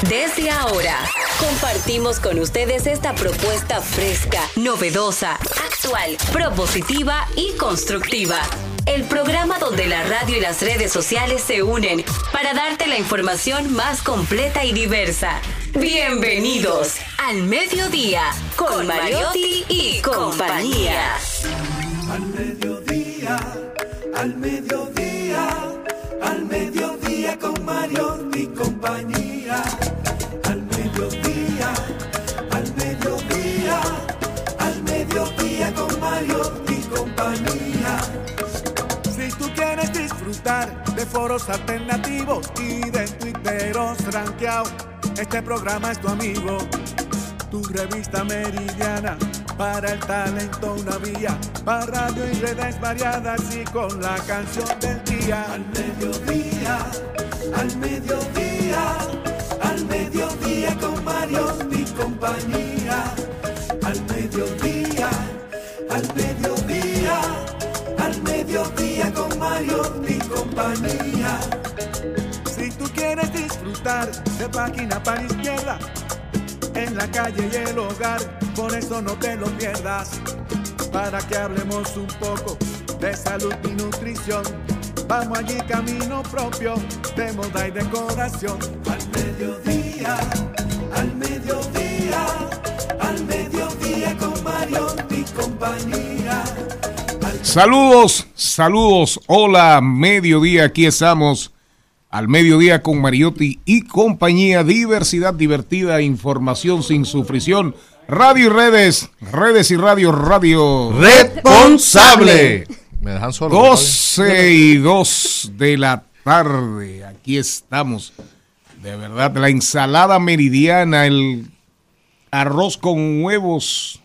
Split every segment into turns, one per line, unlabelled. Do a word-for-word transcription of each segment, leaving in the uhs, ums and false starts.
Desde ahora, compartimos con ustedes esta propuesta fresca, novedosa, actual, propositiva y constructiva. El programa donde la radio y las redes sociales se unen para darte la información más completa y diversa. Bienvenidos al Mediodía con Mariotti y compañía.
Al mediodía, al mediodía, al mediodía con Mariotti y compañía. Al mediodía, al mediodía, al mediodía con Mariotti y compañía. Si tú quieres disfrutar de foros alternativos y de tuiteros rankeados, este programa es tu amigo. Tu revista meridiana, para el talento una vía, para radio y redes variadas y con la canción del día. Al mediodía, al mediodía, al mediodía con Mariotti y compañía. Al mediodía, al mediodía, al mediodía con Mariotti y compañía. Si tú quieres disfrutar de página para izquierda, en la calle y el hogar, por eso no te lo pierdas. Para que hablemos un poco de salud y nutrición, vamos allí camino propio de moda y decoración. Al mediodía, al mediodía, al mediodía con Mariotti y compañía. Al...
Saludos, saludos, hola, mediodía, aquí estamos. Al mediodía con Mariotti y compañía, diversidad divertida, información sin sufrición, radio y redes, redes y radio, radio
responsable. Me dejan solo.
doce y dos de la tarde, aquí estamos. De verdad, la ensalada meridiana, el arroz con huevos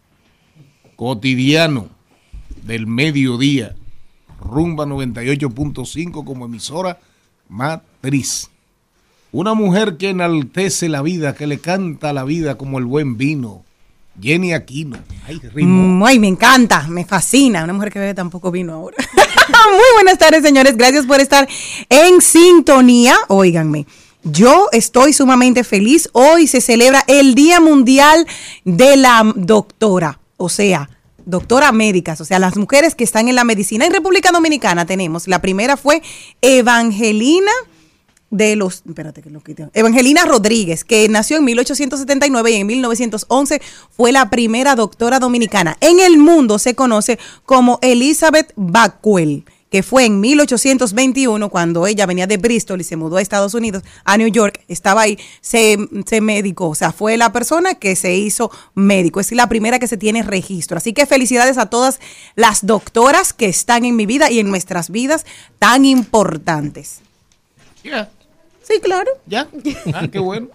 cotidiano del mediodía, Rumba noventa y ocho punto cinco como emisora matriz. Una mujer que enaltece la vida, que le canta a la vida como el buen vino. Jenny Aquino. Ay,
mm, ay, me encanta, me fascina. Una mujer que bebe tan poco vino ahora. Muy buenas tardes, señores. Gracias por estar en sintonía. Óiganme, yo estoy sumamente feliz. Hoy se celebra el Día Mundial de la Doctora. O sea, doctora médicas, o sea, las mujeres que están en la medicina. En República Dominicana tenemos, la primera fue Evangelina de los, espérate que lo quité, Evangelina Rodríguez, que nació en mil ochocientos setenta y nueve y en mil novecientos once fue la primera doctora dominicana. En el mundo se conoce como Elizabeth Backwell, que fue en mil ochocientos veintiuno, cuando ella venía de Bristol y se mudó a Estados Unidos, a New York, estaba ahí, se, se medicó, o sea, fue la persona que se hizo médico, es la primera que se tiene registro. Así que felicidades a todas las doctoras que están en mi vida y en nuestras vidas tan importantes.
Ya. Yeah.
Sí, claro.
Ya. Yeah. Ah, qué bueno.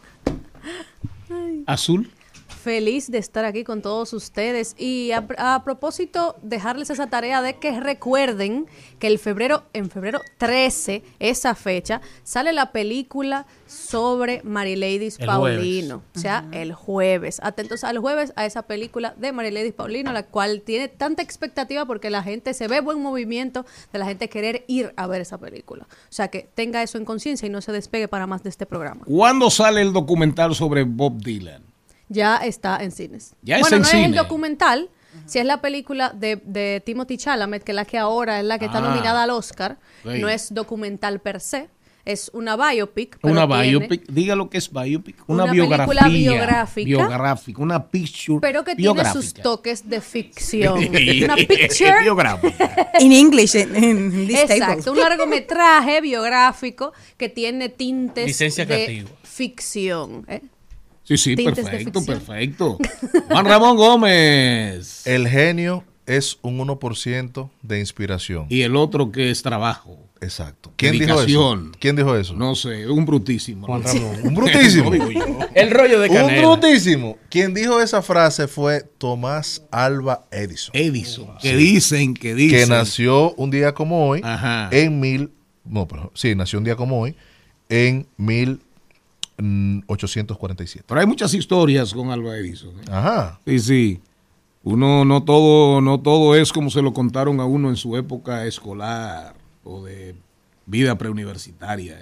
Azul.
Feliz de estar aquí con todos ustedes y a, a propósito dejarles esa tarea de que recuerden que el febrero en febrero trece, esa fecha, sale la película sobre Marileidis Paulino, o sea, uh-huh. el jueves. Atentos al jueves a esa película de Marileidis Paulino, la cual tiene tanta expectativa porque la gente se ve buen movimiento de la gente querer ir a ver esa película. O sea, que tenga eso en conciencia y no se despegue para más de este programa.
¿Cuándo sale el documental sobre Bob Dylan?
Ya está en cines.
Ya
bueno,
en
no
cine.
Es el documental, uh-huh. si es la película de, de Timothy Chalamet, que es la que ahora es la que está ah, nominada al Oscar. Sí. No es documental per se, es una biopic.
Una biopic, diga lo que es biopic. Una, una biografía.
Película biográfica.
Biográfica, una picture.
Pero que tiene sus toques de ficción. Una picture.
Biográfica.
In English, in this
Exacto,
table.
Un largometraje biográfico que tiene tintes
Licencia
de
creativa.
Ficción, ¿eh?
Sí, sí, perfecto, perfecto. Juan Ramón Gómez.
El genio es un uno por ciento de inspiración.
Y el otro que es trabajo.
Exacto. ¿Quién
Dedicación.
dijo eso? ¿Quién dijo eso?
No sé, un brutísimo.
Juan Ramón. Un brutísimo.
No, digo yo.
El rollo de canela.
Un brutísimo. Quien dijo esa frase fue Tomás Alva Edison.
Edison. Que sí. dicen, que dicen.
Que nació un día como hoy.
Ajá.
En mil... No, pero sí, nació un día como hoy. En mil ochocientos cuarenta y siete.
Pero hay muchas historias con Alva Edison. ¿eh?
Ajá.
Sí, sí. Uno no todo, no todo es como se lo contaron a uno en su época escolar o de vida preuniversitaria. ¿eh?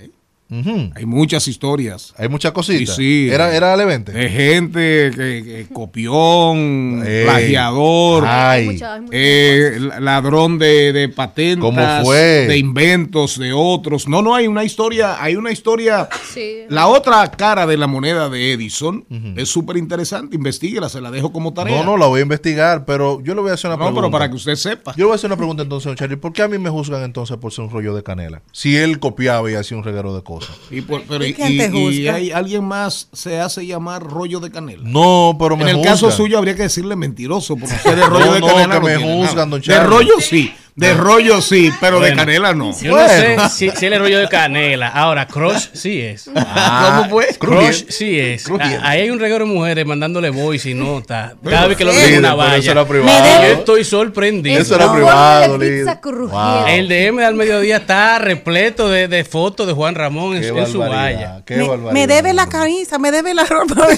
Ujú.
Hay muchas historias.
Hay muchas cositas.
Sí, sí.
Era, era al evento.
De gente que, que copión,
Ey.
plagiador,
Ay.
Hay muchas- hay muchas
eh, ladrón de, de patentes,
¿Cómo fue?
de inventos de otros. No, no, hay una historia, hay una historia.
Sí.
La otra cara de la moneda de Edison es súper interesante. Investíguela, se la dejo como tarea.
No, no, la voy a investigar, pero yo le voy a hacer una
No,
pregunta.
pero para que usted sepa.
Yo le voy a hacer una pregunta entonces, don Charlie. ¿Por qué a mí me juzgan entonces por ser un rollo de canela? Si él copiaba y hacía un reguero de cosas.
Y, por- pero,
¿Y
y,
quién te
y- y
juzga?
hay alguien más se hace llamar rollo de canela.
No, pero me
En el
juzgan.
caso suyo habría que decirle mentiroso, porque usted de rollo
No,
de
no,
canela
que
no
me
tiene
juzgan,
nada.
don
De
Charlie.
rollo sí, de rollo sí, pero de
Bueno.
canela no.
Yo no sé si, si él es rollo de canela. Ahora, Crush sí es.
Ah,
¿Cómo fue?
Crush sí es.
Crujiente.
Ah, Ahí hay un reguero de mujeres mandándole voice y nota. Cada vez que lo
Sí,
veo en una
pero eso
valla.
era privado.
Me debe-
Yo estoy sorprendido.
Eso era
No.
privado,
Ponle pizza
líder.
crujiente.
El D M al mediodía está repleto de, de fotos de Juan Ramón en,
Qué
en su
barbaridad,
valla.
qué
Me,
barbaridad.
me debe la camisa, me debe la ropa.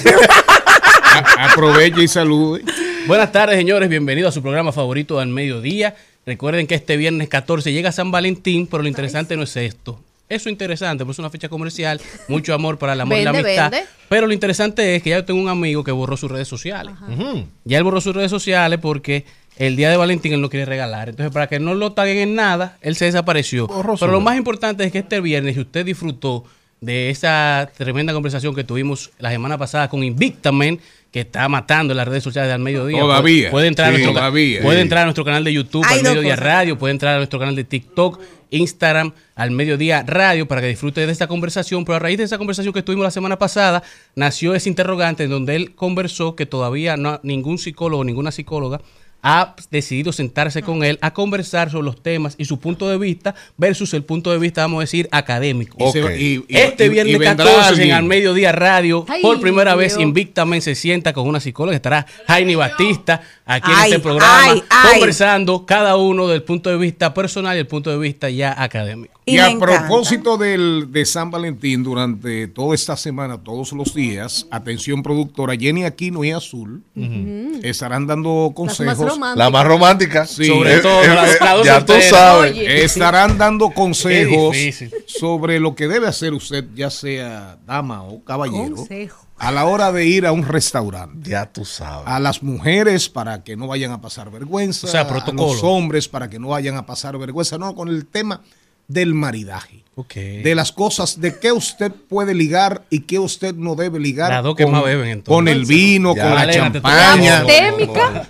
A- Aproveche y salude.
Buenas tardes, señores. Bienvenidos a su programa favorito al mediodía. Recuerden que este viernes catorce llega San Valentín, pero lo interesante no es esto. Eso es interesante, pues es una fecha comercial, mucho amor para el amor y la
Vende,
amistad.
vende.
Pero lo interesante es que ya yo tengo un amigo que borró sus redes sociales.
Ujú.
Ya él borró sus redes sociales porque el día de Valentín él no quiere regalar. Entonces, para que no lo taguen en nada, él se desapareció.
Borró su
Pero lo
red.
más importante es que este viernes, si usted disfrutó de esa tremenda conversación que tuvimos la semana pasada con Invictamen, que está matando en las redes sociales al mediodía.
Todavía.
Puede, puede entrar,
Sí,
a nuestro, ca-
todavía.
puede
Sí.
entrar a nuestro canal de YouTube,
Hay
al
dos
mediodía
cosas.
radio, puede entrar a nuestro canal de TikTok, Instagram, al mediodía radio, para que disfrute de esta conversación. Pero a raíz de esa conversación que tuvimos la semana pasada, nació ese interrogante en donde él conversó que todavía no, ningún psicólogo, ninguna psicóloga ha decidido sentarse con él a conversar sobre los temas y su punto de vista versus el punto de vista, vamos a decir, académico.
Y se-
Ok.
y- y-
Este
y-
viernes
y vendrá
catorce en
alguien.
Al Mediodía Radio,
Ay,
por primera vez
Dios.
Invictamen se sienta con una psicóloga, estará Jaime Batista aquí
Ay,
en este programa,
ay, ay.
conversando cada uno del punto de vista personal y el punto de vista ya académico.
Y,
Y
a
me encanta.
propósito del, de San Valentín, durante toda esta semana, todos los días, atención productora, Jenny Aquino y Azul estarán dando
Las más
consejos.
románticas.
La más romántica.
Sí.
Sobre
Eh,
todo,
eh,
las-
eh,
las dos
ya tú
solteras.
sabes.
Oye.
Estarán dando consejos
Qué difícil.
sobre lo que debe hacer usted, ya sea dama o caballero,
Consejo.
a la hora de ir a un restaurante.
Ya tú sabes.
A las mujeres para que no vayan a pasar vergüenza,
O sea,
a
protocolo.
los hombres para que no vayan a pasar vergüenza, no, con el tema del maridaje.
Ok.
De las cosas, de qué usted puede ligar y qué usted no debe ligar.
Las dos que más beben, entonces.
Con el vino,
Ya.
con la
Malena, te
champaña,
toca.
Témica.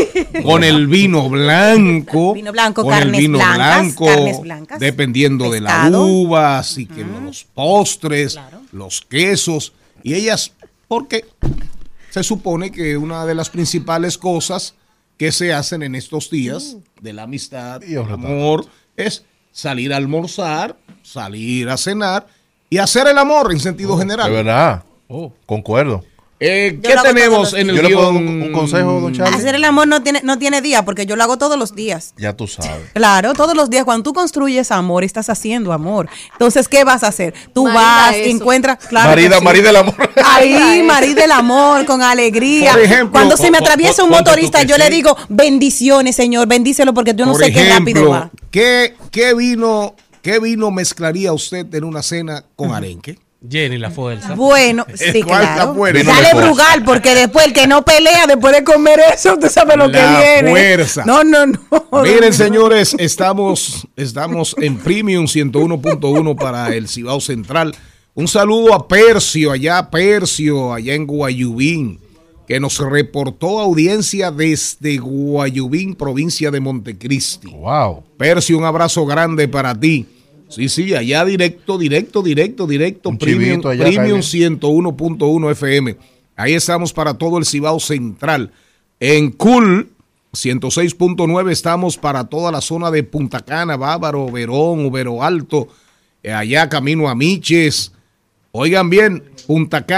con el vino blanco.
Vino blanco,
con el
carnes
vino
blancas,
blanco,
carnes blancas,
dependiendo de la
pescado.
uva, así que los postres, los quesos, y ellas, porque se supone que una de las principales cosas que se hacen en estos días de la amistad,
Y
del
ojalá.
amor, es salir a almorzar, salir a cenar y hacer el amor en sentido
De
general.
verdad.
Oh.
Concuerdo.
Eh,
Yo
¿Qué
lo hago
tenemos
todos los
en el
Yo le puedo dar
guión?
un, un consejo, don Charlie.
Hacer el amor no tiene, no tiene día, porque yo lo hago todos los días.
Ya tú sabes.
Claro, todos los días. Cuando tú construyes amor, estás haciendo amor. Entonces, ¿qué vas a hacer? Tú
Marida
vas,
eso.
encuentras. Claro
Marida,
que sí.
Marida del amor.
Ahí, marido del amor, con alegría.
Por ejemplo,
Cuando se me
pon-
atraviesa un
pon- ponte
motorista,
tú que
yo le
sí.
digo, bendiciones, Señor, bendícelo, porque yo no
Por
sé qué rápido
ejemplo,
va.
¿qué, qué vino, ¿qué vino mezclaría usted en una cena con arenque?
Jenny, la fuerza.
Bueno, sí,
¿Cuál
claro.
está fuera?
Vino de
Dale
fuerza.
brugal, porque después el que no pelea, después de comer eso, tú sabes lo que
La
viene.
fuerza.
No, no, no.
Miren, señores, estamos, estamos en Premium ciento uno punto uno para el Cibao Central. Un saludo a Percio, allá Percio, allá en Guayubín, que nos reportó audiencia desde Guayubín, provincia de Montecristi.
Wow.
Percio, un abrazo grande para ti. Sí, sí, allá directo, directo, directo, directo.
Un
Premium,
chivito allá,
Premium
Jaime.
ciento uno punto uno F M. Ahí estamos para todo el Cibao Central. En Cool ciento seis punto nueve estamos para toda la zona de Punta Cana, Bávaro, Verón, Ubero Alto, eh, allá camino a Miches. Oigan bien, Punta Cana,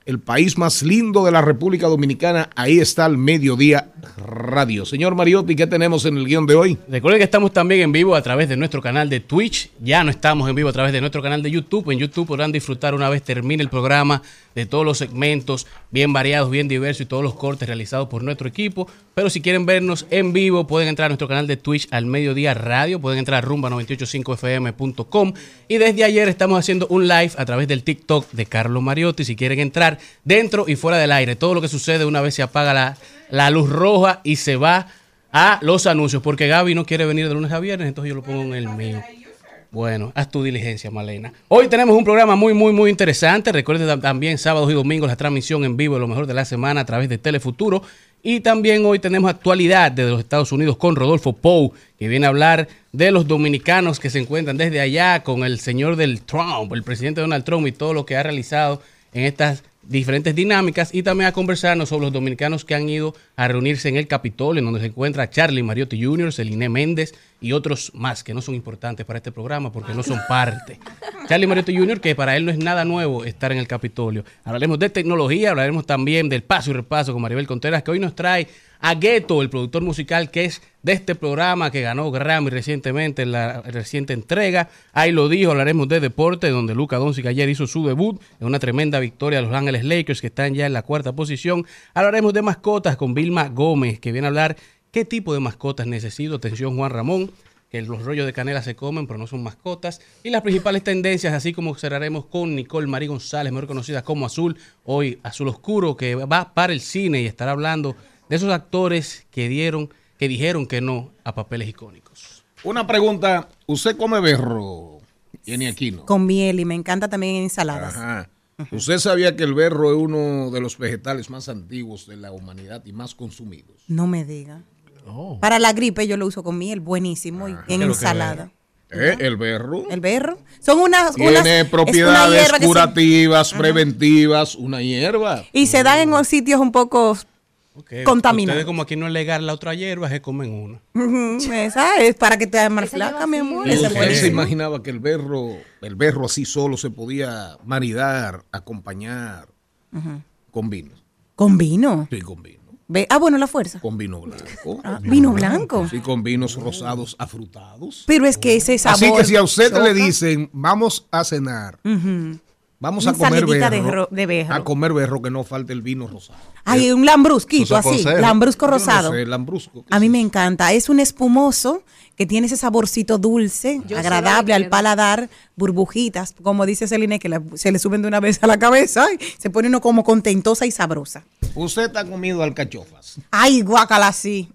el país más lindo de la República Dominicana. Ahí está el Mediodía Radio. Señor Mariotti, ¿qué tenemos en el guión de hoy?
Recuerden que estamos también en vivo a través de nuestro canal de Twitch. Ya no estamos en vivo a través de nuestro canal de YouTube. En YouTube podrán disfrutar una vez termine el programa de todos los segmentos bien variados, bien diversos y todos los cortes realizados por nuestro equipo. Pero si quieren vernos en vivo, pueden entrar a nuestro canal de Twitch al Mediodía Radio. Pueden entrar a rumba noventa y ocho punto cinco f m punto com. Y desde ayer estamos haciendo un live a través del TikTok de Carlos Mariotti. Si quieren entrar dentro y fuera del aire, todo lo que sucede una vez se apaga la, la luz roja y se va a los anuncios. Porque Gaby no quiere venir de lunes a viernes, entonces yo lo pongo en el mío. Bueno, haz tu diligencia, Malena. Hoy tenemos un programa muy, muy, muy interesante. Recuerden también sábados y domingos la transmisión en vivo de lo mejor de la semana a través de Telefuturo. Y también hoy tenemos actualidad desde los Estados Unidos con Rodolfo Pou, que viene a hablar de los dominicanos que se encuentran desde allá con el señor del Trump, el presidente Donald Trump y todo lo que ha realizado en estas diferentes dinámicas, y también a conversarnos sobre los dominicanos que han ido a reunirse en el Capitolio, en donde se encuentra Charlie Mariotti junior, Celine Méndez y otros más que no son importantes para este programa porque no son parte. Charlie Mariotti junior, que para él no es nada nuevo estar en el Capitolio. Hablaremos de tecnología, hablaremos también del paso y repaso con Maribel Contreras, que hoy nos trae a Gueto, el productor musical que es de este programa, que ganó Grammy recientemente en la reciente entrega. Ahí lo dijo. Hablaremos de deporte, donde Luka Doncic ayer hizo su debut en una tremenda victoria de los Ángeles Lakers, que están ya en la cuarta posición. Hablaremos de mascotas con Vilma Gómez, que viene a hablar qué tipo de mascotas necesito. Atención, Juan Ramón, que los rollos de canela se comen, pero no son mascotas. Y las principales tendencias, así como cerraremos con Nicole Marí González, mejor conocida como Azul, hoy Azul Oscuro, que va para el cine y estará hablando de esos actores que dieron, que dijeron que no a papeles icónicos.
Una pregunta, ¿usted come berro, Jenny Aquino?
Con miel, y me encanta también en ensaladas.
Ajá. ¿Usted sabía que el berro es uno de los vegetales más antiguos de la humanidad y más consumidos?
No me diga.
Oh.
Para la gripe yo lo uso con miel, buenísimo, y en ensalada.
¿Eh? ¿El berro?
El berro. Son unas...
Tiene
unas,
propiedades
es
curativas,
se...
preventivas, una hierba.
Y se dan en los sitios un poco...
Okay.
Contaminado.
Ustedes, como aquí no es legal la otra hierba, se comen una.
Uh-huh. Esa es para que te hagas más flaca, mi amor.
¿Y
Ese
usted
buenísimo.
se imaginaba que el berro, el berro así solo se podía maridar, acompañar uh-huh. con vino?
¿Con vino?
Sí, con vino.
Ve, ah, bueno, la fuerza.
Con vino blanco.
Ah, vino blanco.
Sí, con vinos rosados afrutados.
Pero es que ese sabor...
Así que si a usted
choca.
le dicen, vamos a cenar... Uh-huh. Vamos a comer berro,
de, ro- de berro.
A comer berro, que no falte el vino rosado.
Hay un lambrusquito así, lambrusco rosado.
No sé, lambrusco,
a mí me encanta. Es un espumoso que tiene ese saborcito dulce, Yo agradable al paladar, burbujitas, como dice Celine, que la, se le suben de una vez a la cabeza y se pone uno como contentosa y sabrosa.
¿Usted ha comido alcachofas?
Ay, guácala, sí.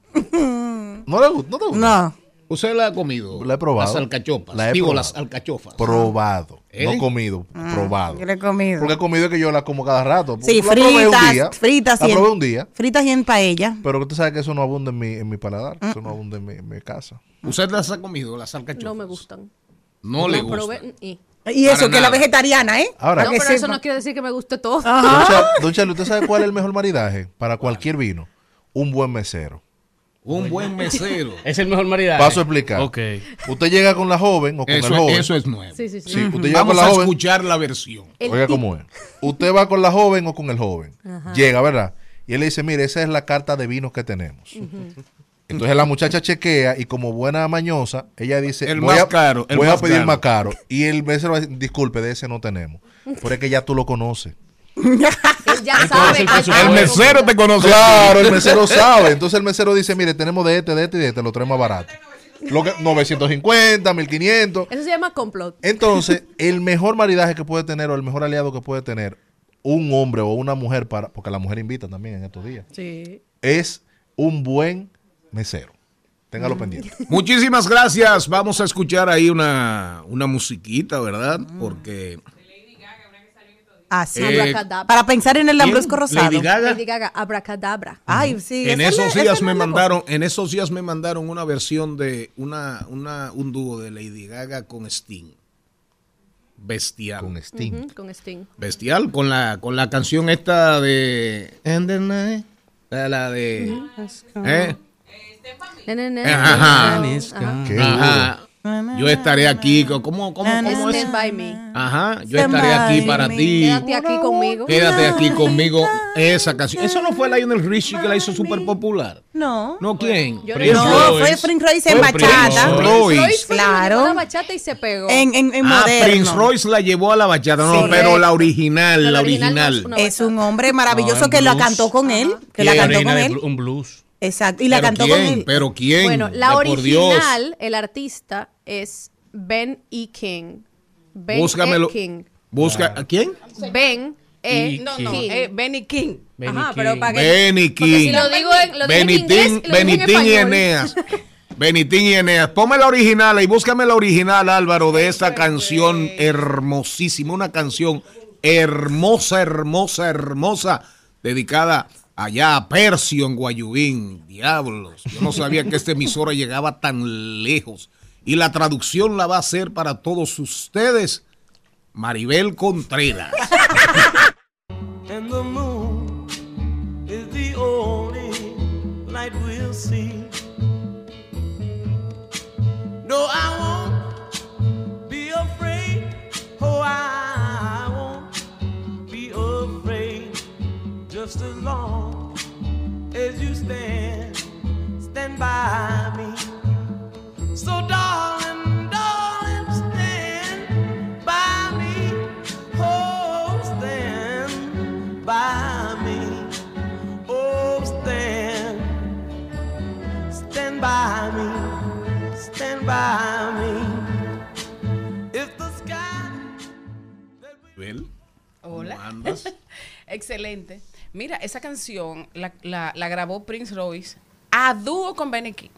¿No le gusta? ¿No te gusta?
No.
¿Usted la ha comido?
La he probado.
Las alcachofas.
La he
Digo,
probado.
las alcachofas.
Probado.
¿Eh?
No comido,
Ah,
probado.
Yo la he comido.
Porque he comido que yo la como cada rato.
Sí,
la probé un día,
fritas, fritas
la
y en,
probé un día.
fritas y en paella.
Pero usted sabe que eso no abunda en mi, en mi paladar. Uh-uh. Eso no abunda en mi, en mi casa.
¿Usted las ha comido, las alcachofas?
No me gustan.
No, no le gustan.
Probé, y
Y eso,
Para
que
nada.
la vegetariana, ¿eh?
Ahora,
no,
que
pero
sepa.
eso no quiere decir que me guste todo.
Don Charlie, Don Charlie, ¿usted sabe cuál es el mejor maridaje para cualquier vino? Un buen mesero.
Un buen mesero.
Es el mejor maridaje.
Paso a explicar.
Ok.
Usted llega con la joven o con
Eso,
el joven.
eso es nuevo.
Sí, sí, sí.
Sí, usted llega
Vamos
con la
a
joven.
escuchar la versión.
El
Oiga
tip-
cómo es. Usted va con la joven o con el joven.
Ajá.
Llega, ¿verdad? Y él le dice, mire, esa es la carta de vinos que tenemos. Uh-huh. Entonces la muchacha chequea y como buena mañosa, ella dice,
El
voy
más
a,
caro, el
voy a
más
pedir
caro.
más caro. Y el mesero va a decir, disculpe, de ese no tenemos. Pero es que ya tú lo conoces.
Él ya sabe.
El mesero te conoce.
Claro, el mesero sabe. Entonces el mesero dice, mire, tenemos de este, de este y de este, lo traemos más barato. Lo que, novecientos cincuenta, mil quinientos.
Eso se llama complot.
Entonces, el mejor maridaje que puede tener o el mejor aliado que puede tener un hombre o una mujer, para porque la mujer invita también en estos días,
Sí.
es un buen mesero. Téngalo pendiente.
Muchísimas gracias. Vamos a escuchar ahí una, una musiquita, ¿verdad? Porque...
Así.
Eh,
Abracadabra.
Para pensar en el
¿quién?
lambrusco rosado.
Lady Gaga.
Lady Gaga, abracadabra.
Ay, sí.
En
esa
esos
es la-
días
esa
me
no es la
mandaron, en esos días me mandaron una versión de una, una, un dúo de Lady Gaga con Sting. Bestial.
Con Sting.
Ujú, con Sting.
Bestial, con la, con la canción esta de And the Night, la, la de ¿eh?
Ne, ne, ne.
Ajá.
Ajá.
Qué
Ajá. Yo estaré aquí. ¿Cómo, cómo, cómo es?
Stand by me.
Ajá, yo estaré aquí para ti.
Quédate aquí conmigo.
Quédate aquí conmigo. Esa canción. Eso no fue Lionel Richie que la hizo súper popular.
No.
¿No quién?
Yo
Prince
No,
Royce.
fue Prince Royce en
Fue Prince
bachata.
Royce.
Royce fue
Claro.
el que llevó la bachata y se pegó.
En, en, en
Ah,
moderno.
Prince Royce la llevó a la bachata. No,
Sí.
pero la original,
No,
la
la original no
original.
es una-
Es un hombre maravilloso
No, en
que la
blues.
cantó con él. Que
Y
la
el
cantó
Original
con
de
él.
blu- un blues.
Exacto. Y la
¿Pero
cantó
quién?
con él.
Pero quién.
Bueno, la
De por Dios.
original, el artista es Ben E. King. Ben
Búscamelo.
E. King.
Busca. ¿A quién?
Ben E.
Y
No,
King.
no,
King.
eh, Benny King.
Benny
Ajá,
King.
pero para que.
Benny
Porque si
King.
lo digo en, lo digo en inglés
Benitín,
y lo digo en
Benitín y
español.
Eneas. Benitín y Eneas. Ponme la original y búscame la original, Álvaro, de esta canción hermosísima. Una canción hermosa, hermosa, hermosa, dedicada allá a Percio en Guayubín. Diablos, yo no sabía que esta emisora llegaba tan lejos. Y la traducción la va a hacer para todos ustedes, Maribel Contreras.
And the moon is the only light we'll see. No, I won't be afraid. Oh, I won't be afraid. Just as long as you stand, stand by me. So, darling, darling, stand by me. Oh, stand by me. Oh, stand, stand by me. Stand by me. If the sky that we
Maribel, ¿cómo
Hola.
andas?
Excelente. Mira, esa canción la, la, la grabó Prince Royce a dúo con Benny King.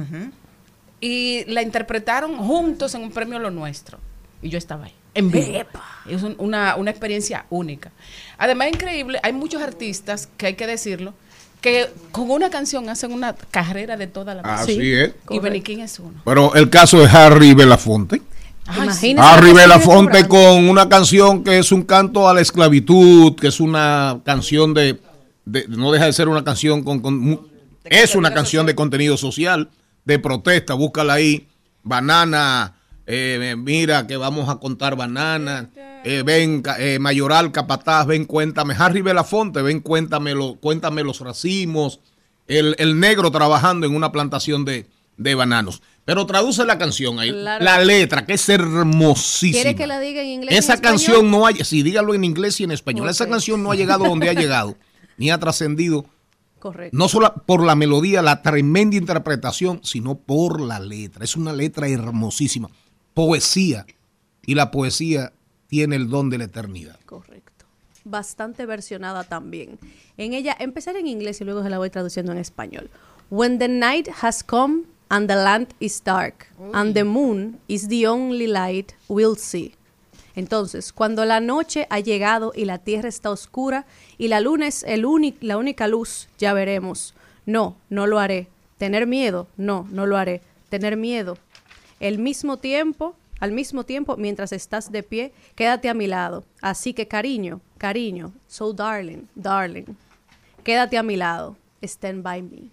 Y la interpretaron juntos en un premio Lo Nuestro. Y yo estaba ahí. En vivo. Es un- una, una experiencia única. Además, increíble, hay muchos artistas, que hay que decirlo, que con una canción hacen una carrera de toda la vida.
Así es.
Y Benny King es uno.
Pero el caso de Harry Belafonte.
Ay,
Imagínese
Harry
lo que
Belafonte
sigue
con una canción que es un canto a la esclavitud, que es una canción de, de- no deja de ser una canción con, con mu- es una canción de contenido social, de protesta, búscala ahí, banana, eh, mira que vamos a contar banana, eh, ven, ca- eh, Mayoral Capataz, ven cuéntame, Harry Belafonte, ven cuéntame, lo, cuéntame los racimos, el, el negro trabajando en una plantación de, de bananos. Pero traduce la canción ahí,
Claro.
la letra, que es hermosísima.
¿Quiere que la diga en inglés? y
Esa
en español?
canción no ha, sí, dígalo en inglés y en español.
Ok.
Esa canción no ha llegado donde ha llegado, ni ha trascendido,
Correcto.
no solo por la melodía, la tremenda interpretación, sino por la letra. Es una letra hermosísima. Poesía. Y la poesía tiene el don de la eternidad.
Correcto. Bastante versionada también. En ella, empezar en inglés y luego se la voy traduciendo en español. When the night has come and the land is dark and the moon is the only light we'll see. Entonces, cuando la noche ha llegado y la tierra está oscura y la luna es el únic- la única luz, ya veremos. No, no lo haré. Tener miedo, no, no lo haré. Tener miedo. El mismo tiempo, al mismo tiempo, mientras estás de pie, quédate a mi lado. Así que cariño, cariño, so darling, darling, quédate a mi lado. Stand by me.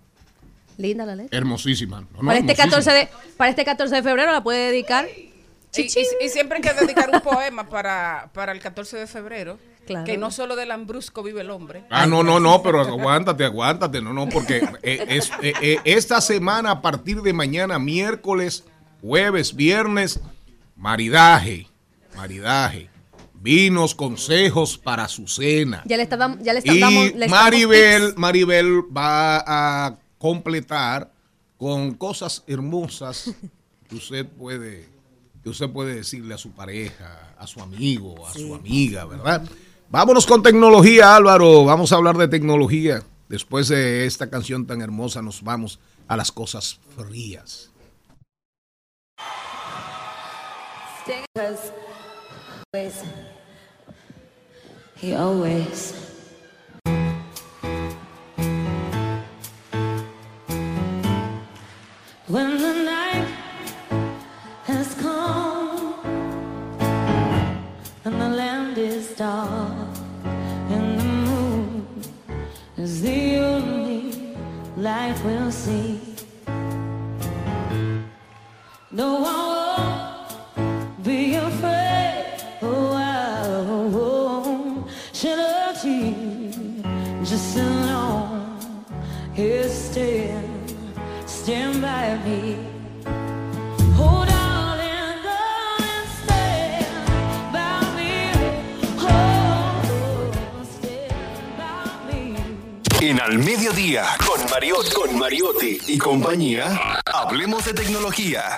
Linda la letra.
Hermosísima. No, no,
para, este
hermosísima.
catorce de, para este catorce de febrero la puede dedicar.
Y, y- y siempre hay que dedicar un poema para, para el catorce de febrero.
Claro.
Que no solo del lambrusco vive el hombre.
Ah, no, no, no, pero aguántate, aguántate, no, no, porque eh, es, eh, eh, esta semana, a partir de mañana, miércoles, jueves, viernes, maridaje, maridaje, vinos, consejos para su cena.
Ya le está dam- ya le está
Y
damos- le estamos
Maribel,
tips.
Maribel va a completar con cosas hermosas que usted puede, que usted puede decirle a su pareja, a su amigo, a su amiga, ¿verdad? Vámonos con tecnología, Álvaro. Vamos a hablar de tecnología. Después de esta canción tan hermosa, nos vamos a las cosas frías.
Because always, he always. When the night has come and the land is dark and the moon is the only light we'll see. No one loved you just as long as stand, stand by me. Oh, darling, darling, stand by me. Oh, stand by me.
En Al Mediodía, con Mariot, con Mariotti y compañía, hablemos de tecnología.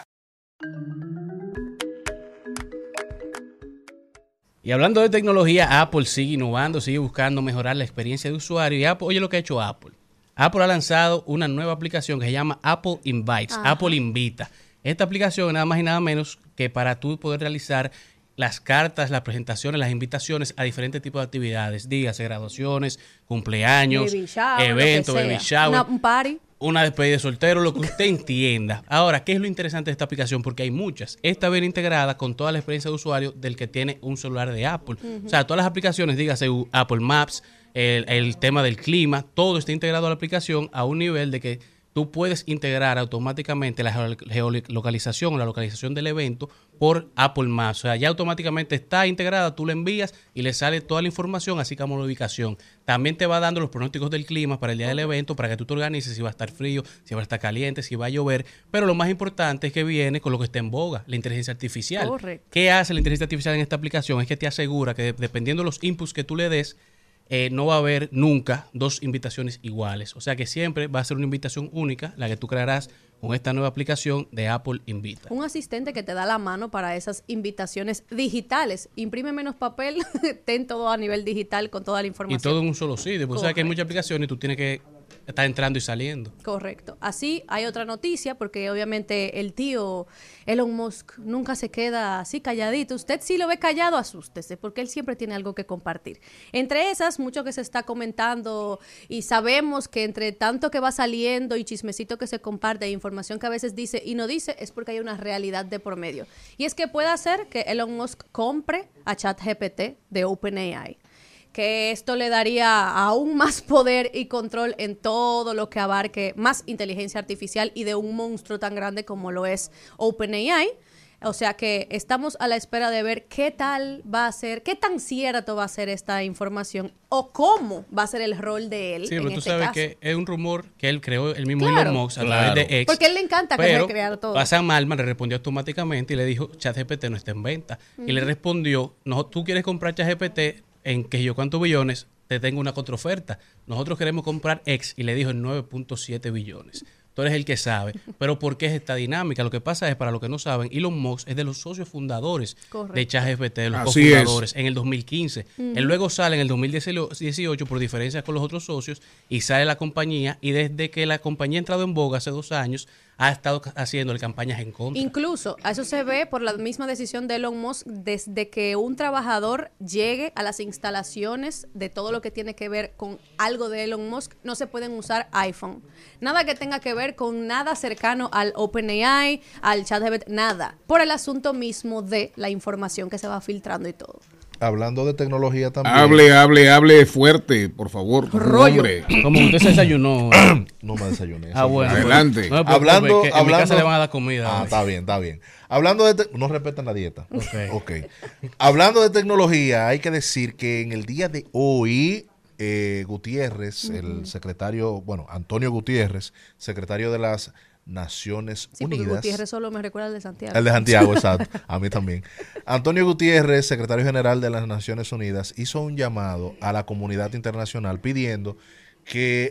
Y hablando de tecnología, Apple sigue innovando, sigue buscando mejorar la experiencia de usuario. Y Apple, oye lo que ha hecho Apple. Apple ha lanzado una nueva aplicación que se llama Apple Invites. Ajá. Apple Invita. Esta aplicación es nada más y nada menos que para tú poder realizar las cartas, las presentaciones, las invitaciones a diferentes tipos de actividades. Dígase, graduaciones, cumpleaños,
baby shower,
eventos, baby shower.
Una, un party.
Una despedida de soltero, lo que usted entienda. Ahora, ¿qué es lo interesante de esta aplicación? Porque hay muchas. Esta viene integrada con toda la experiencia de usuario del que tiene un celular de Apple. Uh-huh. O sea, todas las aplicaciones, dígase Apple Maps, el, el tema del clima, todo está integrado a la aplicación a un nivel de que tú puedes integrar automáticamente la geolocalización o la localización del evento por Apple Maps. O sea, ya automáticamente está integrada, tú la envías y le sale toda la información, así como la ubicación. También te va dando los pronósticos del clima para el día del evento, para que tú te organices si va a estar frío, si va a estar caliente, si va a llover. Pero lo más importante es que viene con lo que está en boga, la inteligencia artificial.
Correcto.
¿Qué hace la inteligencia artificial en esta aplicación? Es que te asegura que dependiendo de los inputs que tú le des, Eh, no va a haber nunca dos invitaciones iguales. O sea que siempre va a ser una invitación única la que tú crearás con esta nueva aplicación de Apple Invita.
Un asistente que te da la mano para esas invitaciones digitales. Imprime menos papel, ten todo a nivel digital con toda la información.
Y todo en un solo sitio. Porque sabes que hay muchas aplicaciones y tú tienes que estar entrando y saliendo.
Correcto. Así hay otra noticia, porque obviamente el tío Elon Musk nunca se queda así calladito. Usted sí lo ve callado, asústese, porque él siempre tiene algo que compartir. Entre esas, mucho que se está comentando y sabemos que entre tanto que va saliendo y chismecito que se comparte, e información que a veces dice y no dice, es porque hay una realidad de por medio. Y es que puede ser que Elon Musk compre a ChatGPT de OpenAI, que esto le daría aún más poder y control en todo lo que abarque más inteligencia artificial y de un monstruo tan grande como lo es OpenAI. O sea que estamos a la espera de ver qué tal va a ser, qué tan cierto va a ser esta información o cómo va a ser el rol de él.
Sí, pero
en
tú
este
sabes
caso.
que es un rumor que él creó el mismo
Claro.
Elon Musk a
Claro.
través de X.
Porque a él le encanta que
pero
recrear todo.
a Sam Altman le respondió automáticamente y le dijo, ChatGPT no está en venta. Uh-huh. Y le respondió, no, tú quieres comprar ChatGPT en que yo cuántos billones, te tengo una contraoferta. Nosotros queremos comprar X y le dijo en nueve punto siete billones. Tú eres el que sabe. Pero ¿por qué es esta dinámica? Lo que pasa es, para los que no saben, Elon Musk es de los socios fundadores
Correcto.
de ChatGPT, de los
Así
cofundadores, en el dos mil quince. Uh-huh. Él luego sale en el dos mil dieciocho por diferencias con los otros socios y sale la compañía, y desde que la compañía ha entrado en boga hace dos años, ha estado haciendo campañas en contra.
Incluso, a eso se ve por la misma decisión de Elon Musk, desde que un trabajador llegue a las instalaciones de todo lo que tiene que ver con algo de Elon Musk, no se pueden usar iPhone. Nada que tenga que ver con nada cercano al OpenAI, al ChatGPT, nada. Por el asunto mismo de la información que se va filtrando y todo.
Hablando de tecnología también.
Hable, hable, hable fuerte, por favor.
Rollo.
Hombre.
Como usted se desayunó.
No me desayuné.
Ah, bueno.
Adelante.
No,
Hablando,
que en
hablando,
mi casa le van a dar comida.
Ah,
hoy.
está bien, está bien. Hablando de... te- no respetan la dieta.
Ok.
Ok. Hablando de tecnología, hay que decir que en el día de hoy, eh, Gutiérrez, uh-huh. el secretario, bueno, Antonio Gutiérrez, secretario de las Naciones
Sí, porque
Unidas.
Gutiérrez solo me recuerda el de Santiago.
El de Santiago, exacto. A mí también. Antonio Gutiérrez, secretario general de las Naciones Unidas, hizo un llamado a la comunidad internacional pidiendo que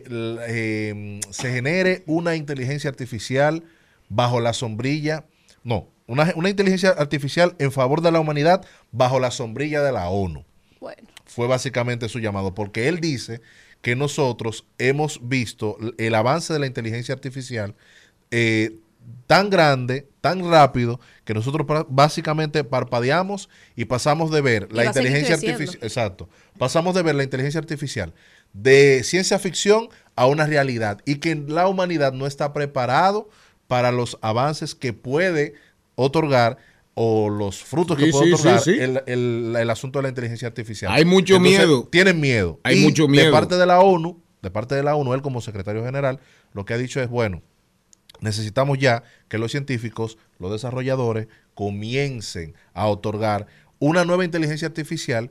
eh, se genere una inteligencia artificial bajo la sombrilla, no, una, una inteligencia artificial en favor de la humanidad bajo la sombrilla de la ONU.
Bueno.
Fue básicamente su llamado, porque él dice que nosotros hemos visto el avance de la inteligencia artificial eh, tan grande, tan rápido, que nosotros pra- básicamente parpadeamos y pasamos de ver
Y
la
va a seguir
inteligencia
creciendo.
artificial, exacto, pasamos de ver la inteligencia artificial de ciencia ficción a una realidad, y que la humanidad no está preparado para los avances que puede otorgar o los frutos que
Sí,
puede
sí,
otorgar
sí, sí.
El, el- el asunto de la inteligencia artificial.
Hay mucho
Entonces,
miedo.
Tienen miedo.
Hay
Y
mucho miedo.
De parte de la ONU, de parte de la ONU, él como secretario general, lo que ha dicho es, bueno, necesitamos ya que los científicos, los desarrolladores, comiencen a otorgar una nueva inteligencia artificial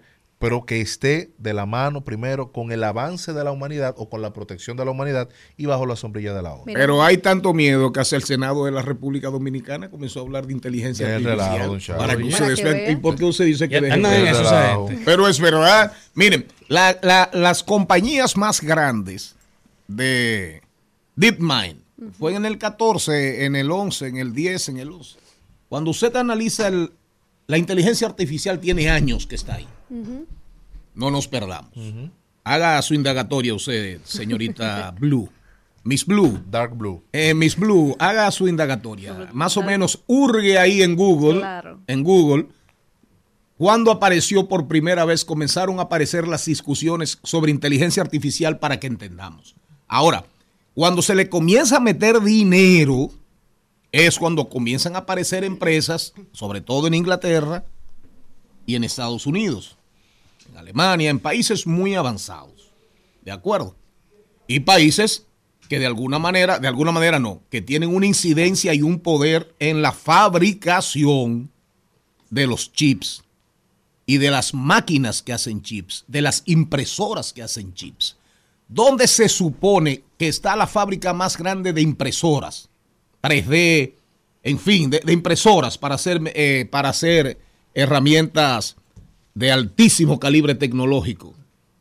pero que esté de la mano primero con el avance de la humanidad o con la protección de la humanidad y bajo la sombrilla de la ONU.
Pero hay tanto miedo que hasta el Senado de la República Dominicana comenzó a hablar de inteligencia
El
artificial.
relajo, don Charles.
Para que
Para
ustedes
que
vean.
vean.
¿Y por qué usted dice que
Ya
dejen
andan en
de-
eso, esa gente.
Pero es verdad. Miren, la- la- las compañías más grandes de DeepMind fue en el catorce, en el once, en el diez, en el once. Cuando usted analiza el, la inteligencia artificial tiene años que está ahí. No nos perdamos. Haga su indagatoria usted, señorita Blue. Miss Blue.
Dark Blue.
Eh, Miss Blue, haga su indagatoria. Más o menos hurgue ahí en Google.
Claro.
En Google. Cuando apareció por primera vez, comenzaron a aparecer las discusiones sobre inteligencia artificial para que entendamos. Ahora, cuando se le comienza a meter dinero, es cuando comienzan a aparecer empresas, sobre todo en Inglaterra y en Estados Unidos, en Alemania, en países muy avanzados. ¿De acuerdo? Y países que de alguna manera, de alguna manera no, que tienen una incidencia y un poder en la fabricación de los chips y de las máquinas que hacen chips, de las impresoras que hacen chips. ¿Dónde se supone que está la fábrica más grande de impresoras? tres D, en fin, de, de impresoras para hacer, eh, para hacer herramientas de altísimo calibre tecnológico.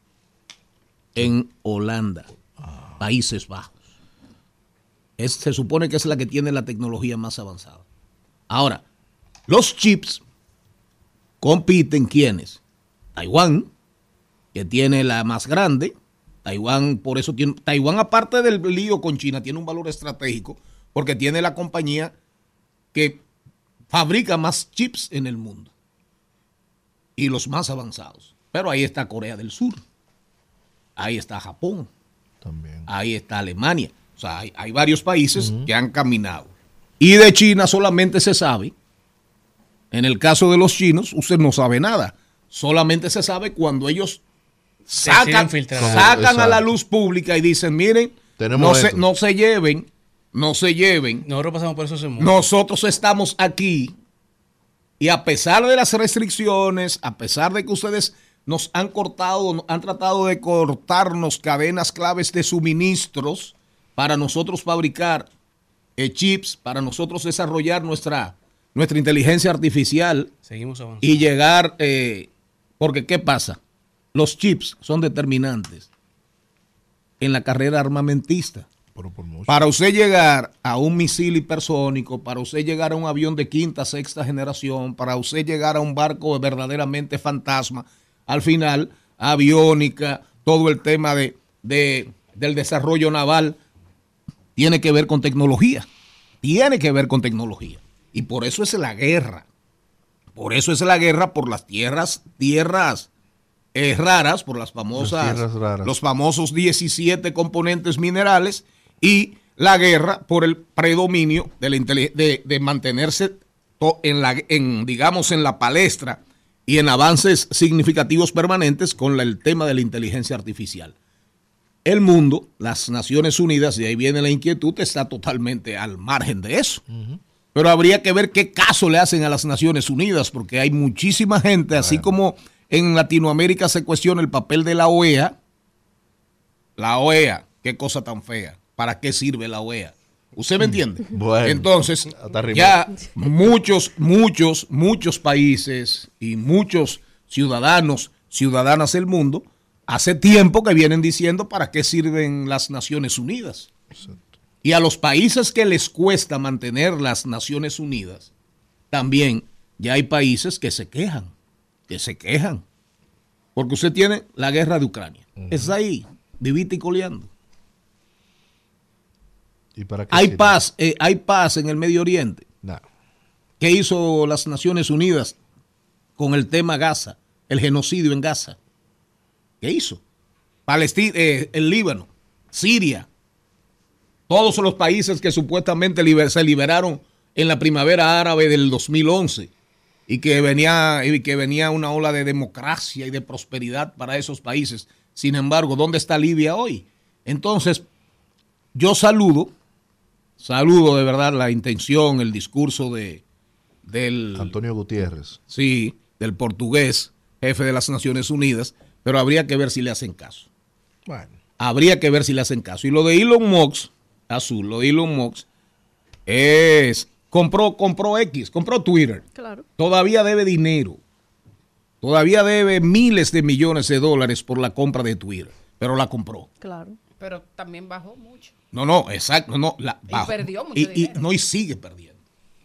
En Holanda, Países Bajos. Es, se supone que es la que tiene la tecnología más avanzada. Ahora, los chips compiten ¿quiénes? Taiwán, que tiene la más grande. Taiwán, por eso tiene, Taiwán, aparte del lío con China, tiene un valor estratégico porque tiene la compañía que fabrica más chips en el mundo y los más avanzados. Pero ahí está Corea del Sur, ahí está Japón,
También.
ahí está Alemania. O sea, hay, hay varios países uh-huh. que han caminado. Y de China solamente se sabe, en el caso de los chinos, usted no sabe nada. Solamente se sabe cuando ellos sacan, sacan a la luz pública y dicen, miren, no se, no se lleven, no se lleven.
Nosotros pasamos por eso hace mucho.
Nosotros estamos aquí y a pesar de las restricciones, a pesar de que ustedes nos han cortado, han tratado de cortarnos cadenas claves de suministros para nosotros fabricar eh, chips, para nosotros desarrollar nuestra, nuestra inteligencia artificial.
Seguimos avanzando.
Y llegar, eh, porque ¿qué pasa? Los chips son determinantes en la carrera armamentista. Para usted llegar a un misil hipersónico, para usted llegar a un avión de quinta, sexta generación, para usted llegar a un barco verdaderamente fantasma, al final, aviónica, todo el tema de, de, del desarrollo naval, tiene que ver con tecnología. Tiene que ver con tecnología. Y por eso es la guerra. Por eso es la guerra por las tierras, tierras eh, raras, por las famosas,
las raras.
los famosos diecisiete componentes minerales y la guerra por el predominio de, la de, de mantenerse to, en la, en, digamos, en la palestra y en avances significativos permanentes con la, el tema de la inteligencia artificial. El mundo, las Naciones Unidas, y ahí viene la inquietud, está totalmente al margen de eso. Uh-huh. Pero habría que ver qué caso le hacen a las Naciones Unidas, porque hay muchísima gente, bueno. Así como en Latinoamérica se cuestiona el papel de la O E A. La O E A, qué cosa tan fea. ¿Para qué sirve la O E A? ¿Usted me entiende?
Bueno,
entonces, ya muchos, muchos, muchos países y muchos ciudadanos, ciudadanas del mundo, hace tiempo que vienen diciendo para qué sirven las Naciones Unidas. Exacto. Y a los países que les cuesta mantener las Naciones Unidas, también ya hay países que se quejan, que se quejan. Porque usted tiene la guerra de Ucrania. Uh-huh. Es ahí, vivita y coleando.
¿Y para qué
hay
sirve?
paz, eh, hay paz en el Medio Oriente.
No.
¿Qué hizo las Naciones Unidas con el tema Gaza, el genocidio en Gaza? ¿Qué hizo? Palestina, eh, el Líbano, Siria, todos los países que supuestamente liber, se liberaron en la primavera árabe del dos mil once y que venía, y que venía una ola de democracia y de prosperidad para esos países. Sin embargo, ¿dónde está Libia hoy? Entonces, yo saludo, saludo de verdad la intención, el discurso de del
Antonio Gutiérrez.
Sí, del portugués, jefe de las Naciones Unidas, pero habría que ver si le hacen caso.
Bueno.
Habría que ver si le hacen caso. Y lo de Elon Musk, azul, lo de Elon Musk, es, compró, compró X, compró Twitter.
Claro.
Todavía debe dinero. Todavía debe miles de millones de dólares por la compra de Twitter, pero la compró.
Claro.
Pero también bajó mucho.
No, no, exacto, no, la
Y
bajó.
perdió mucho
y,
dinero.
y, no, y sigue perdiendo.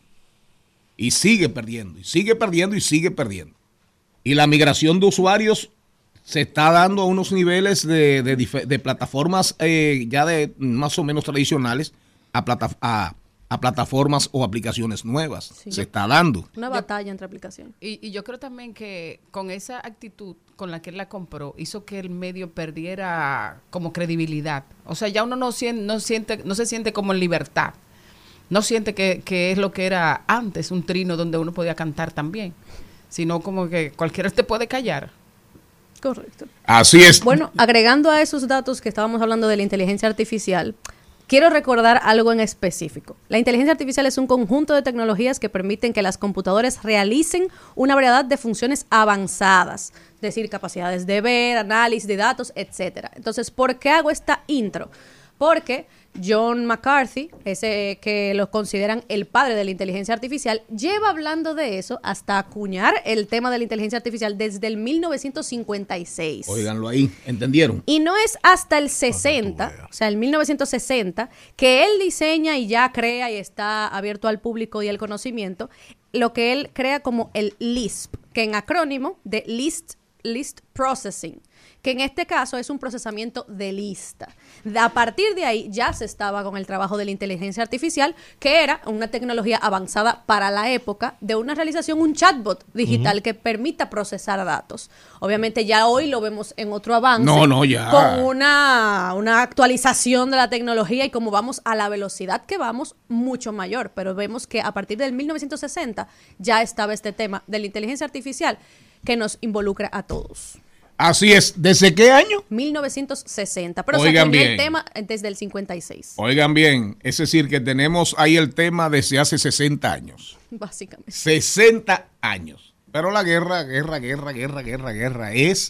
Y sigue perdiendo, y sigue perdiendo, y sigue perdiendo. Y la migración de usuarios se está dando a unos niveles de, de, de plataformas eh, ya de más o menos tradicionales a, plata, a, a plataformas o aplicaciones nuevas.
Sí.
Se está dando.
Una batalla entre aplicaciones.
Y, y yo creo también que con esa actitud con la que él la compró, hizo que el medio perdiera como credibilidad. O sea, ya uno no siente, no siente, no se siente como en libertad. No siente que, que es lo que era antes, un trino donde uno podía cantar también. Sino como que cualquiera te puede callar.
Correcto.
Así es.
Bueno, agregando a esos datos que estábamos hablando de la inteligencia artificial, quiero recordar algo en específico. La inteligencia artificial es un conjunto de tecnologías que permiten que las computadoras realicen una variedad de funciones avanzadas, es decir, capacidades de ver, análisis de datos, etcétera. Entonces, ¿por qué hago esta intro? Porque John McCarthy, ese que lo consideran el padre de la inteligencia artificial, lleva hablando de eso hasta acuñar el tema de la inteligencia artificial desde el mil novecientos cincuenta y seis.
Óiganlo ahí, ¿entendieron?
Y no es hasta el sesenta, o sea, el mil novecientos sesenta, que él diseña y ya crea y está abierto al público y al conocimiento, lo que él crea como el Lisp, que en acrónimo de List, List Processing, que en este caso es un procesamiento de lista. A partir de ahí ya se estaba con el trabajo de la inteligencia artificial, que era una tecnología avanzada para la época de una realización, un chatbot digital uh-huh. que permita procesar datos. Obviamente ya hoy lo vemos en otro avance.
No, no, ya.
Con una, una actualización de la tecnología y como vamos a la velocidad que vamos, mucho mayor. Pero vemos que a partir del mil novecientos sesenta ya estaba este tema de la inteligencia artificial que nos involucra a todos.
Así es. ¿Desde qué año?
mil novecientos sesenta. Pero
Oigan
se
bien.
el tema desde el cincuenta y seis.
Oigan bien. Es decir, que tenemos ahí el tema desde hace sesenta años.
Básicamente.
sesenta años. Pero la guerra, guerra, guerra, guerra, guerra, guerra es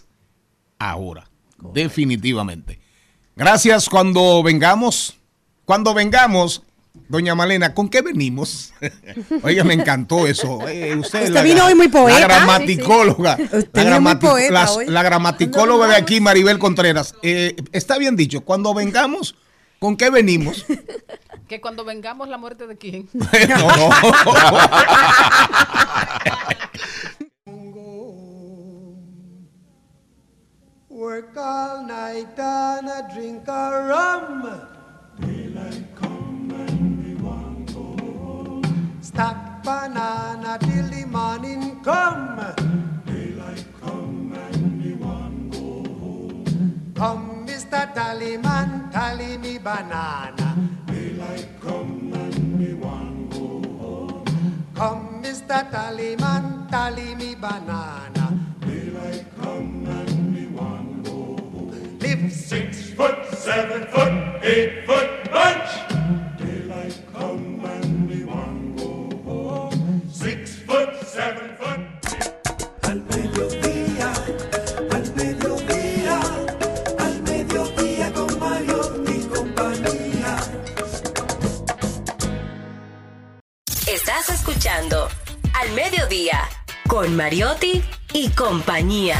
ahora. Correcto. Definitivamente. Gracias. Cuando vengamos, cuando vengamos, doña Malena, ¿con qué venimos? Oiga, me encantó eso. Eh, usted
usted
la,
vino hoy muy poeta.
La gramaticóloga.
Sí, sí.
La, gramati
muy poeta
la,
hoy.
la gramaticóloga de aquí, Maribel Contreras. Eh, está bien dicho. Cuando vengamos, ¿con qué venimos?
Que cuando vengamos la muerte de quién.
no, no.
Work all night and a drink a rum. Daylight come and we want go home. Stack banana till the morning come. Daylight come and we want go home. Come, Mister Tallyman, tally me banana. Daylight come and we want go home. Come, Mister Tallyman, tally me banana. Daylight come and we want go home. Live six foot, seven foot, eight foot bunch. Daylight come and we want go home. Six foot, seven foot. Al mediodía, al mediodía, al mediodía con Mario y compañía.
Estás escuchando Al Mediodía con Mariotti y compañía.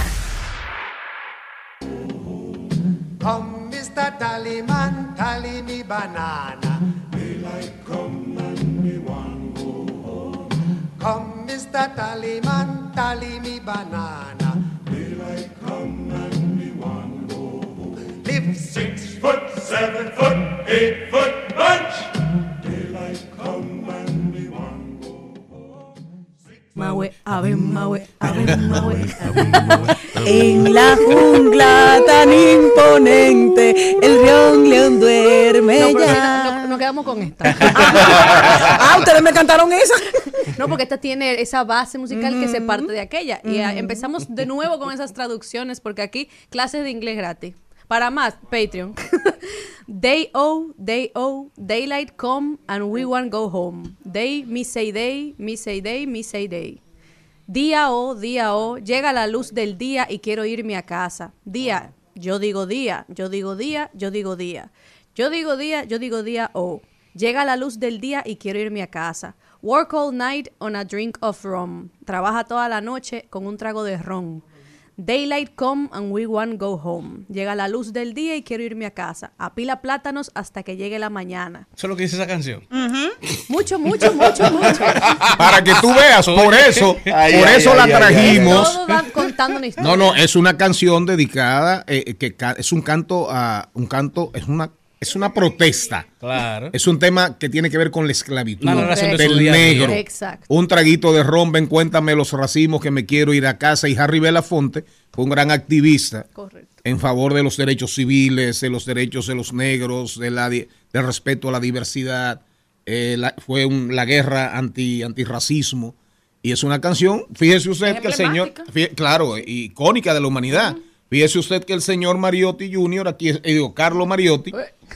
Come, Mister Tallyman, tally me banana. Daylight come and we want go home. Come, Mister Tallyman, tally me banana. Daylight come and we want go home. Live six foot, seven foot, eight foot bunch. Daylight come and we want go home.
Maue, ave, maue, ave, maue.
En la jungla tan imponente, el león león duerme
No, pero
ya.
no, no, nos quedamos con esta.
Ah, ustedes me cantaron esa.
No, porque esta tiene esa base musical mm-hmm. que se parte de aquella. Y mm-hmm. empezamos de nuevo con esas traducciones, porque aquí clases de inglés gratis. Para más, Patreon. Day oh, day oh, daylight come and we want go home. Day, me say day, me say day, me say day. Día oh, día oh, llega la luz del día y quiero irme a casa. Día, yo digo día, yo digo día, yo digo día. Yo digo día, yo digo día oh. Llega la luz del día y quiero irme a casa. Work all night on a drink of rum. Trabaja toda la noche con un trago de ron. Daylight come and we want go home. Llega la luz del día y quiero irme a casa. Apila plátanos hasta que llegue la mañana.
Eso es lo que dice esa canción.
Uh-huh. Mucho, mucho, mucho, mucho.
Para que tú veas, por eso,
Ay,
por
ay,
eso
ay,
la
ay,
trajimos.
Todo va contando una historia.
No, no, es una canción dedicada, eh, que ca- es un canto a un canto, es una es una protesta.
Claro.
Es un tema que tiene que ver con la esclavitud
Una narración de su
del
día a día.
negro.
Exacto.
Un traguito de ron, ven, cuéntame los racismos que me quiero ir a casa. Y Harry Belafonte fue un gran activista
Correcto.
en favor de los derechos civiles, de los derechos de los negros, de la di- del respeto a la diversidad. Eh, la- fue un- la guerra anti antirracismo. Y es una canción, fíjese usted
Es
que el señor,
emblemática.
fíjese, claro, icónica de la humanidad. Fíjese usted que el señor Mariotti junior, aquí es, eh, digo, Carlos Mariotti,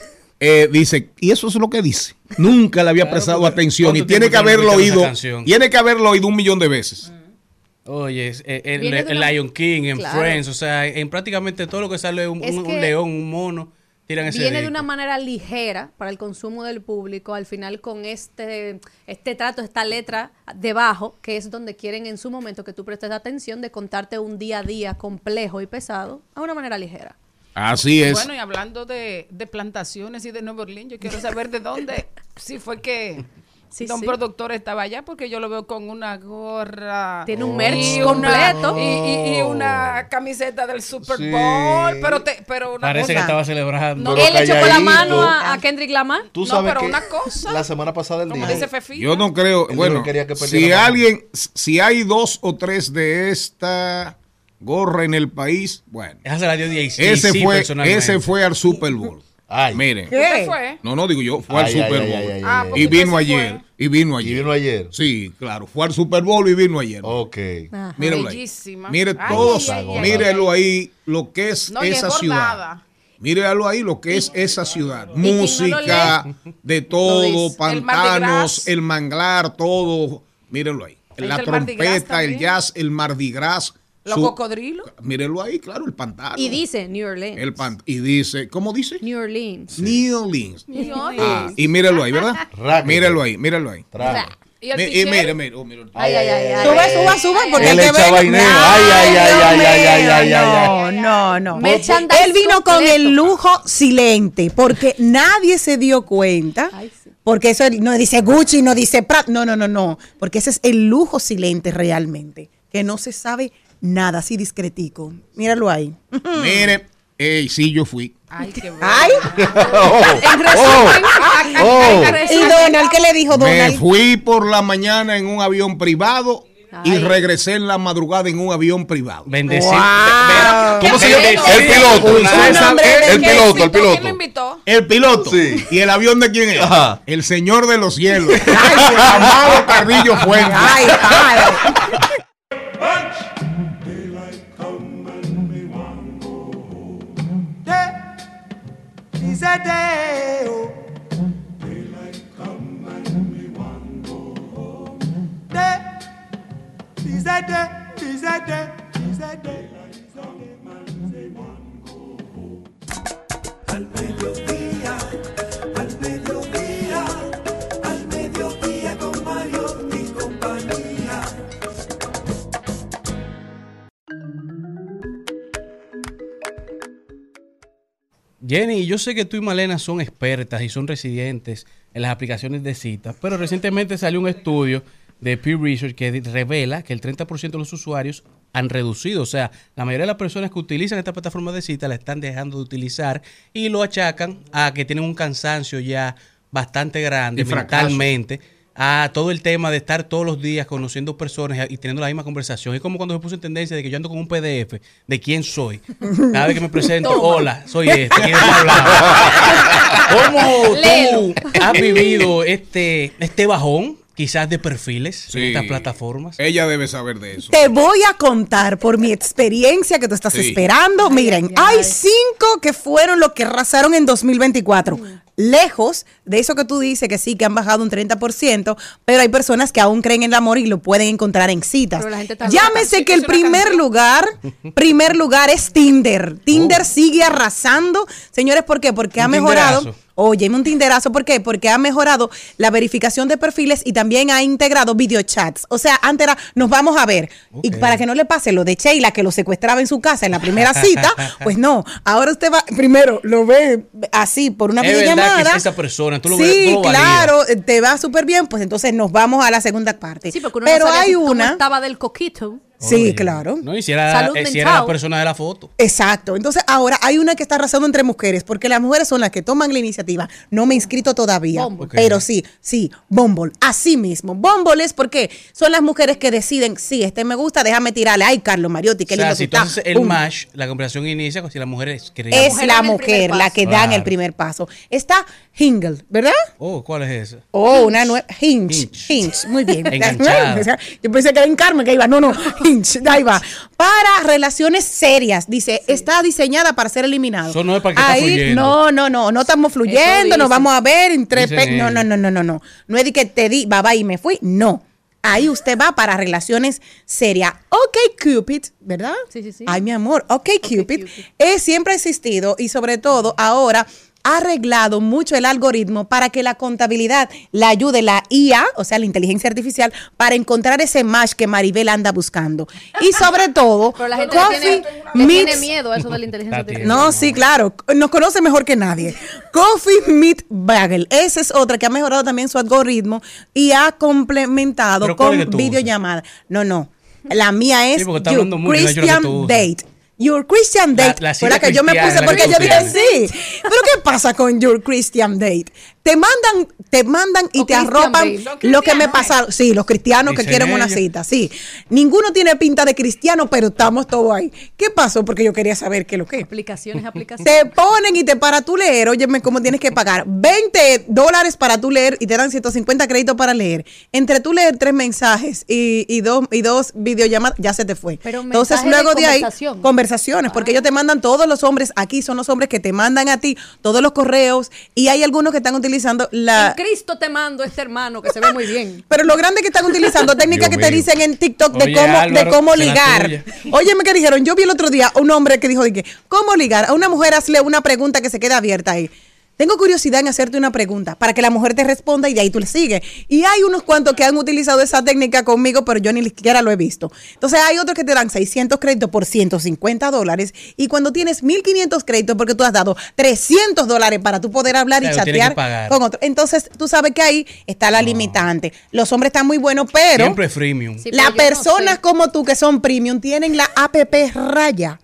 eh, dice, y eso es lo que dice. Nunca le había
Claro,
prestado
porque
atención y
¿cuánto
tiene que
tiempo
haberlo
tiene esa
oído,
canción?
tiene que haberlo oído un millón de veces.
Oye, es- eh, el,
Viene
el
de una-
Lion King, en
Claro.
Friends, o sea, en prácticamente todo lo que sale un,
Es
un- un
que
león, un mono, tiran ese
Viene de
disco.
una manera ligera para el consumo del público, al final con este, este trato, esta letra debajo, que es donde quieren en su momento que tú prestes atención de contarte un día a día complejo y pesado a una manera ligera.
Así es.
Bueno, y hablando de, de plantaciones y de Nueva Orleans, yo quiero saber de dónde, si fue que
Sí,
don
sí.
productor estaba allá, porque yo lo veo con una gorra.
Tiene un
y
merch
una-
completo.
Y, y- y una camiseta del Super
Sí.
Bowl, pero, te, pero una
Parece que
cosa.
estaba celebrando.
No,
Él le chocó la
calladito.
mano a, a Kendrick Lamar.
Tú
No,
sabes
pero
que
una cosa.
la semana pasada él
Como
dijo,
dice Fefita.
Yo no creo,
Él
bueno,
no quería que perdiera
si
la mano.
alguien, si hay dos o tres de esta gorra en el país, bueno,
Esa se la dio D A C,
ese
sí,
fue,
personalmente.
ese fue al Super Bowl.
Ay.
Miren,
¿Qué fue?
no, no digo yo, fue al
Ay,
Super
ay,
Bowl.
ay, ay, ay,
Ah,
ay.
porque
Y
usted
vino
se
ayer,
fue.
y vino
Y
ayer.
vino ayer.
Sí, claro, fue al Super Bowl y vino ayer.
Ok.
Ajá.
Míralo ahí.
Bellísima.
Mire
Ay,
todos,
ay, ay, ay,
mírelo
ay.
ahí lo que es
No, y es
esa ciudad.
bordada.
Míralo ahí lo que es esa ciudad.
quien no lo
Música, de todo,
dice. El Mardi
pantanos,
Gras.
el manglar, todo. Mírenlo ahí.
Ahí
La
está el Mardi Gras
trompeta, el
también.
jazz, el Mardi Gras.
Los
su-
cocodrilos.
Mírenlo ahí, claro, el pantano.
Y dice New Orleans.
El pan- y dice, ¿cómo dice?
New Orleans.
New Orleans.
New
Ah,
Orleans.
y mírenlo ahí, ¿verdad?
Ráquete.
Míralo ahí, míralo ahí.
Traga.
Y el
Mi- Y
pichero.
mire, mire, oh, mire.
Ay, ay, ay, ay.
Sube, suba, suba, porque
Él
hay que
echa
ver.
vaineo. Ay, ay, ay,
Dios
ay, ay, ay,
mío,
ay, ay,
No, no, no.
Merchandise
Él vino con
completo.
el lujo silente, porque nadie se dio cuenta.
Ay, sí.
Porque eso no dice Gucci, no dice Prat. No, no, no, no. Porque ese es el lujo silente realmente. Que no se sabe nada, así discretico. Míralo ahí.
Mire, ey, sí, yo fui.
Ay, qué bueno.
Ay.
Oh,
En resumen,
oh.
en
Y
resumen,
Donald, ¿qué le dijo
Me
Donald?
fui por la mañana en un avión privado y
Ay.
regresé en la madrugada en un avión privado.
Bendecido.
Wow.
¿Cómo se llama?
Bendecido.
El piloto.
Usted
Un
sabe-
hombre de
El
que-
piloto, el
¿Quién lo
piloto.
invitó?
El piloto.
Sí.
¿Y el avión de quién es?
Ajá.
El señor de los cielos. Amado Carrillo Fuentes.
Ay, padre.
He's a day, oh. Daylight come and me want go home. Day, he's a day, he's a day, he's a day. Al mediodía, al mediodía, al mediodía con Mario y compañía.
Jenny, yo sé que tú y Malena son expertas y son residentes en las aplicaciones de citas, pero recientemente salió un estudio de Pew Research que revela que el treinta por ciento de los usuarios han reducido. O sea, la mayoría de las personas que utilizan esta plataforma de cita la están dejando de utilizar y lo achacan a que tienen un cansancio ya bastante grande
Y fracaso.
mentalmente, a todo el tema de estar todos los días conociendo personas y teniendo la misma conversación. Es como cuando se puso en tendencia de que yo ando con un P D F de quién soy. Cada vez que me presento, hola, soy este. ¿Quién está hablando? ¿Cómo
Léelo.
tú has vivido este, este bajón, quizás de perfiles en
Sí.
estas plataformas?
Ella debe saber de eso.
Te voy a contar por mi experiencia que tú estás
Sí.
esperando. Miren,
ay,
hay
ay.
cinco que fueron los que arrasaron en dos mil veinticuatro. lejos de eso que tú dices, que sí, que han bajado un treinta por ciento, pero hay personas que aún creen en el amor y lo pueden encontrar en citas.
Pero la gente está
Llámese
loca.
que el primer lugar, primer lugar es Tinder. Tinder
Oh.
sigue arrasando. Señores, ¿por qué? Porque
Un
ha mejorado.
tinderazo.
Oye, un tinderazo, ¿por qué? Porque ha mejorado la verificación de perfiles y también ha integrado videochats. O sea, antes era, nos vamos a ver. Y
Ok.
para que no le pase lo de Sheila, que lo secuestraba en su casa en la primera cita, pues no. Ahora usted va, primero lo ve así por una
Es verdad
videollamada.
que es esa persona, tú lo
sí,
ves, tú lo validas.
claro, te va súper bien, pues entonces nos vamos a la segunda parte.
Sí, porque uno
Pero
no sabía
hay
si cómo
una.
estaba del coquito.
Sí,
Oye,
claro.
No, y si era,
Salud
eh, si
mental.
era la persona de la foto.
Exacto. Entonces ahora hay una que está arrasando entre mujeres, porque las mujeres son las que toman la iniciativa. No me he inscrito todavía,
Bumble.
Ok.
pero sí, sí, Bumble. Así mismo. Bumble es porque son las mujeres que deciden, sí, este me gusta, déjame tirarle. Ay, Carlos Mariotti, qué
O sea,
lindo
si
tú estás.
entonces el
Pum.
match, la conversación inicia con si la mujer es creen.
Es
mujer
la
dan el
mujer
primer
la
paso.
que dan el
Claro.
primer paso. Está Hingle, ¿verdad?
Oh, ¿cuál es esa?
Oh, una nueva. Hinge.
Hinge.
Hinge. Muy bien.
Enganchada.
Yo pensé que era en Carmen que iba. No, no. Hinge. Ahí va. Para relaciones serias. Dice, está diseñada para ser eliminado.
Eso no es para que está
Ahí,
fluyendo.
no, no, no. No estamos fluyendo.
dicen.
Nos vamos a ver. Entre
Dicen
pe- no,
ellos.
no, no, no, no, no. No es de que te di, bye bye y me fui. No. Ahí usted va para relaciones serias. Ok, Cupid, ¿verdad?
Sí, sí, sí.
Ay, mi amor. Ok, Cupid.
Cupid.
Eh, siempre ha existido y sobre todo ahora ha arreglado mucho el algoritmo para que la contabilidad la ayude la I A, o sea, la inteligencia artificial, para encontrar ese match que Maribel anda buscando. Y sobre todo,
Pero la gente le
Coffee
tiene, le tiene
meets-
miedo a eso de la inteligencia
Está
artificial.
no, sí, claro. Nos conoce mejor que nadie. Coffee Meet Bagel. Esa es otra que ha mejorado también su algoritmo y ha complementado
¿Pero cuál
con
es que tú
videollamada. No, no. La mía es
Sí, porque está
Your
hablando mucho, no es yo lo que
Christian
tú usas.
Date. Your Christian
La-
Date.
la
Fue la
cita
que yo me
cristiana,
puse
la
porque
que
yo
tú
dije
usas.
sí. Pero ¿qué pasa con Your Christian Date? Te mandan, te mandan y
O
te
Christian
arropan
Date. Son
lo que me
cristianos,
pasaron. Sí, los cristianos que
Dicen
quieren una
ellos.
cita, sí. Ninguno tiene pinta de cristiano, pero estamos todos ahí. ¿Qué pasó? Porque yo quería saber qué es lo que es.
Aplicaciones, aplicaciones.
Te ponen y te para tú leer, óyeme cómo tienes que pagar veinte dólares para tú leer y te dan ciento cincuenta créditos para leer. Entre tú leer tres mensajes y, y dos y dos videollamadas, ya se te fue.
Pero
Entonces
mensajes
luego
de
de ahí,
conversación.
conversaciones, porque ellos te mandan todos los hombres, aquí son los hombres que te mandan a ti todos los correos y hay algunos que están utilizando la...
En Cristo te mando este hermano que se ve muy bien.
Pero lo grande que están utilizando técnicas
Dios
que te
mío.
dicen en TikTok de
Oye,
cómo, de
Álvaro,
cómo
se la
ligar.
tuya.
Óyeme que dijeron, yo vi el otro día un hombre que dijo, de que, ¿cómo ligar? A una mujer hazle una pregunta que se queda abierta ahí. Tengo curiosidad en hacerte una pregunta para que la mujer te responda y de ahí tú le sigues. Y hay unos cuantos que han utilizado esa técnica conmigo, pero yo ni siquiera lo he visto. Entonces hay otros que te dan seiscientos créditos por ciento cincuenta dólares y cuando tienes mil quinientos créditos porque tú has dado trescientos dólares para tú poder hablar y
Claro, tienes
chatear
que pagar.
con otro. Entonces tú sabes que ahí está la limitante. Los hombres están muy buenos, pero
Siempre es freemium.
Sí, pero
las
yo no
personas
sé.
como tú que son premium tienen la app raya,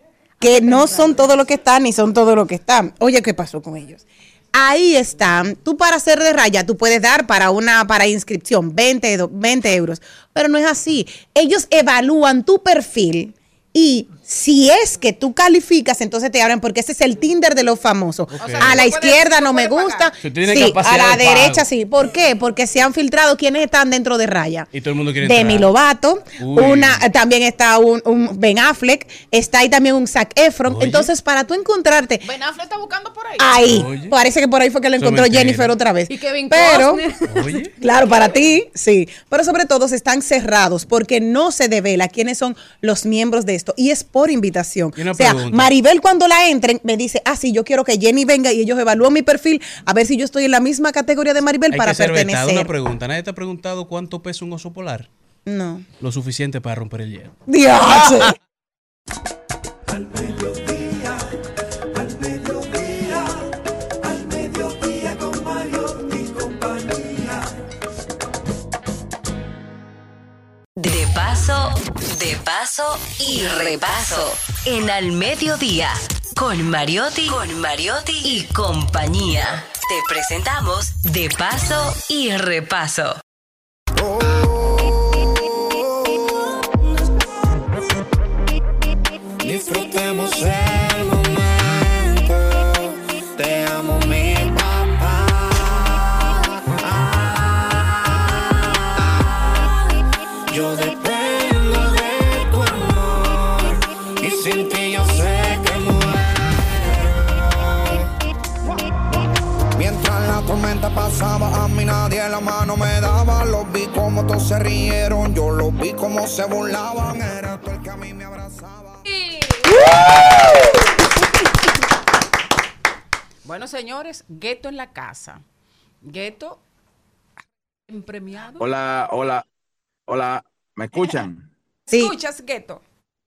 que no son todo lo que están ni son todo lo que están. Oye, ¿qué pasó con ellos? Ahí están. Tú para hacer de raya, tú puedes dar para una para inscripción veinte, do- veinte euros, pero no es así. Ellos evalúan tu perfil y si es que tú calificas, entonces te abren porque ese es el Tinder de los famosos.
sea,
A
tú
la
puedes-
izquierda
tú
no me
puedes
gusta.
pagar.
Si tiene
Sí, a
capacidad
la
de pago.
derecha sí. ¿Por qué? Porque se han filtrado quienes están dentro de raya.
Y todo el mundo quiere
Demi
entrar.
Lovato,
Uy.
una, eh, también está un, un Ben Affleck, está ahí también un Zac Efron.
Oye.
Entonces, para tú encontrarte
Ben Affleck está buscando por ahí.
ahí,
Oye.
parece que por ahí fue que lo
Eso
encontró
mentira.
Jennifer otra vez.
Y Kevin
Pero,
Costner.
Oye.
claro, para ti, sí. Pero sobre todo se están cerrados porque no se devela quiénes son los miembros de esto. Y es por invitación.
Y una
O sea,
pregunta.
Maribel cuando la entren me dice, ah, sí, yo quiero que Jenny venga y ellos evalúan mi perfil a ver si yo estoy en la misma categoría de Maribel
Hay
para
que ser vetado.
pertenecer.
Una pregunta. ¿Nadie te ha preguntado cuánto pesa un oso polar?
No.
Lo suficiente para romper el hielo.
Dios.
Al mediodía, al mediodía, al mediodía con Mario y compañía.
De paso, de paso y repaso. En Al Mediodía, con Mariotti, con Mariotti y compañía. Te presentamos De Paso y Repaso.
Disfrutemos el momento. Te amo, mi papá. Yo dependo de tu amor y sin ti yo sé que muero. Mientras mente pasaba, a mí nadie la mano me daba. Los vi como todos se rieron, yo los vi como se burlaban. Era tú el que a mí me abrazaba.
Bueno, señores, Gueto en la casa. Gueto, en premiado.
Hola, hola, hola, ¿me escuchan?
Sí.
¿Escuchas, Gueto?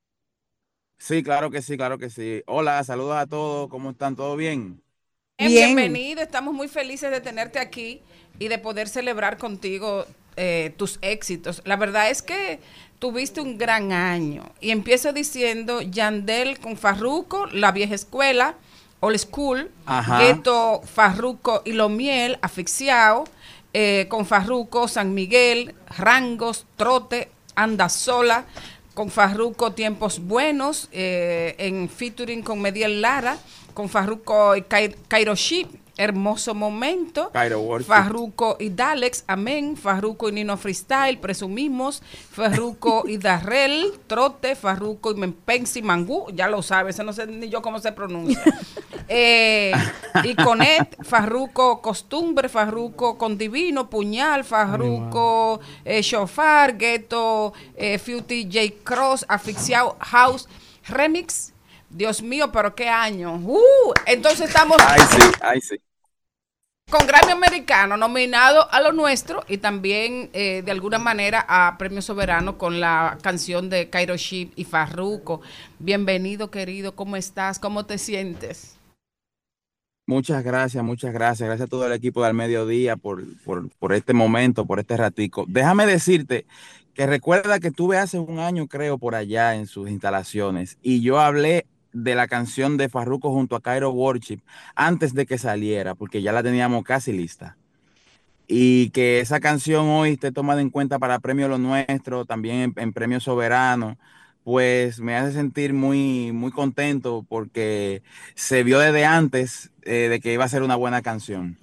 Sí, claro que sí, claro que sí. Hola, saludos a todos, ¿cómo están? ¿Todo bien?
Eh,
Bien.
Bienvenido, estamos muy felices de tenerte aquí y de poder celebrar contigo eh, tus éxitos. La verdad es que tuviste un gran año y empiezo diciendo Yandel con Farruko, la vieja escuela, Old School,
Ajá.
Gueto, Farruko y Lo Miel, Asfixiao, eh, con Farruko, San Miguel, Rangos, Trote, Anda Sola, con Farruko, Tiempos Buenos, eh, en featuring con Mediel Lara, con Farruko y Kai- Cairo Ship, Hermoso Momento,
Cairo Worship.
Farruko y Dalex, Amén, Farruko y Nino Freestyle, Presumimos, Farruko y Darrell, Trote, Farruko y Mempensi Mangú, ya lo sabes, eso no sé ni yo cómo se pronuncia. eh, y Conet, Farruko Costumbre, Farruko con Divino, Puñal, Farruko eh, Shofar, Gueto, eh, Futy J Cross, Asfixiao House, Remix. Dios mío, pero qué año. Uh, entonces estamos
Ay, sí, ay, sí.
con Grammy Americano nominado a lo nuestro y también eh, de alguna manera a Premio Soberano con la canción de Cairo Ship y Farruko. Bienvenido, querido, ¿cómo estás? ¿Cómo te sientes?
Muchas gracias, muchas gracias. Gracias a todo el equipo del Mediodía por, por, por este momento, por este ratico. Déjame decirte que recuerda que tuve hace un año, creo, por allá en sus instalaciones y yo hablé de la canción de Farruko junto a Cairo Worship antes de que saliera, porque ya la teníamos casi lista. Y que esa canción hoy esté tomada en cuenta para Premio Lo Nuestro, también en, en Premio Soberano, pues me hace sentir muy, muy contento porque se vio desde antes eh, de que iba a ser una buena canción.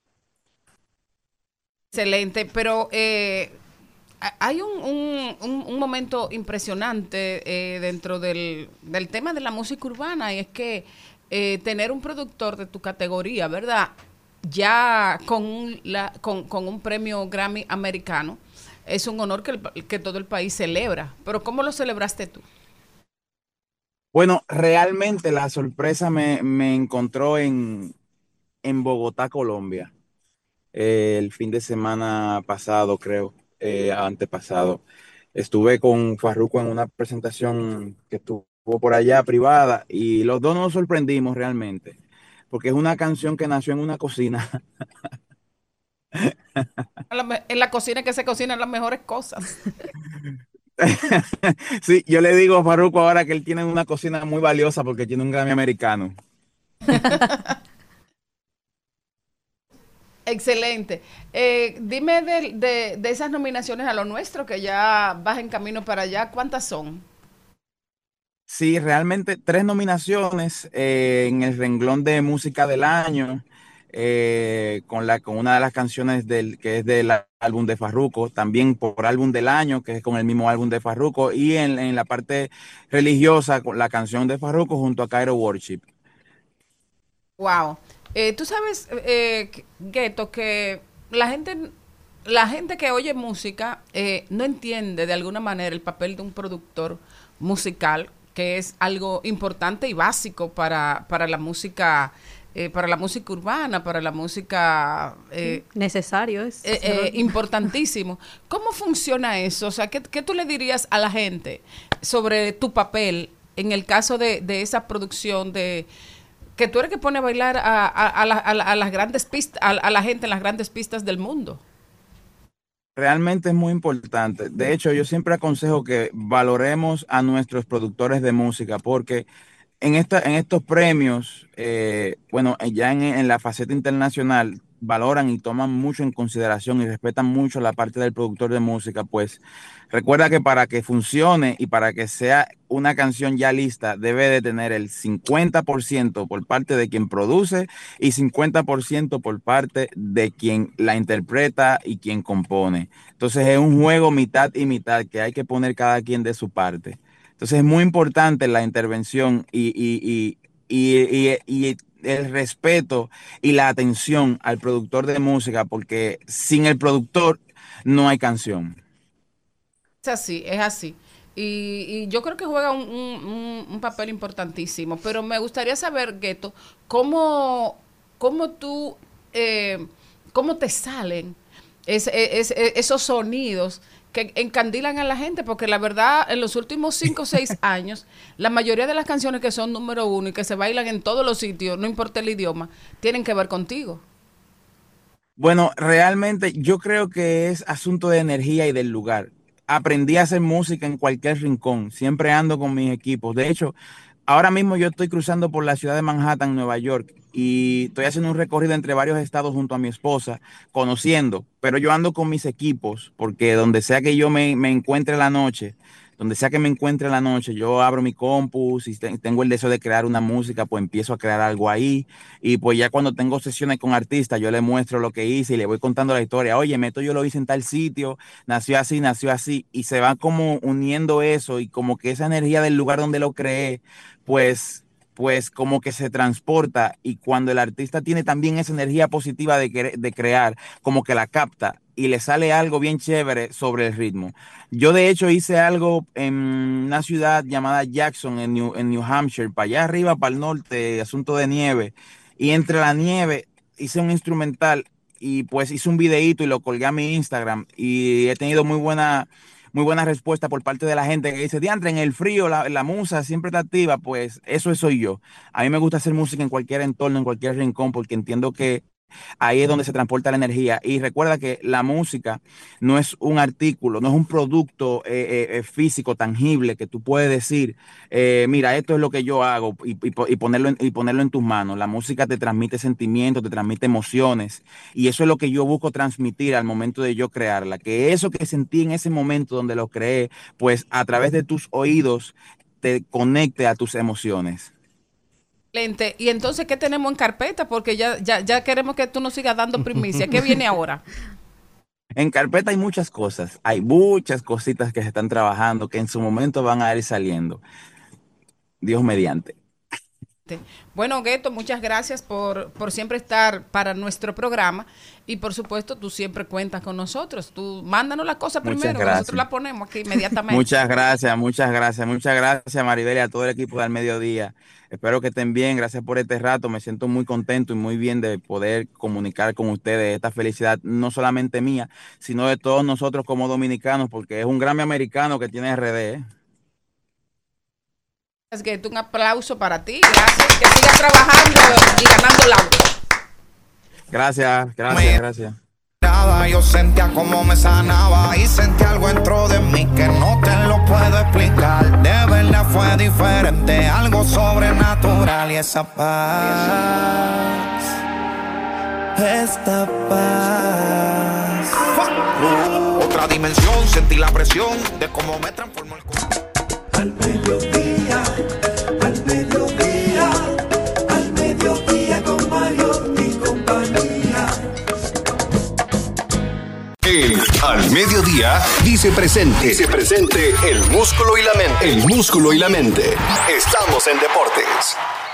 Excelente, pero eh, ha- hay un, un- un- un momento impresionante eh, dentro del, del tema de la música urbana y es que eh, tener un productor de tu categoría, ¿verdad? Ya con un, la- con, con un premio Grammy americano, es un honor que, el pa- que todo el país celebra. Pero ¿cómo lo celebraste tú?
Bueno, realmente la sorpresa me, me encontró en, en Bogotá, Colombia, eh, el fin de semana pasado, creo, eh, antepasado. Estuve con Farruko en una presentación que estuvo por allá privada y los dos nos sorprendimos realmente, porque es una canción que nació en una cocina.
A la me- En la cocina que se cocinan las mejores cosas.
Sí, yo le digo a Farruko ahora que él tiene una cocina muy valiosa porque tiene un Grammy americano.
Excelente. Eh, dime de, de- de esas nominaciones a lo nuestro, que ya vas en camino para allá, ¿cuántas son?
Sí, realmente tres nominaciones eh, en el renglón de música del año, eh, con la, con una de las canciones del, que es del álbum de Farruko, también por álbum del año, que es con el mismo álbum de Farruko, y en, en la parte religiosa, con la canción de Farruko junto a Cairo Worship.
Wow. Eh, tú sabes, eh, que- Gueto, que la gente, la gente que oye música eh, no entiende de alguna manera el papel de un productor musical, que es algo importante y básico para, para la música, eh, para la música urbana, para la música eh,
Necesario es.
eh, eh, importantísimo. ¿Cómo funciona eso? O sea, ¿qué, qué tú le dirías a la gente sobre tu papel en el caso de, de esa producción de que tú eres que pone a bailar a, a- a la- a la- a las grandes pistas, a, a la gente en las grandes pistas del mundo?
Realmente es muy importante. De hecho, yo siempre aconsejo que valoremos a nuestros productores de música porque en esta, en estos premios, eh, bueno, eh, ya en, en la faceta internacional, valoran y toman mucho en consideración y respetan mucho la parte del productor de música, pues recuerda que para que funcione y para que sea una canción ya lista, debe de tener el cincuenta por ciento por parte de quien produce y cincuenta por ciento por parte de quien la interpreta y quien compone. Entonces es un juego mitad y mitad que hay que poner cada quien de su parte. Entonces es muy importante la intervención y, y, y, y, y- y el respeto y la atención al productor de música, porque sin el productor no hay canción.
Es así, es así. Y, y yo creo que juega un, un, un papel importantísimo. Pero me gustaría saber, Gueto, cómo, cómo tú, eh, cómo te salen es, es, es, esos sonidos que encandilan a la gente, porque la verdad, en los últimos cinco o seis años, la mayoría de las canciones que son número uno y que se bailan en todos los sitios, no importa el idioma, tienen que ver contigo.
Bueno, realmente yo creo que es asunto de energía y del lugar. Aprendí a hacer música en cualquier rincón, siempre ando con mis equipos. De hecho, ahora mismo yo estoy cruzando por la ciudad de Manhattan, Nueva York, y estoy haciendo un recorrido entre varios estados junto a mi esposa, conociendo, pero yo ando con mis equipos, porque donde sea que yo me, me encuentre en la noche, donde sea que me encuentre en la noche, yo abro mi compu, si te- tengo el deseo de crear una música, pues empiezo a crear algo ahí, y pues ya cuando tengo sesiones con artistas, yo le muestro lo que hice y le voy contando la historia. Oye, esto yo lo hice en tal sitio, nació así, nació así, y se va como uniendo eso y como que esa energía del lugar donde lo creé, pues pues como que se transporta, y cuando el artista tiene también esa energía positiva de, querer- de crear, como que la capta y le sale algo bien chévere sobre el ritmo. Yo de hecho hice algo en una ciudad llamada Jackson, en New, en New Hampshire, para allá arriba, para el norte, asunto de nieve, y entre la nieve hice un instrumental y pues hice un videíto y lo colgué a mi Instagram, y he tenido muy buena muy buena respuesta por parte de la gente que dice, diantre, en el frío la, la musa siempre está activa. Pues eso soy yo. A mí me gusta hacer música en cualquier entorno, en cualquier rincón, porque entiendo que ahí es donde se transporta la energía. Y recuerda que la música no es un artículo, no es un producto eh, eh, eh, físico, tangible, que tú puedes decir, eh, mira, esto es lo que yo hago, y, y po- y ponerlo en, y ponerlo en tus manos. La música te transmite sentimientos, te transmite emociones, y eso es lo que yo busco transmitir al momento de yo crearla. Que eso que sentí en ese momento donde lo creé, pues a través de tus oídos te conecte a tus emociones.
Excelente. Y entonces, ¿qué tenemos en carpeta? Porque ya, ya, ya queremos que tú nos sigas dando primicia. ¿Qué viene ahora?
En carpeta hay muchas cosas, hay muchas cositas que se están trabajando que en su momento van a ir saliendo. Dios mediante.
Bueno, Gueto, muchas gracias por, por siempre estar para nuestro programa, y por supuesto tú siempre cuentas con nosotros. Tú mándanos la cosa
Muchas
primero, que
gracias.
nosotros la ponemos aquí inmediatamente.
Muchas gracias, muchas gracias, muchas gracias, Maribel, y a todo el equipo del Mediodía. Espero que estén bien, gracias por este rato. Me siento muy contento y muy bien de poder comunicar con ustedes esta felicidad, no solamente mía, sino de todos nosotros como dominicanos, porque es un Grammy americano que tiene R D, ¿eh?
Es que un aplauso para ti, gracias, que sigas trabajando y ganando lauros.
Gracias, gracias, gracias.
Yo sentía como me sanaba y sentí algo dentro de mí que no te lo puedo explicar. De verdad fue diferente, algo sobrenatural, y esa paz, esta paz. Uh, otra dimensión, sentí la presión de cómo me transformó el cuerpo.
Al mediodía, al mediodía, al mediodía con Mario y compañía.
El Al Mediodía dice presente. Dice presente el músculo y la mente. El músculo y la mente. Estamos en deportes.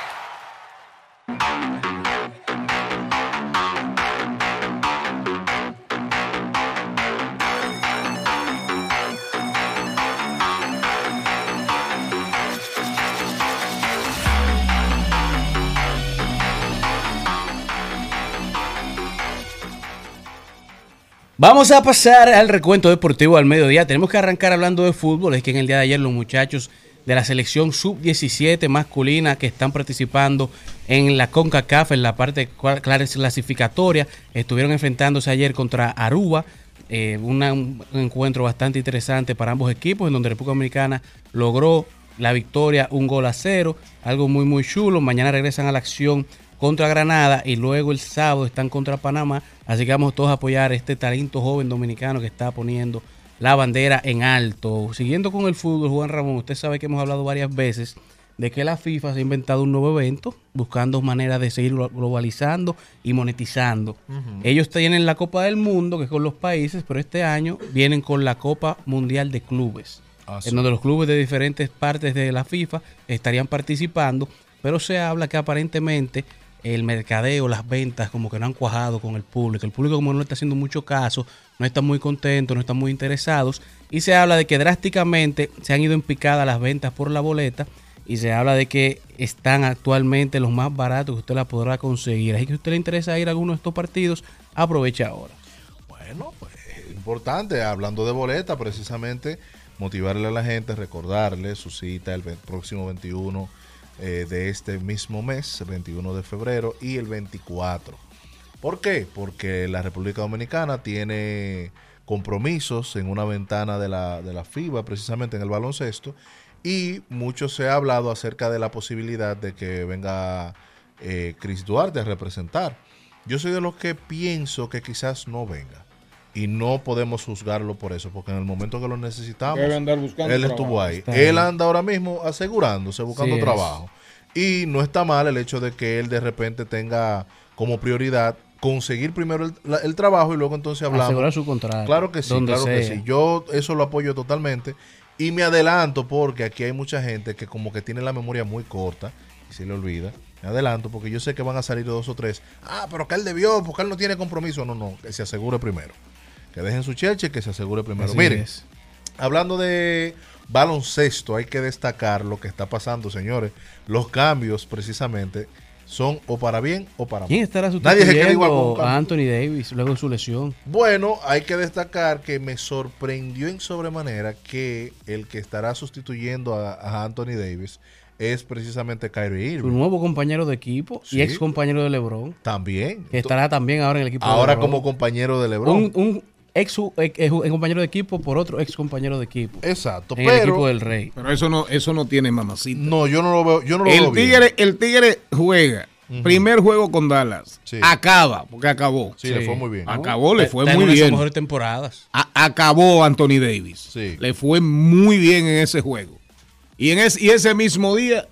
Vamos a pasar al recuento deportivo al mediodía. Tenemos que arrancar hablando de fútbol. Es que en el día de ayer los muchachos de la selección sub diecisiete masculina que están participando en la CONCACAF, en la parte clasificatoria, estuvieron enfrentándose ayer contra Aruba. Eh, una, un encuentro bastante interesante para ambos equipos, en donde República Dominicana logró la victoria, un gol a cero, algo muy muy chulo. Mañana regresan a la acción contra Granada y luego el sábado están contra Panamá, así que vamos todos a apoyar a este talento joven dominicano que está poniendo la bandera en alto. Siguiendo con el fútbol, Juan Ramón, usted sabe que hemos hablado varias veces de que la FIFA se ha inventado un nuevo evento buscando maneras de seguir globalizando y monetizando. Uh-huh. Ellos tienen la Copa del Mundo, que es con los países, pero este año vienen con la Copa Mundial de Clubes, ah, sí. en donde los clubes de diferentes partes de la FIFA estarían participando, pero se habla que aparentemente el mercadeo, las ventas como que no han cuajado con el público. El público como no le está haciendo mucho caso, no está muy contento, no está muy interesados. Y se habla de que drásticamente se han ido en picada las ventas por la boleta. Y se habla de que están actualmente los más baratos que usted la podrá conseguir. Así que si a usted le interesa ir a alguno de estos partidos, aproveche ahora.
Bueno, pues importante, hablando de boleta, precisamente motivarle a la gente, recordarle su cita el próximo veintiuno eh, de este mismo mes, el veintiuno de febrero y el veinticuatro. ¿Por qué? Porque la República Dominicana tiene compromisos en una ventana de la, de la FIBA, precisamente en el baloncesto, y mucho se ha hablado acerca de la posibilidad de que venga eh, Chris Duarte a representar. Yo soy de los que pienso que quizás no venga. Y no podemos juzgarlo por eso, porque en el momento que lo necesitamos,
Debe andar buscando
él
trabajo.
estuvo ahí.
Está
Él
bien.
anda ahora mismo asegurándose, buscando
Sí,
trabajo. Y no está mal el hecho de que él de repente tenga como prioridad conseguir primero el, la- el trabajo y luego entonces hablamos.
Asegurar su contrato.
Claro que sí,
donde
claro que
sea.
sí. Yo eso lo apoyo totalmente. Y me adelanto porque aquí hay mucha gente que como que tiene la memoria muy corta y se le olvida. Me adelanto porque yo sé que van a salir dos o tres. Ah, pero que él debió, porque él no tiene compromiso. No, no, que se asegure primero. Que dejen su cheche y que se asegure primero.
Así
Miren,
es.
hablando de baloncesto, hay que destacar lo que está pasando, señores. Los cambios, precisamente, son o para bien o para mal.
¿Quién estará
Nadie se queda igual con un
sustituyendo
cambio.
a Anthony Davis luego de su lesión?
Bueno, hay que destacar que me sorprendió en sobremanera que el que estará sustituyendo a, a Anthony Davis es precisamente Kyrie
Su
Irving.
nuevo compañero de equipo
Sí.
y ex compañero de LeBron,
También.
que estará también ahora en el equipo de
Ahora
LeBron.
como compañero de LeBron.
Un, un ex, ex- ex compañero de equipo por otro ex compañero de equipo.
Exacto.
En el equipo
Pero
del Rey.
Pero eso no, eso no tiene mamacita.
no, yo no lo veo, yo no lo
El
veo bien.
tigre, el tigre juega. Primer juego con Dallas.
Sí.
Acaba, porque acabó.
Sí, le fue muy bien.
Acabó, le
Está-
fue
está en
muy
una de sus
bien.
mejores temporadas.
A- acabó Anthony Davis.
Sí.
Le fue muy bien en ese juego. Y, en es- y ese mismo día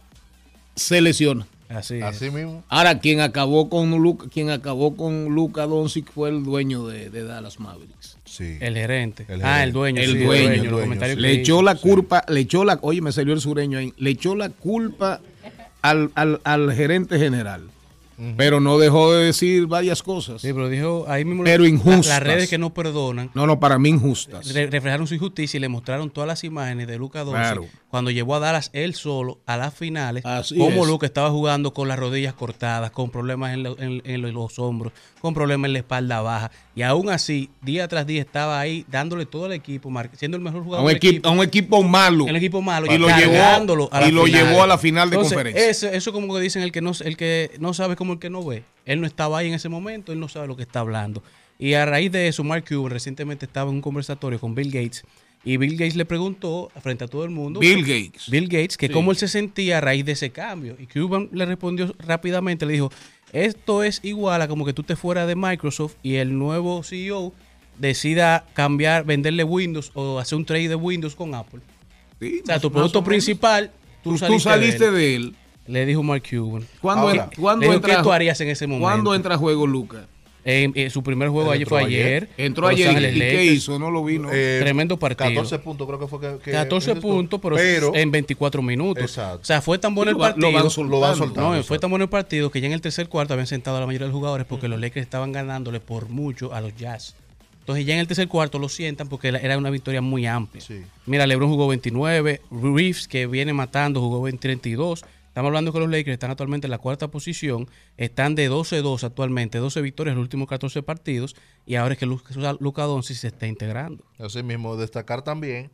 se lesiona.
Así es.
Así mismo.
Ahora, quien acabó con Luka, quien acabó con Luka Doncic fue el dueño de, de Dallas Mavericks.
Sí.
El gerente.
El
Ah,
gerente.
el dueño.
El
sí,
dueño, el
los
dueño,
comentarios
sí.
que
Le echó
hizo.
la culpa, le echó la, oye, me salió el sureño ahí, le echó la culpa al, al, al gerente general. Pero no dejó de decir varias cosas.
Sí, pero dijo ahí mismo.
Pero
la-
injustas.
Las redes que no perdonan.
No, no, para mí injustas.
re- reflejaron su injusticia y le mostraron todas las imágenes de Luka Doncic
Claro.
cuando llevó a Dallas él solo a las finales,
Así
como
es.
Luka estaba jugando con las rodillas cortadas, con problemas en, lo- en- en los hombros, con problemas en la espalda baja, y aún así, día tras día estaba ahí dándole todo al equipo, mar- siendo el mejor
A
jugador
un,
del
equipo,
equipo.
a un equipo malo.
El equipo malo
Y lo llevó,
cargándolo a la
y lo
final.
llevó a la final de
Entonces,
conferencia.
Eso, eso como que dicen el que no el que no sabe como el que no ve. Él no estaba ahí en ese momento, él no sabe lo que está hablando. Y a raíz de eso, Mark Cuban recientemente estaba en un conversatorio con Bill Gates y Bill Gates le preguntó frente a todo el mundo,
Bill Gates.
Bill Gates, que
Sí.
cómo él se sentía a raíz de ese cambio. Y Cuban le respondió rápidamente, le dijo, esto es igual a como que tú te fueras de Microsoft y el nuevo C E O decida cambiar, venderle Windows o hacer un trade de Windows con Apple.
Sí,
O sea,
más-
tu
más
producto
o menos.
principal,
Tú,
tú
tú
saliste,
saliste
de él.
de él.
Le dijo Mark Cuban.
¿Cuándo,
Ahora,
en- cuándo
Le dijo,
entra,
¿qué tú harías en ese momento?
¿Cuándo entra a juego Luca?
En, en su primer juego
Él
ayer
entró
fue
ayer.
ayer.
Entró
con Los
ayer
Ángeles
y ¿qué
Lakers.
hizo? No lo vino.
Eh,
Tremendo partido.
catorce puntos creo que fue que, que
catorce
esto.
puntos, pero,
Pero-
en veinticuatro minutos.
Exacto.
O sea, fue tan bueno
Sí,
el
lo va-
partido.
lo van soltando.
Lo van soltando,
No,
exacto.
fue tan bueno el partido que ya en el tercer cuarto habían sentado a la mayoría de los jugadores porque los Lakers estaban ganándole por mucho a los Jazz. Entonces ya en el tercer cuarto lo sientan porque era- era una victoria muy amplia.
Sí.
Mira, LeBron jugó veintinueve, Reeves, que viene matando, jugó treinta y dos. Estamos hablando que los Lakers están actualmente en la cuarta posición, están de doce dos actualmente, doce victorias en los últimos catorce partidos, y ahora es que Luka Luka Doncic se está integrando.
Así mismo, destacar también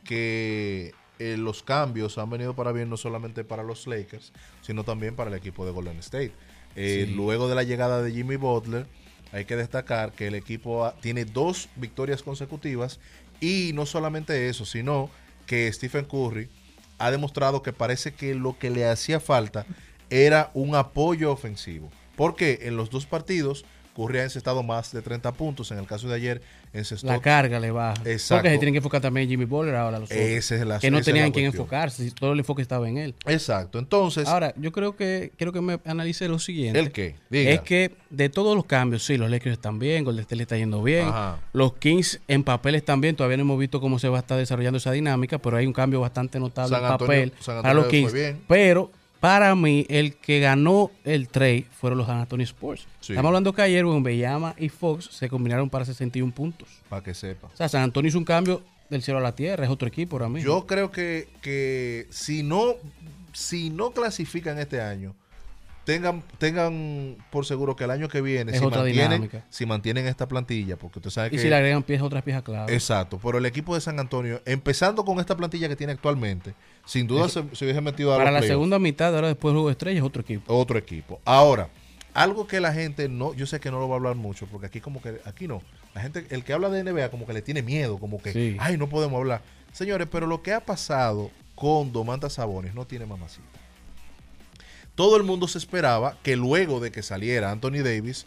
que eh, los cambios han venido para bien no solamente para los Lakers, sino también para el equipo de Golden State. Eh,
Sí.
Luego de la llegada de Jimmy Butler, hay que destacar que el equipo ha- tiene dos victorias consecutivas y no solamente eso, sino que Stephen Curry ha demostrado que parece que lo que le hacía falta era un apoyo ofensivo. Porque en los dos partidos Curry ha encestado más de treinta puntos. En el caso de ayer, encestó.
La carga le baja.
Exacto.
Porque se tienen que enfocar también en Jimmy Butler ahora. Los otros,
Esa es la-
que no
esa es
tenían
la
en quién
cuestión.
enfocarse. si Todo el enfoque estaba en él.
Exacto. Entonces,
Ahora, yo creo que quiero que me analice lo siguiente.
¿el qué? Diga.
Es que de todos los cambios, sí, los Lakers están bien, Golden State le está yendo bien.
Ajá.
Los Kings en papel están bien. Todavía no hemos visto cómo se va a estar desarrollando esa dinámica, pero hay un cambio bastante notable
San
en
Antonio-
papel
San
para los
Antonio le
Kings.
fue bien.
Pero para mí, el que ganó el trade fueron los San Antonio Spurs.
Sí.
Estamos hablando que ayer Wembanyama y Fox se combinaron para sesenta y un puntos.
Para que sepa.
O sea, San Antonio hizo un cambio del cielo a la tierra, es otro equipo ahora mismo.
Yo creo que, que si no si no clasifican este año, tengan tengan por seguro que el año que viene,
Es
si
otra
mantienen,
dinámica.
si mantienen esta plantilla, porque usted sabe
y
que...
si le agregan piezas, otras piezas clave.
Exacto, pero el equipo de San Antonio, empezando con esta plantilla que tiene actualmente, sin duda se, se hubiese metido a
Para
los
la
playoffs.
segunda mitad, ahora después del juego de estrellas, otro equipo.
Otro equipo. Ahora, algo que la gente no, yo sé que no lo va a hablar mucho, porque aquí como que, aquí no, la gente, el que habla de N B A como que le tiene miedo, como que,
Sí.
ay, no podemos hablar. Señores, pero lo que ha pasado con Domantas Sabonis no tiene mamacita. Todo el mundo se esperaba que luego de que saliera Anthony Davis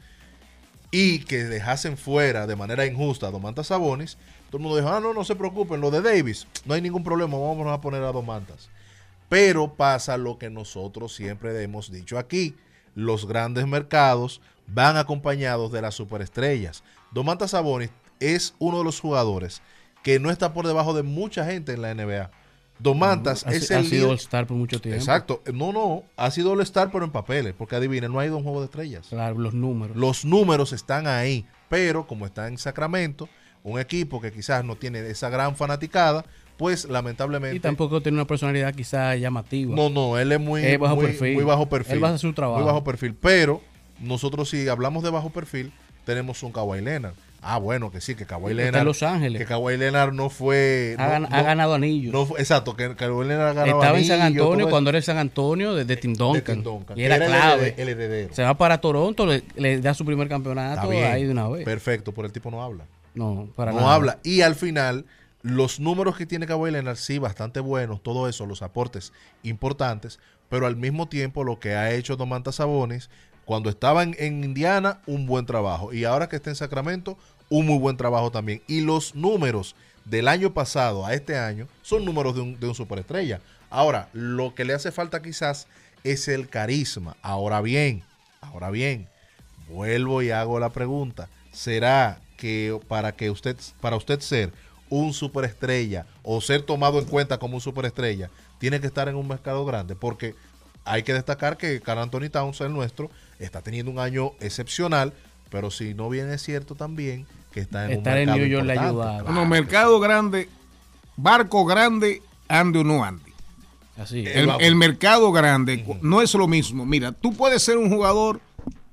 y que dejasen fuera de manera injusta a Domantas Sabonis, todo el mundo dijo, ah, no, no se preocupen, lo de Davis, no hay ningún problema, vamos a poner a Domantas. Pero pasa lo que nosotros siempre hemos dicho aquí, los grandes mercados van acompañados de las superestrellas. Domantas Sabonis es uno de los jugadores que no está por debajo de mucha gente en la N B A. Domantas
Ha,
es
ha
el
sido
líder-
All-Star por mucho tiempo.
Exacto. No, no. Ha sido All-Star, pero en papeles. Porque adivinen, no ha ido a un juego de estrellas.
Claro, los números.
Los números están ahí. Pero como está en Sacramento, un equipo que quizás no tiene esa gran fanaticada, pues lamentablemente...
Y tampoco tiene una personalidad quizás llamativa.
No, no. Él es muy,
Es bajo
muy,
perfil.
muy bajo perfil.
Él va a hacer su trabajo.
Muy bajo perfil. Pero nosotros, si hablamos de bajo perfil, tenemos un Kawhi Leonard. Ah, bueno, que sí, que Kawhi
Está
Leonard...
en Los Ángeles.
Que Kawhi Leonard no fue...
Ha,
no-
gan- ha
no-
ganado anillos.
no fue- exacto, que Kawhi Leonard ha ganado
Estaba en San
anillos,
Antonio
todo eso.
cuando era el San Antonio de, de Tim Duncan.
Tim Duncan,
Y
que
era,
era el
clave.
herede- el heredero.
Se va para Toronto, le, le da su primer
Está
campeonato
bien.
ahí de una vez.
Perfecto, pero el tipo no habla.
No, para
no
nada.
habla. Y al final, los números que tiene Kawhi Leonard, sí, bastante buenos, todo eso, los aportes importantes, pero al mismo tiempo lo que ha hecho Domantas Sabonis, cuando estaba en, en Indiana, un buen trabajo. Y ahora que está en Sacramento, un muy buen trabajo también. Y los números del año pasado a este año son números de un, de un superestrella. Ahora, lo que le hace falta quizás es el carisma. Ahora bien, ahora bien, vuelvo y hago la pregunta. ¿Será que para que usted, para usted ser un superestrella o ser tomado en cuenta como un superestrella, tiene que estar en un mercado grande? Porque hay que destacar que Karl Anthony Towns, el nuestro, está teniendo un año excepcional, pero si no bien es cierto también que está en
Estar
un
en
mercado
New York le
importante.
ayudaba.
Bueno, mercado grande, barco grande, ande o no ande.
Así.
El, el mercado grande uh-huh. no es lo mismo. Mira, tú puedes ser un jugador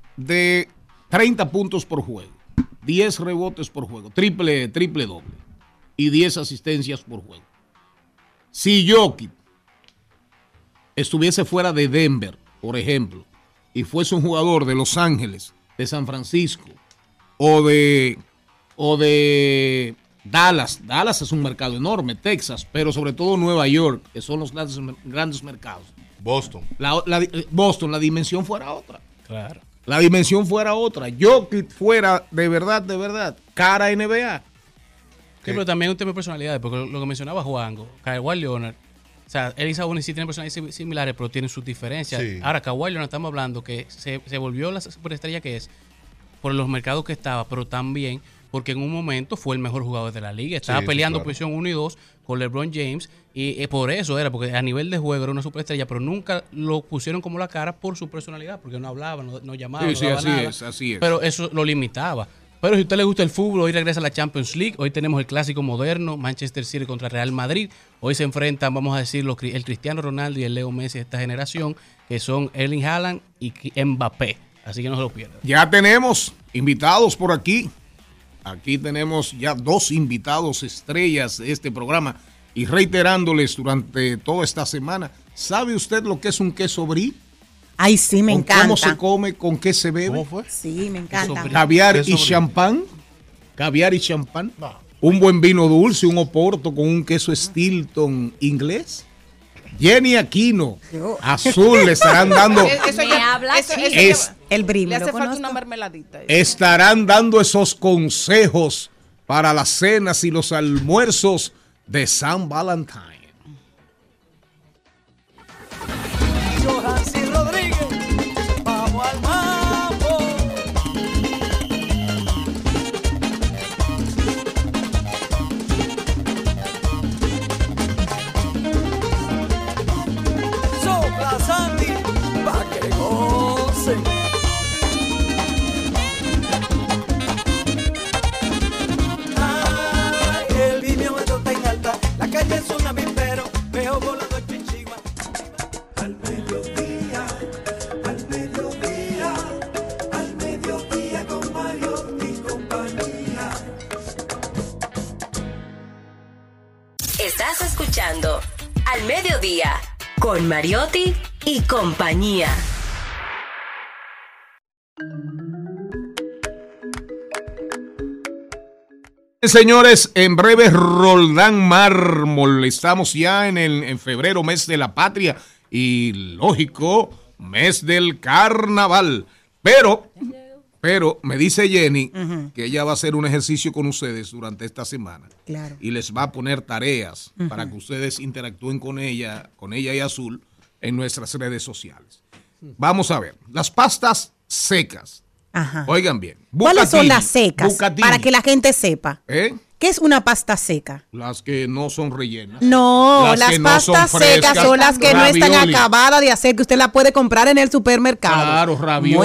de treinta puntos por juego, diez rebotes por juego, triple, triple doble y diez asistencias por juego. Si Jokic estuviese fuera de Denver, por ejemplo, y fuese un jugador de Los Ángeles, de San Francisco o de o de Dallas. Dallas es un mercado enorme, Texas, pero sobre todo Nueva York, que son los grandes, grandes mercados.
Boston.
La, la, Boston, la dimensión fuera otra.
Claro.
La dimensión fuera otra. Jokic fuera de verdad, de verdad, cara N B A.
Sí, pero también un tema de personalidades, porque lo, lo que mencionaba Juango, Kawhi Leonard, o sea, él y Sabonis sí tienen personalidades similares, pero tienen sus diferencias.
Sí.
Ahora, Kawhi Leonard estamos hablando que se, se volvió la superestrella que es por los mercados que estaba, pero también porque en un momento fue el mejor jugador de la liga. Estaba
Sí, sí,
peleando
claro.
posición uno y dos con LeBron James, y eh, por eso era, porque a nivel de juego era una superestrella, pero nunca lo pusieron como la cara por su personalidad, porque no hablaba, no, no llamaba,
Sí,
no
sí,
daba
así
nada.
es, así es.
Pero eso lo limitaba. Pero si a usted le gusta el fútbol, hoy regresa a la Champions League, hoy tenemos el clásico moderno, Manchester City contra Real Madrid, hoy se enfrentan, vamos a decir, los, el Cristiano Ronaldo y el Leo Messi de esta generación, que son Erling Haaland y Mbappé, así que no se lo pierdan.
Ya tenemos invitados por aquí. Aquí tenemos ya dos invitados estrellas de este programa. Y reiterándoles durante toda esta semana, ¿sabe usted lo que es un queso brie?
Ay, sí, me
¿Con
encanta.
¿Cómo se come? ¿Con qué se bebe?
¿Cómo fue?
Sí, me encanta.
Caviar
Queso
y
brie.
champán. Caviar y champán.
No.
Un buen vino dulce, un oporto con un queso Stilton inglés. Jenny Aquino,
Yo.
azul, le estarán dando,
Eso
Me habla
eso,
así.
eso
Es-
que-
El brie,
le
me
hace
lo
falta
conozco.
una mermeladita.
estarán dando esos consejos para las cenas y los almuerzos de San Valentín.
Johansi Rodríguez, vamos al mambo. Sopla Sandy,
Al mediodía, con Mariotti y compañía.
Señores, en breve Roldán Mármol. Estamos ya en, el, en febrero, mes de la patria y, lógico, mes del carnaval. Pero, pero me dice Jenny uh-huh. que ella va a hacer un ejercicio con ustedes durante esta semana.
Claro.
Y les va a poner tareas uh-huh. para que ustedes interactúen con ella, con ella y Azul en nuestras redes sociales. Vamos a ver, las pastas secas.
Ajá.
Oigan bien.
¿Cuáles
Bucatini,
son las secas?
Bucatini.
Para que la gente sepa.
¿Eh?
¿Qué es una pasta seca?
Las que no son rellenas.
No, las,
las
pastas
no
secas son las que ravioli. No están acabadas de hacer, que usted la puede comprar en el supermercado.
Claro,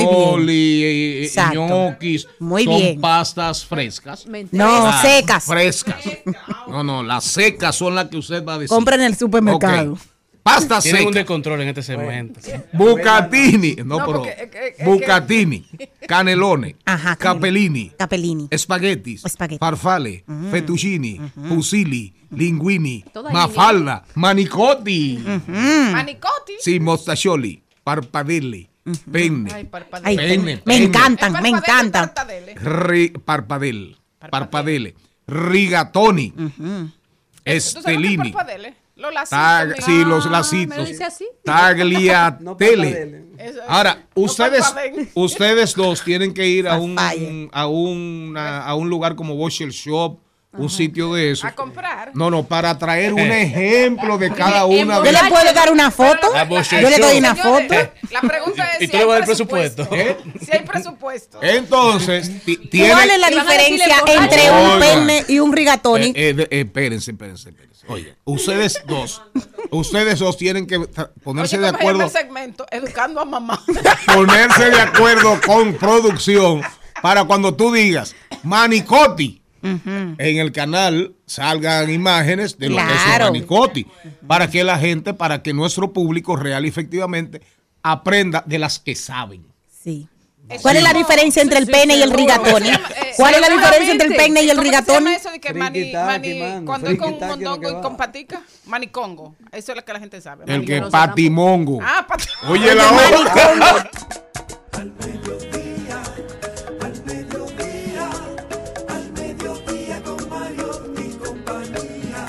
ravioli, ñoquis.
Muy
son
bien.
pastas frescas.
No, las secas.
Frescas. No, no, las secas son las que usted va a decir.
Compra en el supermercado.
Okay. Pasta seca.
Tienen un descontrol en este segmento.
Bucatini, no,
No,
pero
porque, eh, eh, eh,
Bucatini, Canelone,
Ajá,
Capellini,
Capellini,
Espaguetis,
Espagueti.
Farfalle,
Uh-huh.
Fettuccini,
Uh-huh.
Fusilli, Linguini,
Toda
Mafalda, Manicotti.
Uh-huh.
Manicotti.
Sí, Mostaccioli, Parpadelli,
Uh-huh.
Penne,
Ay, parpadele.
Ay,
penne,
me
penne.
encantan, me
El
encantan.
parpadele,
Ri- Parpadel, Parpadele, Rigatoni,
Uh-huh.
¿Tú sabes
Estelini.
qué es parpadele? Los lacitos.
Tag,
mira.
sí, los
Ah,
lacitos.
¿me lo dice así?
Tagliatelle.
Eso es.
Ahora,
No
ustedes,
parpadeen.
ustedes dos tienen que ir a un,
Farfalle.
a una, a un lugar como Butcher Shop, un sitio de eso.
A comprar.
No, no, para traer un ejemplo de cada una
Yo
de
le puedo dar una foto.
La Butcher
Yo le doy
Shop.
una
Señores,
foto.
La pregunta es
Y
si
tú
hay
le vas a dar
presupuesto.
presupuesto.
Si hay presupuesto.
Entonces, ti- tiene...
¿Cuál es la
Te van a decir
diferencia
el borracho.
entre un
Oigan.
penne y un rigatoni?
Eh, eh, de- eh, espérense, espérense, espérense. Oye, ustedes dos, ustedes dos tienen que tra- ponerse
Oye,
de
¿cómo se llama
acuerdo,
el segmento? Educando a mamá.
ponerse de acuerdo con producción para cuando tú digas Manicotti, en el canal salgan imágenes de lo que es un
Claro.
Manicotti, para que la gente, para que nuestro público real y efectivamente aprenda de las que saben.
Sí. ¿Cuál es la diferencia entre el
Sí,
pene y el
seguro.
rigatoni?
¿Cómo se llama? Eh,
¿Cuál es la
seguramente.
diferencia entre el pene y el
¿Cómo se llama
rigatoni?
eso de que mani,
Friquitaki,
mani,
mano,
cuando es con un
friquitaki es lo
mondongo
que
y
va.
con patica? Manicongo. Eso es lo que la gente sabe.
El que
Manicongo.
patimongo.
Ah, pati-
Oye la hora.
Al mediodía, al mediodía, al mediodía con Mario y compañía.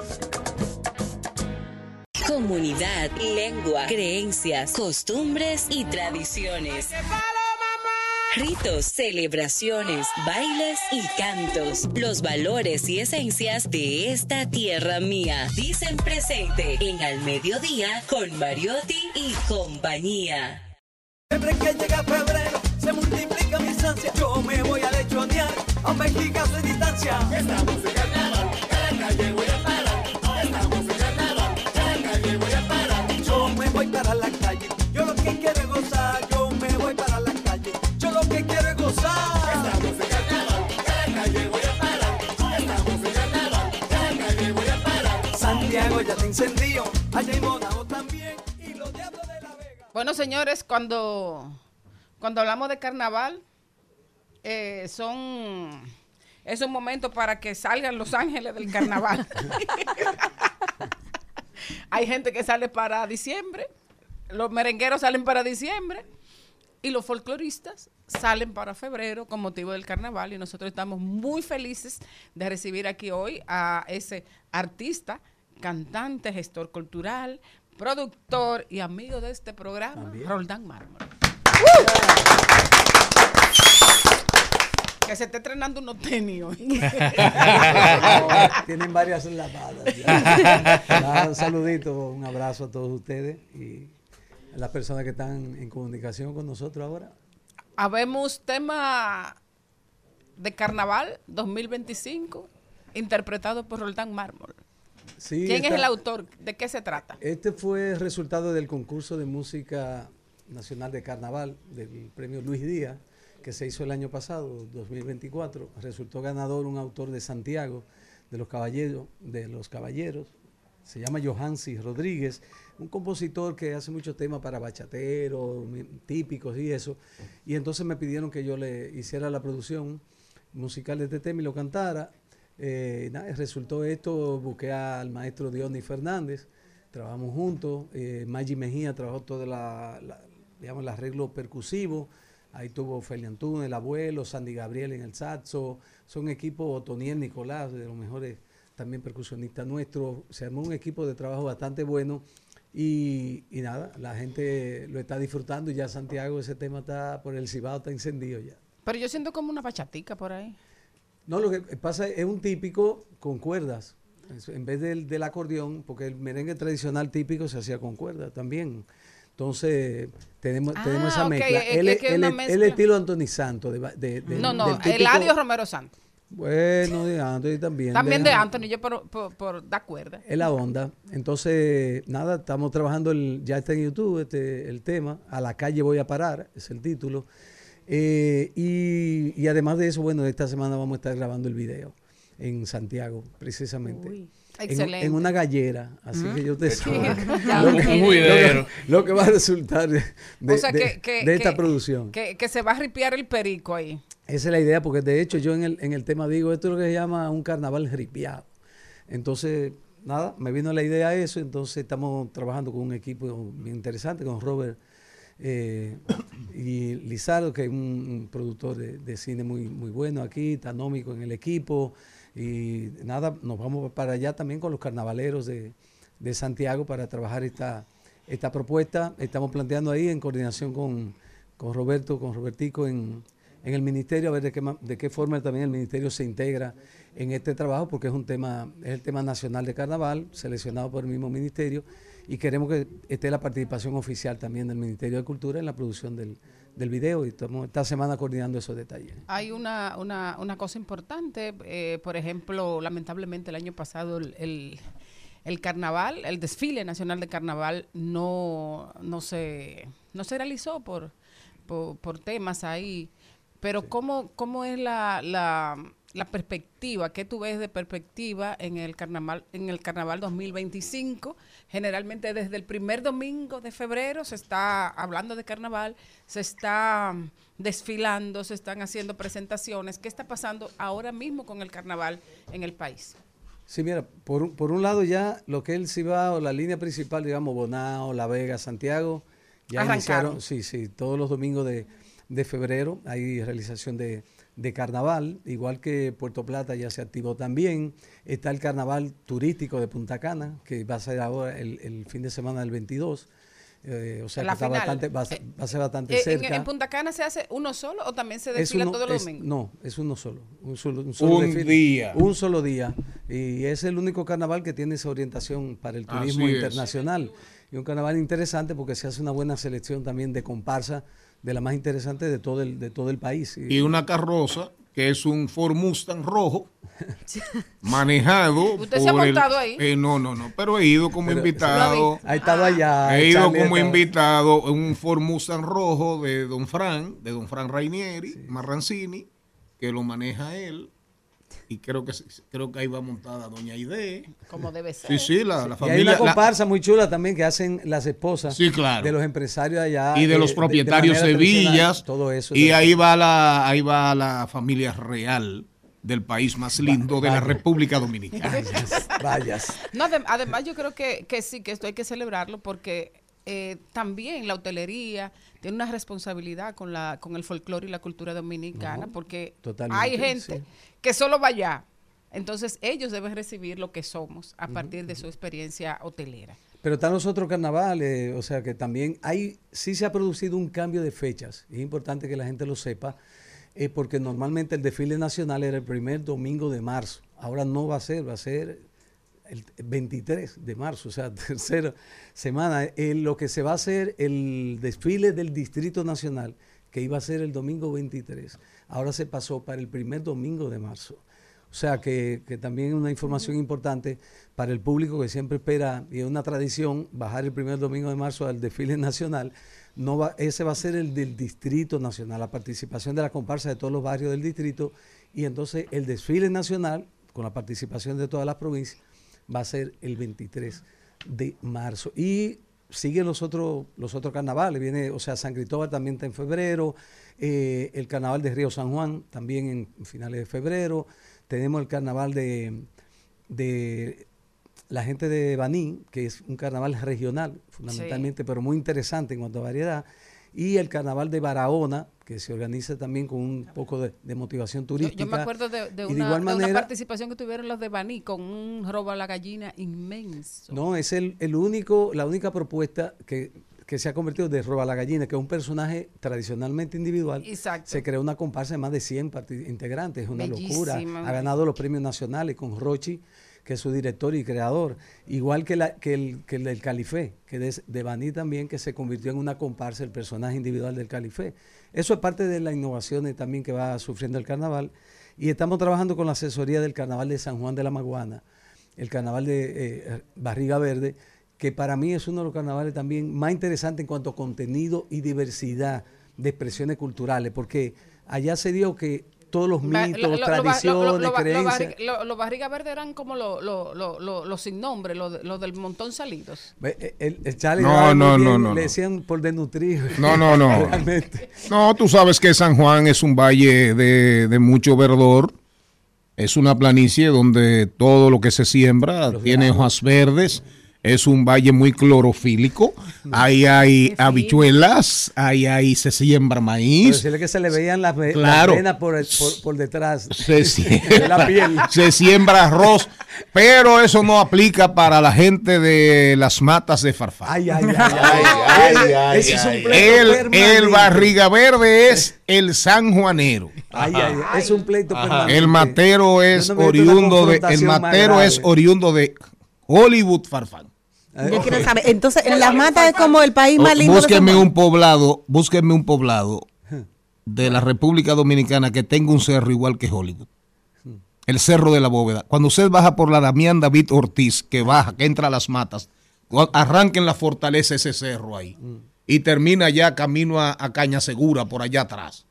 Comunidad, lengua, creencias, costumbres y tradiciones. Ritos, celebraciones, bailes y cantos. Los valores y esencias de esta tierra mía. Dicen presente en Al Mediodía con Mariotti y compañía.
Siempre que llega febrero, se multiplica mis ansias. Yo me voy a lechonear a un mexicazo de distancia. Estamos en carnaval, a la calle voy a parar. Estamos en carnaval, a la calle voy a parar. Yo me voy para la calle, yo lo que quiero es gozar. Yo me voy para la calle, yo lo que quiero es gozar. Estamos en carnaval, a la calle voy a parar. Estamos en carnaval, a la calle voy a parar. Santiago ya te incendió, allá en Monao también. Y los diablos de la Vega.
Bueno, señores, cuando, cuando hablamos de carnaval, eh, son es un momento para que salgan los ángeles del carnaval. Hay gente que sale para diciembre, los merengueros salen para diciembre y los folcloristas salen para febrero con motivo del carnaval, y nosotros estamos muy felices de recibir aquí hoy a ese artista, cantante, gestor cultural, productor y amigo de este programa,
También.
Roldán Mármol. Que se esté estrenando unos tenis hoy.
No, tienen varias lavadas. Ya. Ya, un saludito, un abrazo a todos ustedes y a las personas que están en comunicación con nosotros ahora.
Habemos tema de carnaval dos mil veinticinco, interpretado por Roldán Mármol.
Sí,
¿Quién
está-
es el autor? ¿De qué se trata?
Este fue el resultado del concurso de música nacional de carnaval del premio Luis Díaz, que se hizo el año pasado, dos mil veinticuatro. Resultó ganador un autor de Santiago, de los caballeros, de los caballeros. Se llama Johansi Rodríguez, un compositor que hace muchos temas para bachateros, mi- típicos y eso. Y entonces me pidieron que yo le hiciera la producción musical de este tema y lo cantara. Eh, nada, resultó esto, busqué al maestro Diony Fernández, trabajamos juntos. Eh, Maggi Mejía trabajó todo la, la, digamos, el arreglo percusivo. Ahí tuvo Feli Antunes, el abuelo, Sandy Gabriel en el saxo. Son equipos, Toniel Nicolás, de los mejores también percusionistas nuestros. Se armó un equipo de trabajo bastante bueno. Y, y nada, la gente lo está disfrutando y ya Santiago, ese tema está por el Cibao, está encendido ya.
Pero yo siento como una bachatica por ahí.
No, lo que pasa es un típico con cuerdas, en vez del, del acordeón, porque el merengue tradicional típico se hacía con cuerdas también. Entonces, tenemos,
Ah,
tenemos esa
ok,
mezcla.
es
El,
que- que es
el-
una
el
mezcla.
estilo Anthony Santos. De, de- de-
No, no,
del típico-
Eladio Romero Santos.
Bueno, de Anthony también.
También de
de-
Anthony, yo por, por, por dar cuerda.
Es la onda. Entonces, nada, estamos trabajando, el, ya está en YouTube este, el tema. A la calle voy a parar, es el título. Eh, y, y además de eso, bueno, esta semana vamos a estar grabando el video en Santiago, precisamente.
Uy,
En,
excelente.
en una gallera, así
Ujú.
que yo te
Sí.
lo,
Un
que,
juidero.
lo que- lo que va a resultar de, de-
o sea,
de-
que, que-
de esta
que-
producción.
Que, que se va a ripiar el perico ahí.
Esa es la idea, porque de hecho yo en el, en el tema digo, esto es lo que se llama un carnaval ripiado. Entonces, nada, me vino la idea de eso, entonces estamos trabajando con un equipo bien interesante, con Robert eh, y Lizardo, que es un, un productor de, de cine muy, muy bueno aquí, tanómico en el equipo, y nada, nos vamos para allá también con los carnavaleros de, de Santiago para trabajar esta, esta propuesta. Estamos planteando ahí en coordinación con, con Roberto, con Robertico en en el ministerio, a ver de qué, ma- de qué forma también el ministerio se integra en este trabajo, porque es un tema, es el tema nacional de carnaval, seleccionado por el mismo ministerio, y queremos que esté la participación oficial también del Ministerio de Cultura en la producción del, del video, y estamos esta semana coordinando esos detalles.
Hay una, una, una cosa importante, eh, por ejemplo, lamentablemente el año pasado el, el, el carnaval, el desfile nacional de carnaval no, no, se, no se realizó por, por, por temas ahí. Pero ¿cómo, cómo es la, la, la perspectiva? ¿Qué tú ves de perspectiva en el carnaval en el carnaval dos mil veinticinco? Generalmente desde el primer domingo de febrero se está hablando de carnaval, se está desfilando, se están haciendo presentaciones. ¿Qué está pasando ahora mismo con el carnaval en el país?
Sí, mira, por, un- por un lado ya lo que es el Cibao, la línea principal, digamos, Bonao, La Vega, Santiago, ya
Arrancaron.
iniciaron, sí, sí, todos los domingos de, de febrero hay realización de, de carnaval, igual que Puerto Plata ya se activó también. Está el carnaval turístico de Punta Cana, que va a ser ahora el, el fin de semana del veintidós. Eh, o sea,
La
que está
final.
bastante, va, a ser, va a ser bastante
Eh, en,
cerca.
en Punta Cana se hace uno solo o también se
Es
desfila
uno-
todos los
es-
domingos?
No, es uno solo. Un solo, un solo
Un
desfile.
día.
Un solo día. Y es el único carnaval que tiene esa orientación para el turismo
Así es.
internacional. Y un carnaval interesante porque se hace una buena selección también de comparsa, de la más interesante de todo el, de todo el país.
Y una carroza que es un Ford Mustang rojo manejado.
¿Usted se ha
por el-
montado ahí?
eh, no, no, no, pero he ido como
Pero-
invitado.
Ha estado allá.
He ido
Charlie,
como
ha estado-
invitado en un Ford Mustang rojo de Don Fran, de Don Fran Rainieri, Marrancini, que lo maneja él. Y creo que creo que ahí va montada Doña Aide.
Como debe ser.
Sí, sí, la, la
Y hay
familia.
una
la-
comparsa muy chula también que hacen las esposas
Sí, claro.
de los empresarios allá.
y de
eh,
los propietarios de,
manera tradicional,
villas.
Todo eso.
Y
de-
ahí va la, ahí va la familia real del país más lindo de la
vaya.
República Dominicana.
Vayas.
No, adem- además yo creo que, que sí, que esto hay que celebrarlo porque eh, también la hotelería tiene una responsabilidad con la con el folclore y la cultura dominicana,
No,
porque
totalmente,
hay gente
sí.
que solo va allá. Entonces ellos deben recibir lo que somos a partir de su experiencia hotelera.
Pero están los otros carnavales, o sea que también hay, sí se ha producido un cambio de fechas. Es importante que la gente lo sepa, eh, porque normalmente el desfile nacional era el primer domingo de marzo. Ahora no va a ser, va a ser el veintitrés de marzo, o sea, tercera semana. Eh, lo que se va a hacer, el desfile del Distrito Nacional, que iba a ser el domingo veintitrés, ahora se pasó para el primer domingo de marzo. O sea que, que también es una información importante para el público que siempre espera, y es una tradición, bajar el primer domingo de marzo al desfile nacional. No va, ese va a ser el del Distrito Nacional, la participación de la comparsa de todos los barrios del distrito, y entonces el desfile nacional, con la participación de todas las provincias, va a ser el veintitrés de marzo. Y siguen los otros, los otros carnavales, viene, o sea, San Cristóbal también está en febrero, eh, el carnaval de Río San Juan también en finales de febrero. Tenemos el carnaval de, de la gente de Baní, que es un carnaval regional, fundamentalmente, sí. pero muy interesante en cuanto a variedad, y el carnaval de Barahona, que se organiza también con un poco de, de motivación turística.
Yo, yo me acuerdo de, de, una,
de, igual manera,
de una participación que tuvieron los de Baní con un robo a la gallina inmenso.
No, es el, el único, la única propuesta que, que se ha convertido de robo a la gallina, que es un personaje tradicionalmente individual.
Exacto.
Se creó una comparsa de más de cien integrantes, es una
Bellísima.
locura. Ha ganado los premios nacionales con Rochi, que es su director y creador, igual que, la, que, el, que el del Califé, que es de Baní también, que se convirtió en una comparsa, el personaje individual del Califé. Eso es parte de las innovaciones también que va sufriendo el carnaval, y estamos trabajando con la asesoría del carnaval de San Juan de la Maguana, el carnaval de eh, Barriga Verde, que para mí es uno de los carnavales también más interesantes en cuanto a contenido y diversidad de expresiones culturales, porque allá se dio que todos los mitos, lo, lo, tradiciones, lo, lo, lo, creencias.
Los lo, lo barriga verdes eran como los lo, lo, lo, lo sin nombre, los lo del montón salidos.
El, el, el Charlie
no, no,
bien,
no, no.
Le decían por desnutrido.
No, no, no. No, tú sabes que San Juan es un valle de, de mucho verdor. Es una planicie donde todo lo que se siembra los tiene granos. Hojas verdes. Es un valle muy clorofílico. Ahí hay habichuelas, ahí, ahí se siembra maíz.
Decirle que se le veían las, ve
claro.
las venas por, el, por, por detrás
se siembra,
de la piel.
Se siembra arroz, pero eso no aplica para la gente de las matas de Farfán.
Ay, ay, ay. ay, ay, ay, ay,
es ay, un el, el barriga verde es el sanjuanero.
Ay, ay, ay, es un pleito permanente.
El matero es no oriundo de el matero es oriundo de Hollywood Farfán.
Yo quiero saber, entonces las matas es como el país más lindo.
Búsquenme un poblado, búsquenme un poblado de la República Dominicana que tenga un cerro igual que Hollywood. El Cerro de la Bóveda. Cuando usted baja por la Damián David Ortiz, que baja, que entra a las matas, arranquen la fortaleza ese cerro ahí. Y termina ya camino a, a Caña Segura, por allá atrás.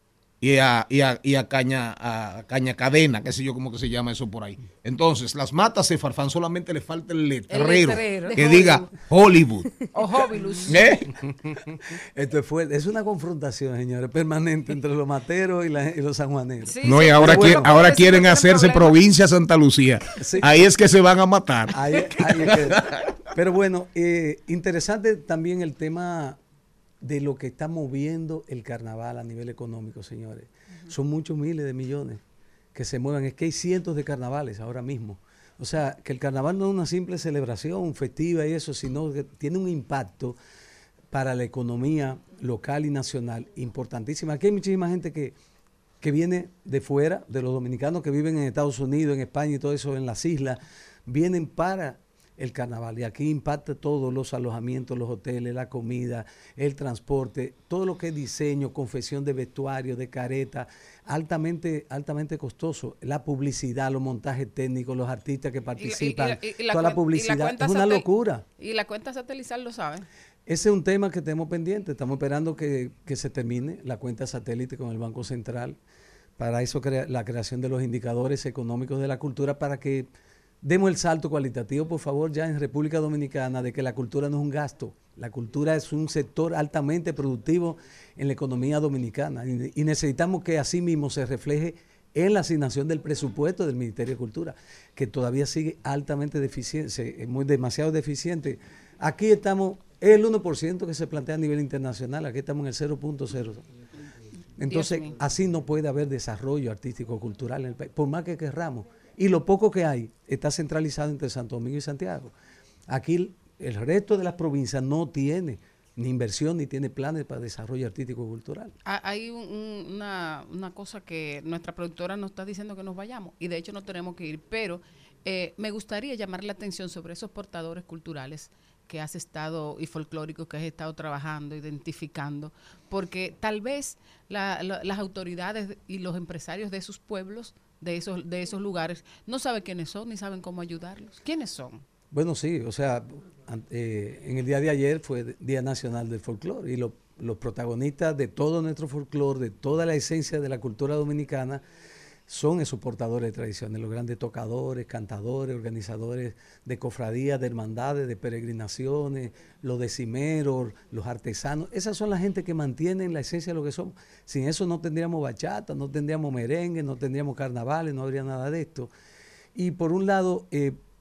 Y a, y, a, y a Caña a Caña Cadena, qué sé yo cómo que se llama eso por ahí. Entonces, las matas de Farfán solamente le falta el letrero, el letrero que diga Hollywood.
O Hobilus.
¿Eh?
Esto es fuerte. Es una confrontación, señores, permanente entre los materos y, la, y los sanjuaneros.
Sí, no, y ahora, bueno, qui ahora quieren hacerse problema. Provincia Santa Lucía. Sí. Ahí es que se van a matar.
Ahí, ahí es que, pero bueno, eh, interesante también el tema de lo que está moviendo el carnaval a nivel económico, señores. Uh-huh. Son muchos miles de millones que se mueven. Es que hay cientos de carnavales ahora mismo. O sea, que el carnaval no es una simple celebración festiva y eso, sino que tiene un impacto para la economía local y nacional importantísima. Aquí hay muchísima gente que, que viene de fuera, de los dominicanos que viven en Estados Unidos, en España y todo eso, en las islas, vienen para el carnaval, y aquí impacta todos los alojamientos, los hoteles, la comida, el transporte, todo lo que es diseño, confección de vestuario, de careta, altamente altamente costoso, la publicidad, los montajes técnicos, los artistas que participan, y, y, y, y la toda la publicidad, la es una locura.
¿Y la cuenta satelital lo saben?
Ese es un tema que tenemos pendiente, estamos esperando que, que se termine la cuenta satélite con el Banco Central, para eso crea, la creación de los indicadores económicos de la cultura, para que demos el salto cualitativo, por favor, ya en República Dominicana, de que la cultura no es un gasto. La cultura es un sector altamente productivo en la economía dominicana y, y necesitamos que así mismo se refleje en la asignación del presupuesto del Ministerio de Cultura, que todavía sigue altamente deficiente, es muy demasiado deficiente. Aquí estamos, es el uno por ciento que se plantea a nivel internacional, aquí estamos en el cero punto cero. Entonces, así no puede haber desarrollo artístico-cultural en el país, por más que querramos. Y lo poco que hay está centralizado entre Santo Domingo y Santiago. Aquí el resto de las provincias no tiene ni inversión ni tiene planes para desarrollo artístico-cultural.
Hay un, una, una cosa que nuestra productora nos está diciendo que nos vayamos, y de hecho no tenemos que ir, pero eh, me gustaría llamar la atención sobre esos portadores culturales que has estado, y folclóricos que has estado trabajando, identificando, porque tal vez la, la, las autoridades y los empresarios de esos pueblos, de esos de esos lugares, no saben quiénes son ni saben cómo ayudarlos. ¿Quiénes son?
Bueno, sí, o sea, eh, en el día de ayer fue Día Nacional del Folclore, y lo, los protagonistas de todo nuestro folclore, de toda la esencia de la cultura dominicana, son esos portadores de tradiciones, los grandes tocadores, cantadores, organizadores de cofradías, de hermandades, de peregrinaciones, los decimeros, los artesanos. Esas son la gente que mantienen la esencia de lo que somos. Sin eso no tendríamos bachata, no tendríamos merengue, no tendríamos carnavales, no habría nada de esto. Y por un lado, eh,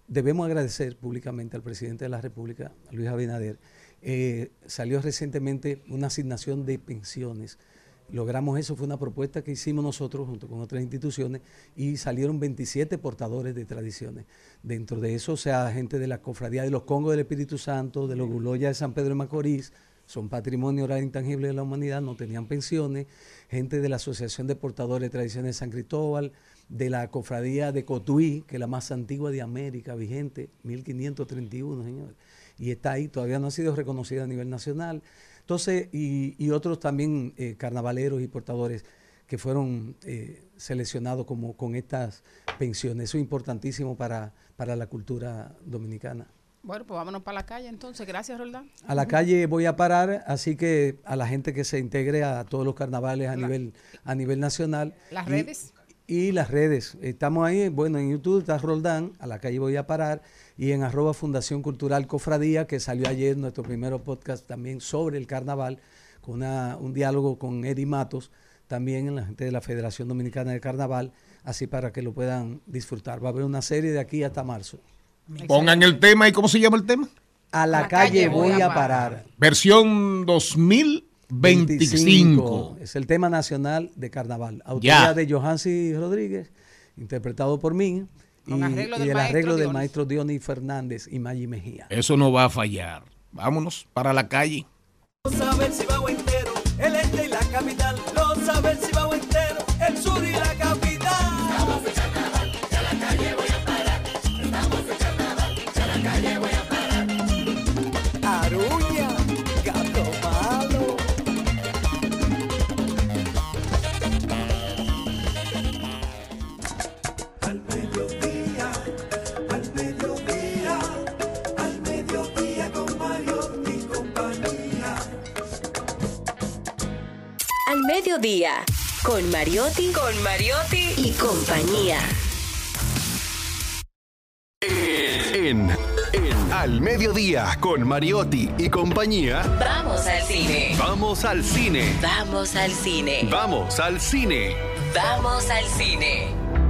debemos agradecer públicamente al presidente de la República, Luis Abinader. Eh, salió recientemente una asignación de pensiones. Logramos eso, fue una propuesta que hicimos nosotros junto con otras instituciones y salieron veintisiete portadores de tradiciones. Dentro de eso, o sea, gente de la Cofradía de los Congos del Espíritu Santo, de los Guloyas de San Pedro de Macorís, son patrimonio oral intangible de la humanidad, no tenían pensiones, gente de la Asociación de Portadores de Tradiciones de San Cristóbal, de la Cofradía de Cotuí, que es la más antigua de América, vigente, mil quinientos treinta y uno, señores, y está ahí, todavía no ha sido reconocida a nivel nacional. Entonces, y, y otros también eh, carnavaleros y portadores que fueron eh, seleccionados como con estas pensiones. Eso es importantísimo para, para la cultura dominicana.
Bueno, pues vámonos para la calle entonces. Gracias, Roldán.
A la calle voy a parar, así que a la gente que se integre a todos los carnavales a, la, nivel, a nivel nacional.
Las
y,
redes.
Y las redes. Estamos ahí, bueno, en YouTube está Roldán, a la calle voy a parar, y en arroba Fundación Cultural Cofradía, que salió ayer nuestro primer podcast también sobre el carnaval, con una, un diálogo con Eddie Matos, también la gente de la Federación Dominicana de Carnaval, así para que lo puedan disfrutar. Va a haber una serie de aquí hasta marzo.
Pongan el tema, ¿y cómo se llama el tema?
A la, a la calle, calle voy a parar. parar.
Versión dos mil veinticinco.
Es el tema nacional de carnaval. Autoría ya. de Johansi Rodríguez, interpretado por mí.
Con
y,
arreglo
y
del
el arreglo del
Dionis.
maestro Dionis Fernández y Maggi Mejía.
Eso no va a fallar. Vámonos para la calle.
Vamos a ver si va entero, el este y la capital. Vamos a ver si va entero, el sur y la capital. Estamos de carnaval, que a la calle voy a parar. Estamos de carnaval, que a la calle voy a parar. Aruña, gato malo. Al mediodía, al mediodía, al mediodía con Mario y compañía.
Al mediodía, con Mariotti, con Mariotti y compañía.
En, en Al Mediodía, con Mariotti y compañía.
Vamos al cine.
Vamos al cine.
Vamos al cine.
Vamos al cine.
Vamos al cine.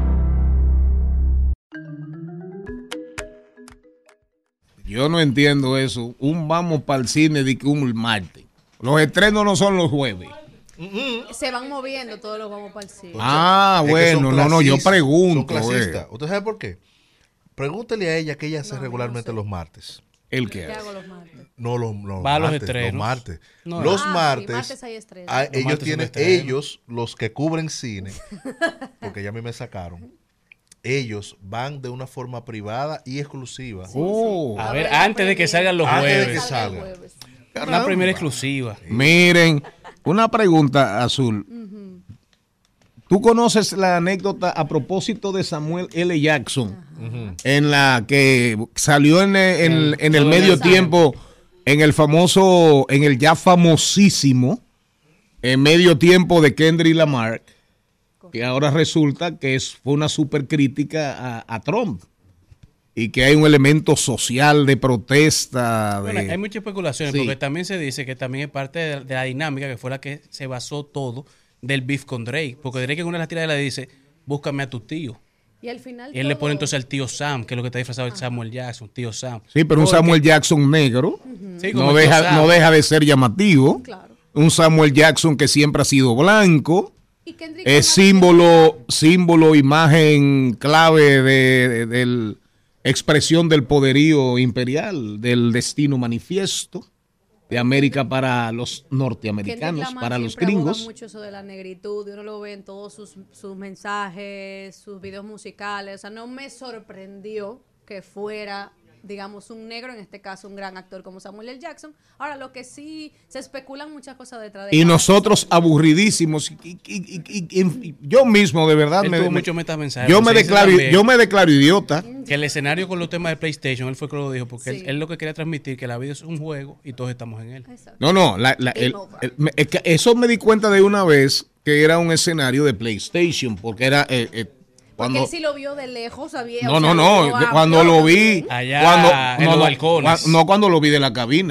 Yo no entiendo eso. Un vamos para el cine de que un martes. Los estrenos no son los jueves.
Se van moviendo todos los vamos para el cine.
Ah,
Es que
bueno,
son
no, no, yo
clasistas,
pregunto.
son clasistas.
eh.
¿Usted sabe por qué? Pregúntele a ella que ella hace
No,
regularmente
no sé.
los martes.
¿El
¿Qué
qué?
hago los martes?
No, los, los
Va a los
martes.
estrenos.
Los martes.
No,
los
Ah, sí,
martes,
martes hay estrenos.
ah,
Los
ellos
martes son
tienen,
estrenos.
ellos, los que cubren cine, porque ya a mí me sacaron, ellos van de una forma privada y exclusiva.
Oh.
A ver, antes de que salgan los
Antes de
jueves.
que salgan.
Jueves.
Una primera exclusiva.
Miren, una pregunta, Azul. ¿Tú conoces la anécdota a propósito de Samuel L. Jackson?
Ujú.
En la que salió en, en-
El-
en el
el
medio
mensaje.
tiempo, en el famoso, en el ya famosísimo, en medio tiempo de Kendrick Lamar, que ahora resulta que es, fue una super crítica a, a Trump y que hay un elemento social de protesta. De,
Bueno, hay muchas especulaciones,
Sí.
porque también se dice que también es parte de, de la dinámica que fue la que se basó todo del beef con Drake. Porque Drake en una de las tiradas le dice, búscame a tu tío.
Y al final
Y él le
todo-
pone entonces al tío Sam, que es lo que está disfrazado de Samuel Jackson, tío Sam.
Sí, pero un
Porque-
Samuel Jackson negro
Sí, como
no,
el tío
deja,
Sam.
no deja de ser llamativo.
Claro.
Un Samuel Jackson que siempre ha sido blanco.
Y Kendrick
Es
Lamar
símbolo, símbolo, imagen clave de, de- del expresión del poderío imperial, del destino manifiesto de América para los
Kendrick
norteamericanos,
Lamar
para los
siempre aboga
gringos.
mucho eso de la negritud, y uno lo ve en todos sus, sus mensajes, sus videos musicales. O sea, no me sorprendió que fuera, digamos, un negro, en este caso un gran actor como Samuel L. Jackson. Ahora, lo que sí, se especulan muchas cosas detrás de
Y
cada
nosotros aburridísimos. Y, y- y- y- y- y yo mismo, de verdad,
Él
me,
tuvo
me-
muchos metamensajes.
yo, me
Se dice
declaro,
también
yo me declaro idiota.
que el escenario con los temas de PlayStation, él fue que lo dijo, porque
Sí.
él, él lo que quería transmitir, que la vida es un juego y todos estamos en él.
Exacto.
No, no, la- la- el- el- me- es que eso me di cuenta de una vez que era un escenario de PlayStation, porque era eh, eh,
Porque
cuando
él sí lo vio de lejos, sabía.
no,
o sea,
no, no,
lo
de-
vio,
cuando
ah,
lo
yo
vi,
vi.
Allá
cuando
en
no,
los
no,
balcones.
cua- no cuando lo vi de la cabina.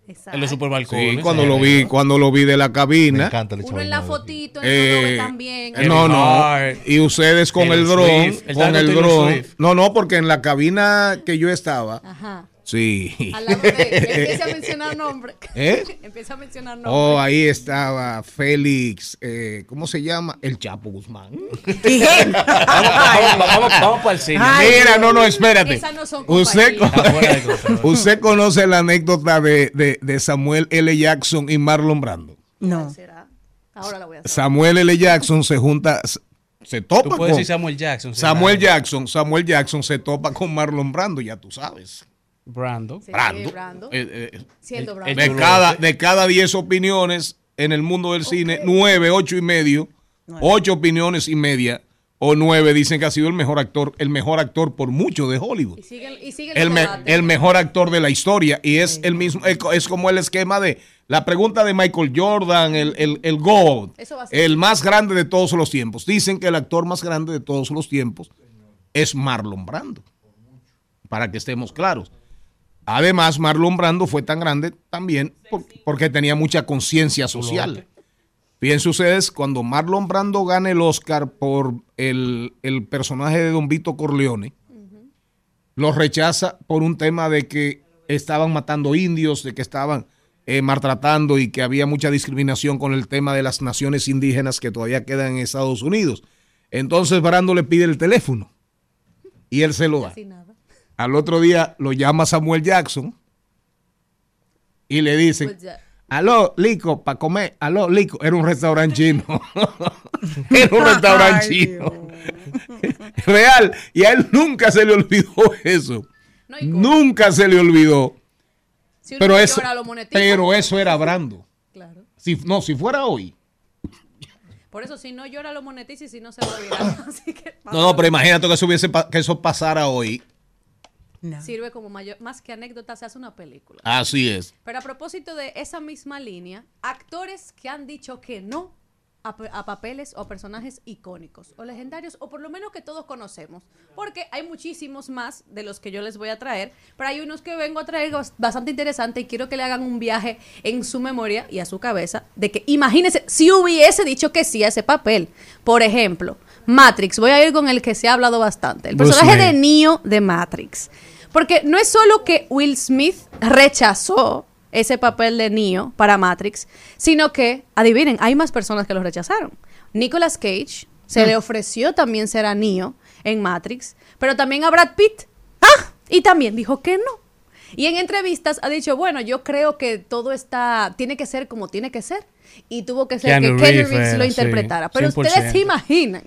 Exacto.
En los superbalcones.
Sí, cuando lo vi, cuando lo vi de la cabina.
Me encanta el
Uno en la fotito, en
Eh,
el también.
Eh, No, no. Y ustedes con el dron,
Swift, el
con
tanto
el
Taylor
dron.
Swift.
No, no, porque en la cabina que yo estaba,
Ajá.
sí.
Al lado de empieza a mencionar nombres.
¿Eh?
Empieza a mencionar nombres.
Oh, ahí estaba Félix, eh, ¿cómo se llama? El Chapo Guzmán.
Vamos, vamos, vamos para el cine.
Ay, Mira, no, no, espérate.
Esas no son
Usted,
compañías.
Está fuera de control.
usted conoce la anécdota de, de, de Samuel L. Jackson y Marlon Brando.
No.
¿Será? Ahora la voy a hacer.
Samuel L. Jackson se junta, se topa
Tú
con
puedes decir Samuel Jackson. sí,
Samuel
claro.
Jackson. Samuel Jackson se topa con Marlon Brando, ya tú sabes.
Brando.
Sí,
Brando.
Brando.
Eh, eh,
Siendo
el-
Brando.
de cada de cada diez opiniones en el mundo del cine, nueve, ocho y medio, ocho opiniones y media o nueve dicen que ha sido el mejor actor, el mejor actor por mucho de Hollywood.
Y sigue, y sigue
El, me-
debate.
el mejor actor de la historia y es el mismo, es co- es como el esquema de la pregunta de Michael Jordan, el, el, el GOAT,
Eso va a ser.
el más grande de todos los tiempos. Dicen que el actor más grande de todos los tiempos es Marlon Brando, para que estemos claros. Además, Marlon Brando fue tan grande también por- porque tenía mucha conciencia social. Fíjense ustedes, cuando Marlon Brando gana el Oscar por el, el personaje de Don Vito Corleone, lo rechaza por un tema de que estaban matando indios, de que estaban eh, maltratando y que había mucha discriminación con el tema de las naciones indígenas que todavía quedan en Estados Unidos. Entonces Brando le pide el teléfono y él se lo da.
Casi nada.
Al otro día lo llama Samuel Jackson y le dicen,
Pues ya.
aló, Lico, para comer, aló, Lico. Era un restaurante chino. Era un restaurante
Ay,
chino. Real. Y a él nunca se le olvidó eso.
No hay cómo.
Nunca se le olvidó.
Si uno
Pero
no
eso,
llora, lo monetiza.
pero eso era Brando.
Claro.
Si, no, si fuera hoy.
Por eso, si no llora, lo monetiza y si no, se va a virar. Así que
No, no, pero imagínate que eso, hubiese, pa- que eso pasara hoy.
No.
sirve como mayor, más que anécdota, se hace una película.
Así es.
Pero a propósito de esa misma línea, actores que han dicho que no a, pe- a papeles o personajes icónicos o legendarios, o por lo menos que todos conocemos, porque hay muchísimos más de los que yo les voy a traer, pero hay unos que vengo a traer bas- bastante interesante y quiero que le hagan un viaje en su memoria y a su cabeza de que imagínense si hubiese dicho que sí a ese papel. Por ejemplo, Matrix, voy a ir con el que se ha hablado bastante, el
Bruce
personaje de
Lee.
Neo de Matrix. Porque no es solo que Will Smith rechazó ese papel de Neo para Matrix, sino que, adivinen, hay más personas que lo rechazaron. Nicolas Cage se
Mm.
le ofreció también ser a Neo en Matrix, pero también a Brad Pitt. ¡Ah! Y también dijo que no. Y en entrevistas ha dicho, bueno, yo creo que todo está, tiene que ser como tiene que ser. Y tuvo que ser
Keanu
que Keanu
Reeves
Reeves lo
era,
interpretara.
sí,
pero
cien por
ustedes se
ciento.
imaginan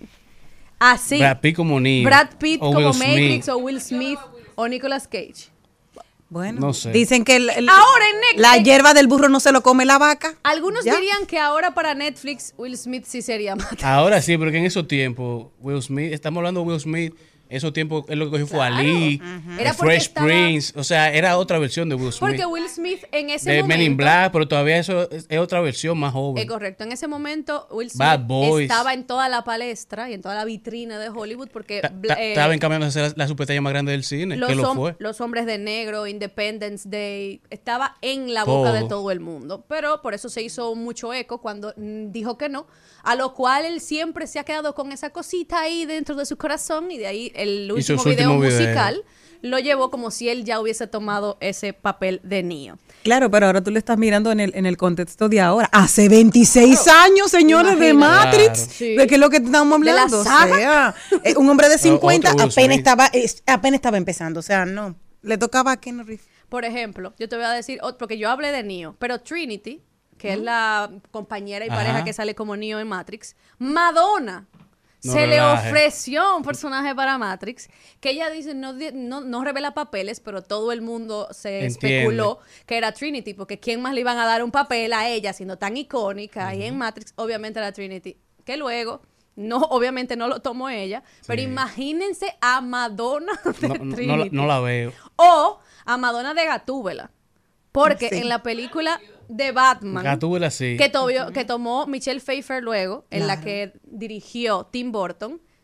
así.
Brad Pitt como Neo.
Brad Pitt
o
como
Will Smith.
Matrix o Will Smith o Nicolas Cage.
Bueno,
No sé.
dicen que el- el-
Ahora en Netflix-
la hierba del burro no se lo come la vaca.
Algunos
Ya.
dirían que ahora para Netflix Will Smith sí sería Matrix.
Ahora sí, porque en esos tiempos, Will Smith, estamos hablando de Will Smith, esos tiempos él lo que cogió fue
Claro.
Ali,
Ujú.
el
Era porque
Fresh
estaba-
Prince, o sea, era otra versión de Will Smith.
Porque Will Smith en ese
de
momento...
Men in Black, pero todavía eso es, es otra versión más
Es
joven.
correcto. En ese momento Will Smith
Bad Boys.
estaba en toda la palestra y en toda la vitrina de Hollywood porque...
Ta-
bla-
ta-
eh,
Estaba encaminando a ser la, la superestrella más grande del cine,
los,
que lo
hom-
fue.
los hombres de negro, Independence Day, estaba en la boca
Todo.
de todo el mundo. Pero por eso se hizo mucho eco cuando mm, dijo que no, a lo cual él siempre se ha quedado con esa cosita ahí dentro de su corazón y de ahí el
Hizo
último
su
video
último video.
musical lo llevó como si él ya hubiese tomado ese papel de Neo.
Claro, pero ahora tú lo estás mirando en el, en el contexto de ahora. Hace veintiséis años, señores, de
Imagínate.
Matrix.
Claro. Sí.
¿De qué es lo que estamos
De la
hablando? O
saga.
sea, eh, un hombre de cincuenta
Otro Will
apenas
Smith.
estaba, es- apenas estaba empezando. O sea, no. Le tocaba a Ken Reeves.
Por ejemplo, yo te voy a decir, ot- porque yo hablé de Neo, pero Trinity, que es la compañera y
Ajá.
pareja que sale como Neo en Matrix, Madonna.
No
se le
relaje.
ofreció un personaje para Matrix que ella dice no, di- no, no revela papeles, pero todo el mundo se
Entiende.
especuló que era Trinity, porque ¿quién más le iban a dar un papel a ella siendo tan icónica? Y en Matrix, obviamente era Trinity, que luego, no, obviamente no lo tomó ella, pero imagínense a Madonna de
No, no-
Trinity.
no la- no la veo.
O a Madonna de Gatúbela. Porque
Sí.
en la película de Batman,
Gatúbela sí.
que, to- que tomó Michelle Pfeiffer luego, en la
Claro.
que dirigió Tim Burton,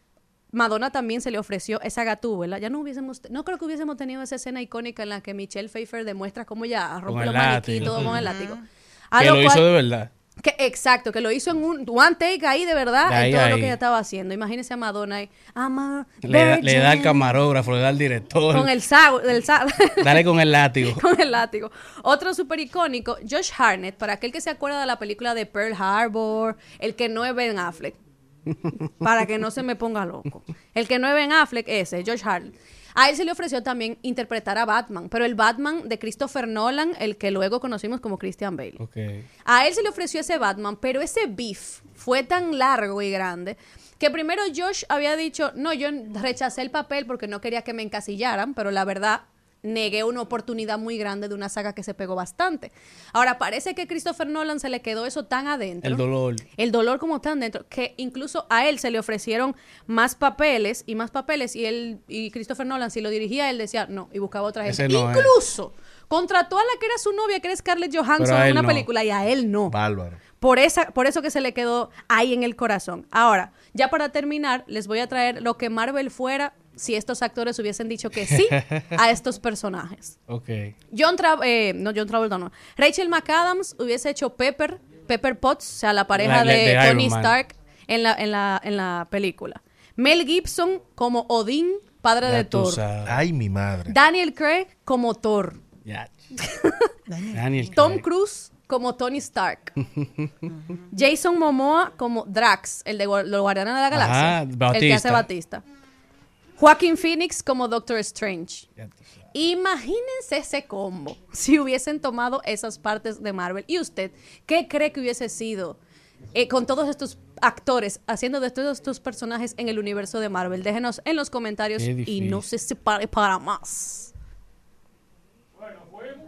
Madonna también se le ofreció esa gatúbela. Ya no hubiésemos, no creo que hubiésemos tenido esa escena icónica en la que Michelle Pfeiffer demuestra cómo ella rompe los maniquí todo con el látigo.
A que lo, lo cual, hizo de verdad.
Que, exacto, que lo hizo en un one take ahí de verdad, ahí, en todo ahí. lo que ella estaba haciendo. Imagínese a Madonna ahí. A
le, da, le da al camarógrafo, le da al director.
Con el sal, el sal.
Dale con el látigo.
Con el látigo. Otro súper icónico, Josh Hartnett, para aquel que se acuerda de la película de Pearl Harbor, el que no es Ben Affleck. Para que no se me ponga loco. El que no es Ben Affleck, ese, Josh Hartnett. A él se le ofreció también interpretar a Batman, pero el Batman de Christopher Nolan, el que luego conocimos como Christian Bale.
Okay.
A él se le ofreció ese Batman, pero ese beef fue tan largo y grande que primero Josh había dicho, no, yo rechacé el papel porque no quería que me encasillaran, pero la verdad negué una oportunidad muy grande de una saga que se pegó bastante. Ahora, parece que a Christopher Nolan se le quedó eso tan adentro.
El dolor.
El dolor como tan dentro, que incluso a él se le ofrecieron más papeles y más papeles, y él y Christopher Nolan, si lo dirigía, él decía no, y buscaba otra gente. No incluso es. contrató a la que era su novia, que era Scarlett Johansson, en una no. película, y a él no.
Bárbaro.
Por, esa, por eso que se le quedó ahí en el corazón. Ahora, ya para terminar, les voy a traer lo que Marvel fuera si estos actores hubiesen dicho que sí a estos personajes.
Okay.
John Tra- eh, no, John Travolta no. Rachel McAdams hubiese hecho Pepper, Pepper Potts, o sea, la pareja la, de, de Tony Stark en la, en, la, en la película. Mel Gibson como Odín, padre ya de Thor.
Sabes. Ay, mi madre.
Daniel Craig como Thor.
Ya. Daniel
Tom
Craig.
Cruise como Tony Stark. Jason Momoa como Drax, el de los Guardianes de la Galaxia.
Ajá, Bautista.
El que hace Batista. Joaquin Phoenix como Doctor Strange. Imagínense ese combo si hubiesen tomado esas partes de Marvel. ¿Y usted qué cree que hubiese sido eh, con todos estos actores haciendo de todos estos personajes en el universo de Marvel? Déjenos en los comentarios y no se separe para más.
Bueno, fuimos.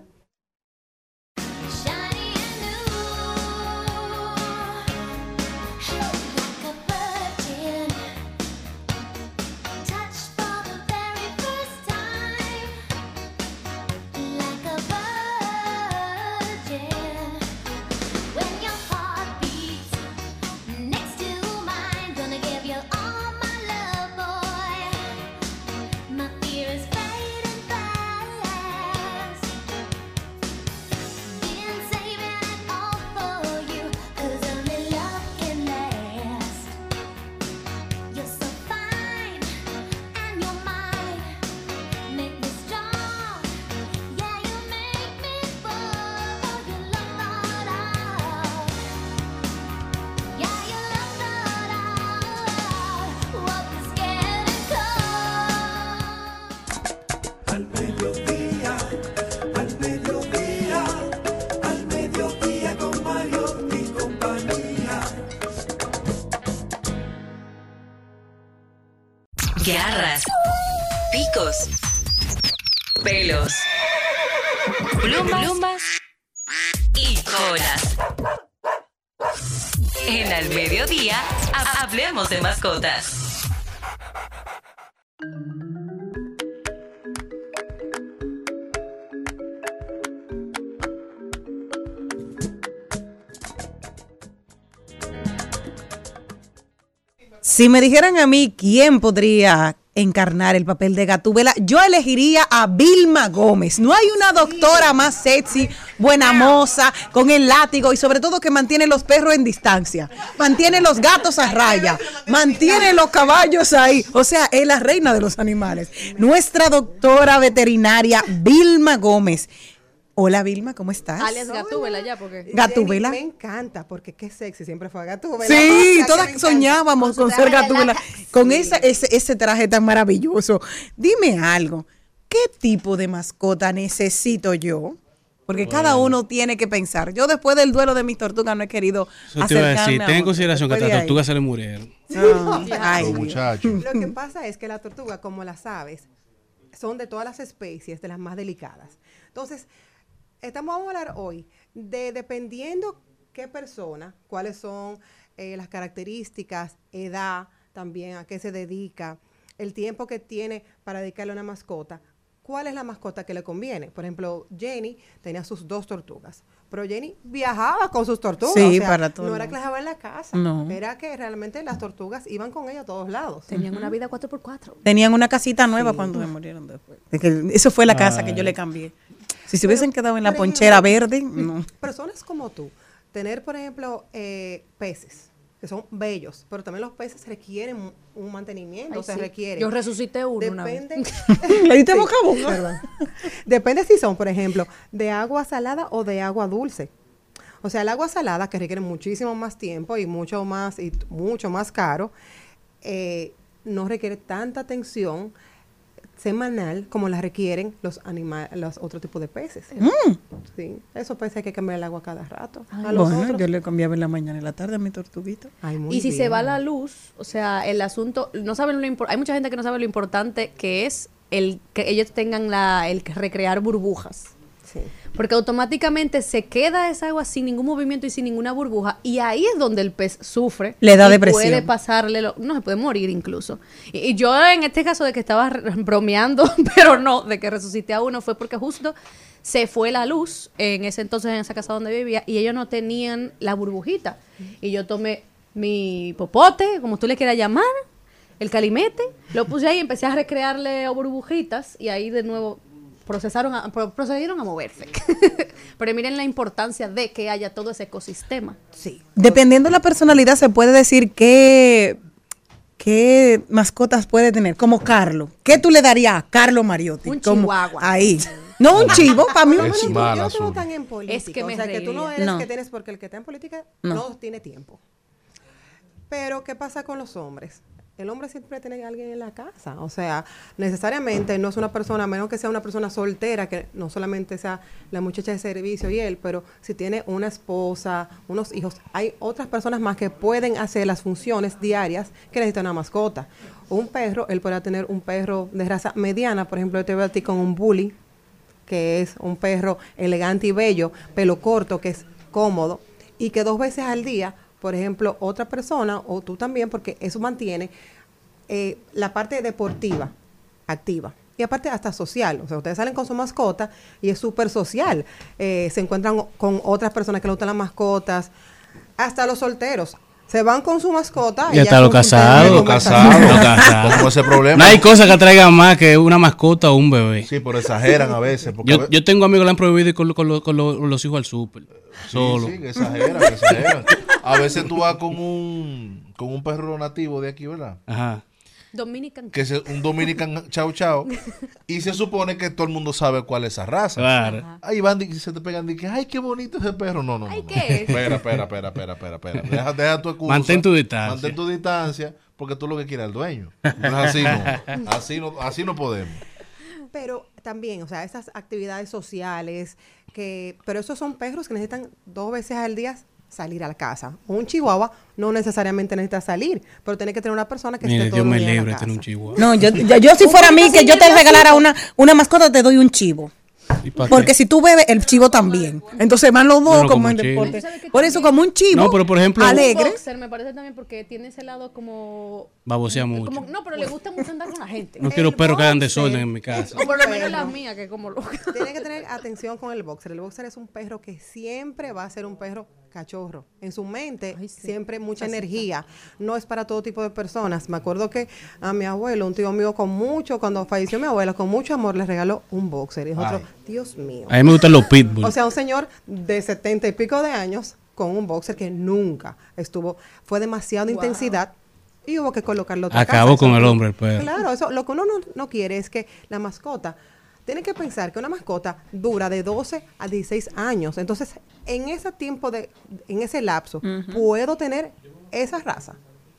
Garras, picos, pelos, plumas, plumas y colas. En Al Mediodía, hablemos de mascotas.
Si me dijeran a mí quién podría encarnar el papel de Gatúbela, yo elegiría a Vilma Gómez. No hay una doctora más sexy, buena moza, con el látigo y sobre todo que mantiene los perros en distancia, mantiene los gatos a raya, mantiene los caballos ahí. O sea, es la reina de los animales. Nuestra doctora veterinaria Vilma Gómez. Hola Vilma, ¿cómo estás?
Alias Gatúbela ya, porque...
Gatúbela.
Me encanta, porque qué sexy, siempre fue Gatúbela.
Sí,
o sea,
todas soñábamos con, con ser Gatúbela, con sí. esa, ese, ese traje tan maravilloso. Dime algo, ¿qué tipo de mascota necesito yo? Porque bueno, cada uno tiene que pensar. Yo después del duelo de mis tortugas no he querido
eso te iba a decir, ten en consideración que a las tortugas se le murieron.
Sí, no, ay, muchachos. Lo que pasa es que las tortugas, como las aves, son de todas las especies, de las más delicadas. Entonces, estamos a hablar hoy de dependiendo qué persona, cuáles son eh, las características, edad, también a qué se dedica, el tiempo que tiene para dedicarle a una mascota, ¿cuál es la mascota que le conviene? Por ejemplo, Jenny tenía sus dos tortugas, pero Jenny viajaba con sus tortugas.
Sí,
o sea,
para todo.
no era que las dejaba en la casa,
No.
era que realmente las tortugas iban con ella a todos lados.
Tenían una vida cuatro por cuatro.
Tenían una casita nueva cuando me murieron después. Es que eso fue la casa que yo le cambié. Si se hubiesen quedado en la
por
ponchera
ejemplo,
verde, no.
Personas como tú, tener, por ejemplo, eh, peces, que son bellos, pero también los peces requieren un, un mantenimiento,
Ay,
se
sí.
requiere.
Yo resucité uno una vez.
Depende.
Le diste
Sí,
boca a boca.
perdón. Depende si son, por ejemplo, de agua salada o de agua dulce. O sea, el agua salada, que requiere muchísimo más tiempo y mucho más, y t- mucho más caro, eh, no requiere tanta atención semanal como la requieren los animales, los otros tipos de peces.
Mm.
Sí, esos peces hay que cambiar el agua cada rato.
Ay,
A los
Bueno,
otros,
yo le cambiaba en la mañana y en la tarde a mi tortuguita.
ay, muy
Y si se
bien.
va la luz, o sea, el asunto, no saben lo impor- hay mucha gente que no sabe lo importante que es el que ellos tengan la, el que recrear burbujas.
Sí.
Porque automáticamente se queda esa agua sin ningún movimiento y sin ninguna burbuja. Y ahí es donde el pez sufre.
Le da
y
depresión.
Puede pasarle, lo- no, se puede morir incluso. Y, y yo en este caso de que estaba re- bromeando, pero no, de que resucité a uno, fue porque justo se fue la luz en ese entonces en esa casa donde vivía y ellos no tenían la burbujita. Y yo tomé mi popote, como tú le quieras llamar, el calimete, lo puse ahí y empecé a recrearle burbujitas y ahí de nuevo procesaron a- pro- procedieron a moverse. Pero miren la importancia de que haya todo ese ecosistema.
Sí.
Dependiendo de la personalidad, se puede decir qué, qué mascotas puede tener. Como Carlos. ¿Qué tú le darías a Carlos Mariotti?
Un
Como-
chihuahua.
Ahí. No, un chivo, para mí.
Yo
Es
no, yo
mala
no tengo
azul.
tan en política.
Es que me
o sea, que tú no
reiría.
eres
No.
que tienes, porque el que está en política
No.
no, tiene tiempo. Pero, ¿qué pasa con los hombres? El hombre siempre tiene a alguien en la casa. O sea, necesariamente no es una persona, a menos que sea una persona soltera, que no solamente sea la muchacha de servicio y él, pero si tiene una esposa, unos hijos, hay otras personas más que pueden hacer las funciones diarias que necesitan una mascota. Un perro, él podrá tener un perro de raza mediana, por ejemplo, yo te veo a ti con un bully, que es un perro elegante y bello, pelo corto, que es cómodo, y que dos veces al día, por ejemplo, otra persona, o tú también, porque eso mantiene eh, la parte deportiva activa. Y aparte hasta social, o sea, ustedes salen con su mascota y es súper social. Eh, se encuentran con otras personas que le gustan las mascotas, hasta los solteros. Se van con su mascota.
Y hasta los
con su
casados.
tema de
Los casados.
conversación.
Los casados.
Como ese problema.
No hay cosa que atraigan más que una mascota o un bebé.
Sí, pero exageran a veces. porque a
Yo,
ve-
yo tengo amigos que le han prohibido ir con, con lo- con lo- los hijos al súper.
Sí,
Solo.
sí, que exageran, exageran. A veces tú vas con un, con un perro nativo de aquí, ¿verdad?
Ajá.
Dominican.
Que es un Dominican Chau Chau. Y se supone que todo el mundo sabe cuál es esa raza.
Claro.
Ahí van y se te pegan y que, ay, qué bonito ese perro. No, no, no.
Ay,
no.
¿qué es?
Espera, espera, espera, espera, espera, espera. Deja, deja tu excusa.
Mantén tu distancia.
Mantén tu distancia, porque tú lo que quieres es el dueño. Entonces así no. Así no, así no podemos.
Pero también, o sea, esas actividades sociales, que, pero esos son perros que necesitan dos veces al día salir a la casa. Un chihuahua no necesariamente necesita salir, pero tiene que tener una persona que
Mire,
esté todo
Dios
el
me
día en la
libre de
casa.
tener un chihuahua.
No, yo, yo, yo si
Un
fuera a mí,
perrito
que yo te
sin
regalara
nerviosito.
una, una mascota, te doy un chivo.
¿Y pa' qué?
Porque si tú bebes, el chivo también. Entonces van los dos
Yo no
como
como
en
chivo.
deporte.
¿Tú sabes que
Por eso,
también-
como un chivo.
No, pero por ejemplo-
alegre.
Un boxer me parece también porque tiene ese lado como...
Babosea mucho.
como- no, pero le gusta mucho andar con la gente.
No quiero
El
perros que hagan
boxer.
desorden en mi casa.
O por lo menos
Perro.
las mías, que como loca.
Tiene que tener atención con el boxer. El boxer es un perro que siempre va a ser un perro cachorro. En su mente,
Ay, sí.
siempre mucha
Así está.
energía. No es para todo tipo de personas. Me acuerdo que a mi abuelo, un tío mío con mucho, cuando falleció mi abuela, con mucho amor le regaló un boxer. Y nosotros, Dios mío.
A mí me gustan los pitbull.
O sea, un señor de setenta y pico de años con un boxer que nunca estuvo, fue demasiada intensidad y hubo que colocarlo otra
Acabó
casa.
con
Eso-
el hombre el perro.
Claro, eso, lo que uno no, no quiere es que la mascota, tiene que pensar que una mascota dura de doce a dieciséis años. Entonces, en ese tiempo, de, en ese lapso, puedo tener esa raza.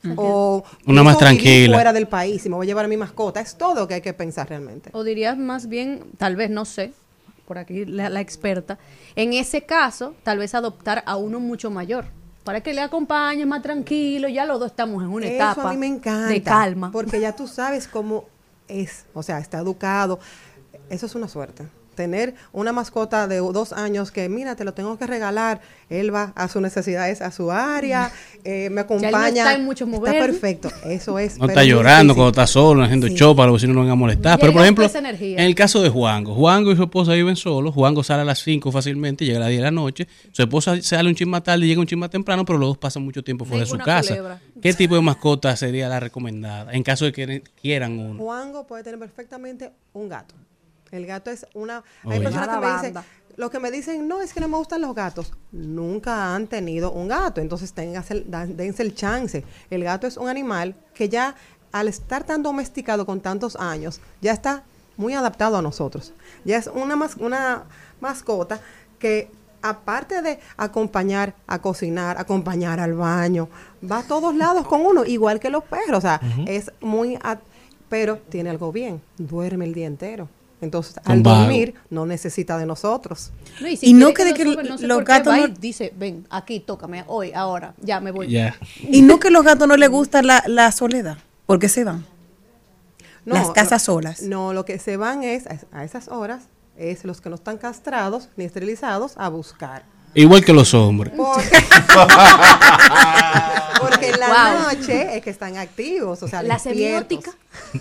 O
Una más
pienso vivir
tranquila.
fuera del país y me voy a llevar a mi mascota. Es todo lo que hay que pensar realmente.
O dirías más bien, tal vez, no sé, por aquí la, la experta, en ese caso, tal vez adoptar a uno mucho mayor, para que le acompañe más tranquilo, ya los dos estamos en una
Eso
etapa
a mí me encanta.
de calma.
Porque ya tú sabes cómo es, o sea, está educado. Eso es una suerte. tener una mascota de dos años que, mira, te lo tengo que regalar, él va a sus necesidades, a su área, eh, me acompaña.
Ya él no está en mucho mover.
Está perfecto, eso es.
No está llorando cuando está solo, haciendo
Sí.
show para los vecinos no vengan a molestar. Pero, por
Llega
ejemplo,
esa energía.
en el caso de Juango, Juango y su esposa viven solos. Juango sale a las cinco fácilmente y llega a las diez de la noche. Su esposa sale un chin más tarde y llega un chin más temprano, pero los dos pasan mucho tiempo fuera de su
Ninguna
casa.
culebra.
¿Qué tipo de mascota sería la recomendada en caso de que quieran uno?
Juango puede tener perfectamente un gato. El gato es una...
Oye.
Hay personas que
Una
me dicen,
banda.
lo que me dicen, no, es que no me gustan los gatos. Nunca han tenido un gato, entonces ténganse el- da- dense el chance. El gato es un animal que ya, al estar tan domesticado con tantos años, ya está muy adaptado a nosotros. Ya es una, mas- una mascota que, aparte de acompañar a cocinar, acompañar al baño, va a todos lados con uno, igual que los perros. O sea,
Ujú.
es muy... ad- pero tiene algo bien, duerme el día entero. Entonces,
Son
al
vagos.
dormir, no necesita de nosotros.
No, y
Y
si
no
quiere
que de
lo
que
suben, no sé
los
por qué,
gatos
va
no-
y dice, ven, aquí, tócame, hoy, ahora, ya me voy.
Ya.
Y no que los gatos no les gusta la, la soledad. ¿Por qué se van? Las casas
lo-
solas.
No, lo que se van es, a, a esas horas, es los que no están castrados ni esterilizados a buscar.
Igual que los hombres.
Porque, porque en la
Wow.
noche es que están activos, o sea,
La
despiertos.
semiótica.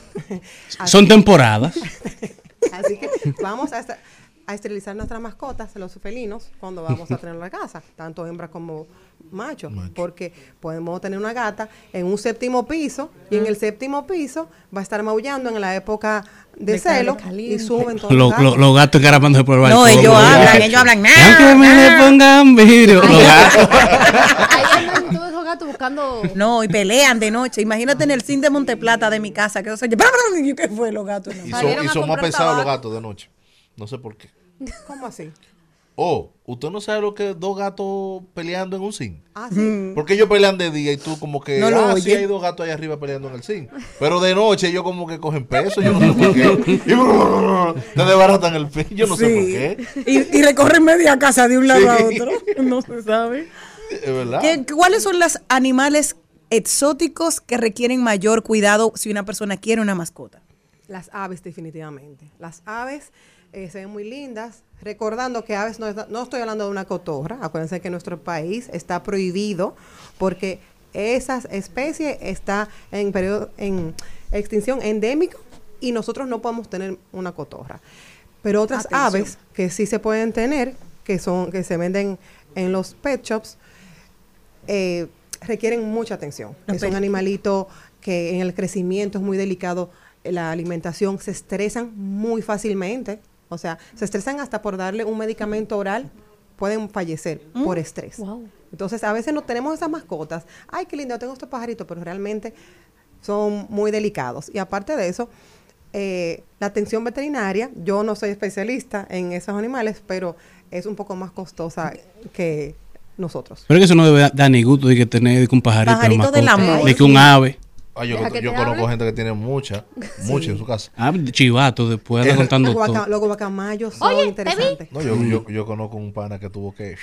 Son temporadas.
Así que vamos a, esta- a esterilizar nuestras mascotas, los felinos, cuando vamos a tener la casa, tanto hembra como macho, porque podemos tener una gata en un séptimo piso y en el séptimo piso va a estar maullando en la época de,
De
celo
caliente.
y suben todos
Los
los gatos.
lo, los gatos encarapándose por el balcón.
No, ellos
Los
hablan,
gatos.
ellos hablan.
Aunque me le pongan vidrio. Los gatos.
Ahí andan todos esos gatos buscando...
No, y pelean de noche. Imagínate en el cine de Monteplata de mi casa, que eso se ¿qué fue los gatos?
Y
No.
son,
Salieron
y
a
son más
comprar
pesados los
tabaco.
gatos de noche. No sé por qué.
¿Cómo así?
Oh, ¿usted no sabe lo que es dos gatos peleando en un zinc?
Ah, sí.
Porque ellos pelean de día y tú como que,
No lo
ah,
oye.
sí, hay dos gatos allá arriba peleando en el zinc. Pero de noche ellos como que cogen peso, yo no sé por qué. Y te desbaratan el pie, yo no sé por qué.
Y, y recorren media casa de un lado a
Sí.
otro. No se sabe.
Es verdad.
¿Qué- ¿Cuáles son los animales exóticos que requieren mayor cuidado si una persona quiere una mascota?
Las aves definitivamente. Las aves eh, se ven muy lindas. Recordando que aves no, es- no estoy hablando de una cotorra. Acuérdense que en nuestro país está prohibido porque esa especie está en periodo en extinción endémico y nosotros no podemos tener una cotorra. Pero otras
Atención.
aves que sí se pueden tener, que son que se venden en los pet shops, eh, requieren mucha atención.
Los
Es un
pet-
animalito que en el crecimiento es muy delicado, eh, la alimentación, se estresan muy fácilmente, o sea, se estresan hasta por darle un medicamento oral, pueden fallecer por estrés.
Wow.
Entonces, a veces no tenemos esas mascotas, ay, qué lindo, tengo estos pajaritos, pero realmente son muy delicados. Y aparte de eso, eh, la atención veterinaria, yo no soy especialista en esos animales, pero es un poco más costosa que nosotros.
Pero es que eso no debe dar ni gusto de que tener de que un pajarito,
Pajarito del
mascota,
amor.
de que un ave.
Ah, yo
Deja que
yo
te
conozco
hable.
gente que tiene mucha, mucha en su casa.
Ah, chivato, después anda
Eh,
contando
Los, guaca-
todo.
los guacamayos son
Oye,
interesantes.
No, yo, yo, yo conozco un pana que tuvo que...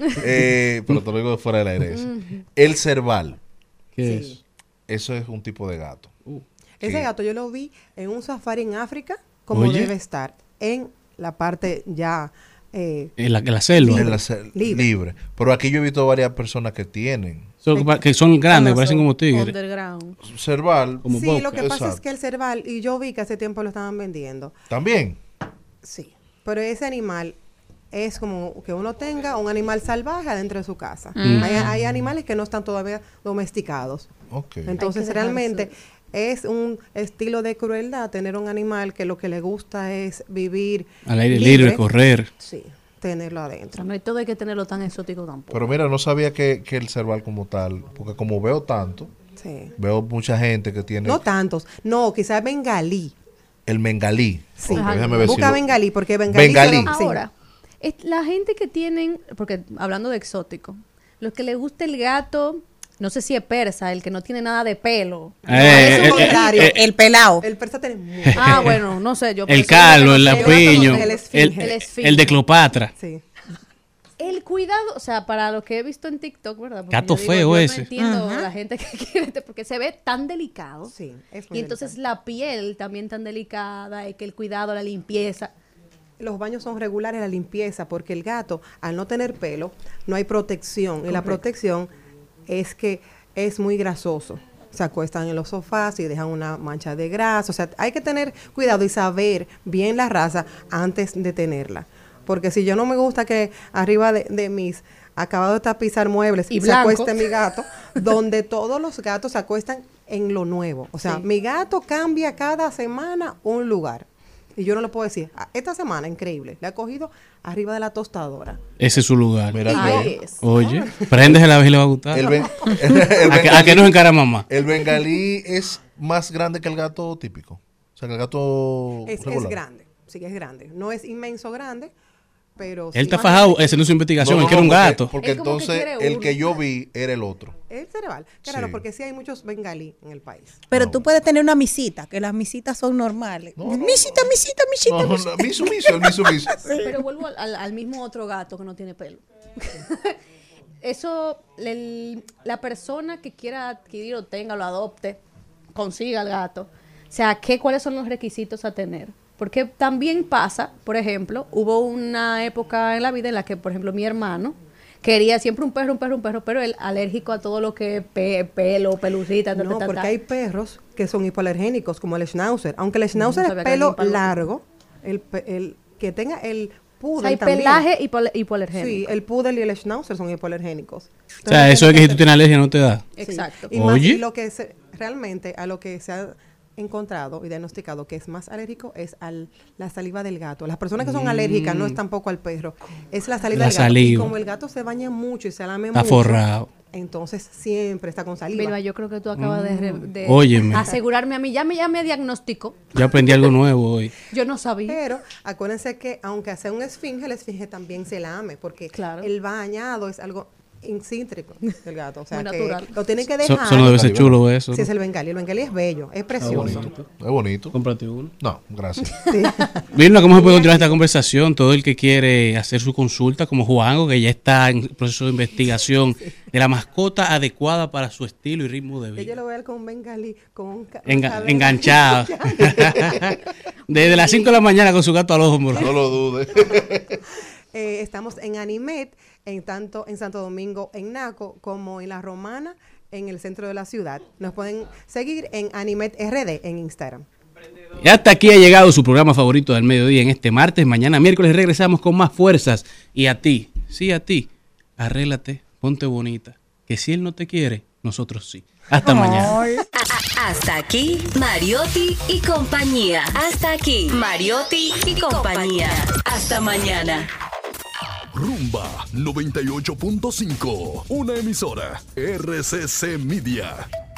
eh, pero te lo digo de fuera del aire. ese. El cerval,
¿Qué
Sí.
es?
eso es un tipo de gato.
Ese
¿Qué?
gato yo lo vi en un safari en África, como
Oye.
debe estar, en la parte ya... eh,
En la, en la selva.
En la sel-
Libre.
libre. Pero aquí yo he visto varias personas que tienen
Son que pa- que son grandes,
Amazon,
parecen como tigres.
Underground.
cerval.
Como
sí,
boca.
lo que pasa es
Exacto.
que el cerval, y yo vi que hace tiempo lo estaban vendiendo,
También.
sí, pero ese animal es como que uno tenga un animal salvaje adentro de su casa.
Mm.
Hay, hay animales que no están todavía domesticados.
Ok.
Entonces,
Hay que
realmente
dejarse.
es un estilo de crueldad tener un animal que lo que le gusta es vivir
Al aire libre, correr.
Sí, tenerlo adentro.
No hay todo hay que tenerlo tan exótico tampoco.
Pero mira, no sabía que, que el cerval como tal, porque como veo tanto,
Sí.
veo mucha gente que tiene
No tantos. No, quizás bengalí.
el bengalí.
Sí.
Ok,
Ajá.
déjame ver si
Busca
lo-
bengalí, porque bengalí...
Bengalí.
se lo- sí.
Ahora, es la gente que tienen, porque hablando de exótico, los que le gusta el gato, no sé si es persa, el que no tiene nada de pelo.
Eh,
es
eh,
lo contrario.
eh,
El pelao.
El persa tiene mucho.
Ah, bueno, no sé, yo
El
pensé
Carlos,
que
el
no sé.
Lapiño,
el
el,
esfinge.
El
el,
esfinge.
de Cleopatra.
Sí.
El cuidado, o sea, para lo que he visto en TikTok, ¿verdad? Porque
Gato
yo digo,
feo
yo
ese.
No entiendo
Ajá.
la gente que quiere, este- porque se ve tan delicado.
Sí, es muy
Y entonces
delicado.
la piel también tan delicada, y que el cuidado, la limpieza.
los baños son regulares, la limpieza, porque el gato, al no tener pelo, no hay protección. Correcto. Y la protección es que es muy grasoso. Se acuestan en los sofás y dejan una mancha de grasa. O sea, hay que tener cuidado y saber bien la raza antes de tenerla. Porque si yo no me gusta que arriba de, de mis acabados de tapizar muebles y se blanco. acueste mi gato, donde todos los gatos se acuestan en lo nuevo. O sea, sí. mi gato cambia cada semana un lugar. Y yo no le puedo decir, esta semana, increíble, le ha cogido arriba de la tostadora.
Ese es su lugar.
Mira, ahí es.
Oye, préndesela a ver si le va a gustar.
El ben, el, el
¿A, que, ¿A que nos encara mamá?
El bengalí es más grande que el gato típico. O sea, que el gato
es, es grande, sí, es grande. No es inmenso grande, pero...
Él
sí
está fajado haciendo su investigación, no, no, él quiere un
porque,
gato.
Porque entonces que el que yo vi era el otro.
El cerebral. Claro, sí. porque sí hay muchos bengalí en el país.
Pero
no.
tú puedes tener una misita, que las misitas son normales.
No, no,
misita,
no.
misita, misita,
no,
misita.
No, no, miso, miso, el miso, miso.
Sí. Pero vuelvo al, al, al mismo otro gato que no tiene pelo. Eso, el, la persona que quiera adquirir o tenga, lo adopte, consiga el gato. O sea, ¿qué, ¿cuáles son los requisitos a tener? Porque también pasa, por ejemplo, hubo una época en la vida en la que, por ejemplo, mi hermano quería siempre un perro, un perro, un perro, pero él alérgico a todo lo que es pe pelo, pelucita, ta,
no,
ta, ta,
porque
ta.
hay perros que son hipoalergénicos, como el schnauzer. Aunque el schnauzer no, es pelo largo, el, el que tenga el poodle, o sea, hay
también. Pelaje hipo hipoalergénico.
Sí, el poodle y el schnauzer son hipoalergénicos. Entonces,
o sea, eso es que si tú tienes alergia no te da.
Exacto.
Sí.
Y
Oye.
más, y lo que se, realmente a lo que se ha encontrado y diagnosticado que es más alérgico es a la saliva del gato. Las personas que son mm. alérgicas no es tampoco al perro, es la saliva
la
del gato.
Saliva.
Y como el gato se baña mucho y se lame
está
mucho,
forrado.
Entonces siempre está con saliva.
Mira, yo creo que tú acabas
mm.
de, de
Óyeme.
asegurarme a mí. Ya me, ya me diagnosticó.
Yo aprendí algo nuevo hoy.
Yo no sabía.
Pero acuérdense que aunque sea un esfinge, el esfinge también se lame, porque claro. el bañado es algo incíntrico del gato. O sea,
muy
que
natural.
lo tienen que dejar.
Eso no debe ser chulo eso.
Sí, ¿no? Es el bengalí. El bengalí es bello, es precioso.
Es bonito. Es bonito.
Cómprate uno.
No, gracias.
Sí.
Vilma, ¿cómo se puede continuar esta conversación? Todo el que quiere hacer su consulta, como Juanjo, que ya está en proceso de investigación sí. de la mascota adecuada para su estilo y ritmo de vida.
Yo lo veo con un bengalí, con un
Enga enganchado. Desde las cinco de la mañana con su gato al hombro.
No lo dudes.
Eh, estamos en Animet, en tanto en Santo Domingo, en Naco, como en La Romana, en el centro de la ciudad. Nos pueden seguir en Animet R D en Instagram.
Y hasta aquí ha llegado su programa favorito del mediodía en este martes. Mañana miércoles regresamos con más fuerzas. Y a ti, sí a ti, arréglate, ponte bonita. Que si él no te quiere, nosotros sí. Hasta Ay. mañana.
Hasta aquí, Mariotti y compañía. Hasta aquí, Mariotti y compañía. Hasta mañana.
Rumba noventa y ocho punto cinco, una emisora R C C Media.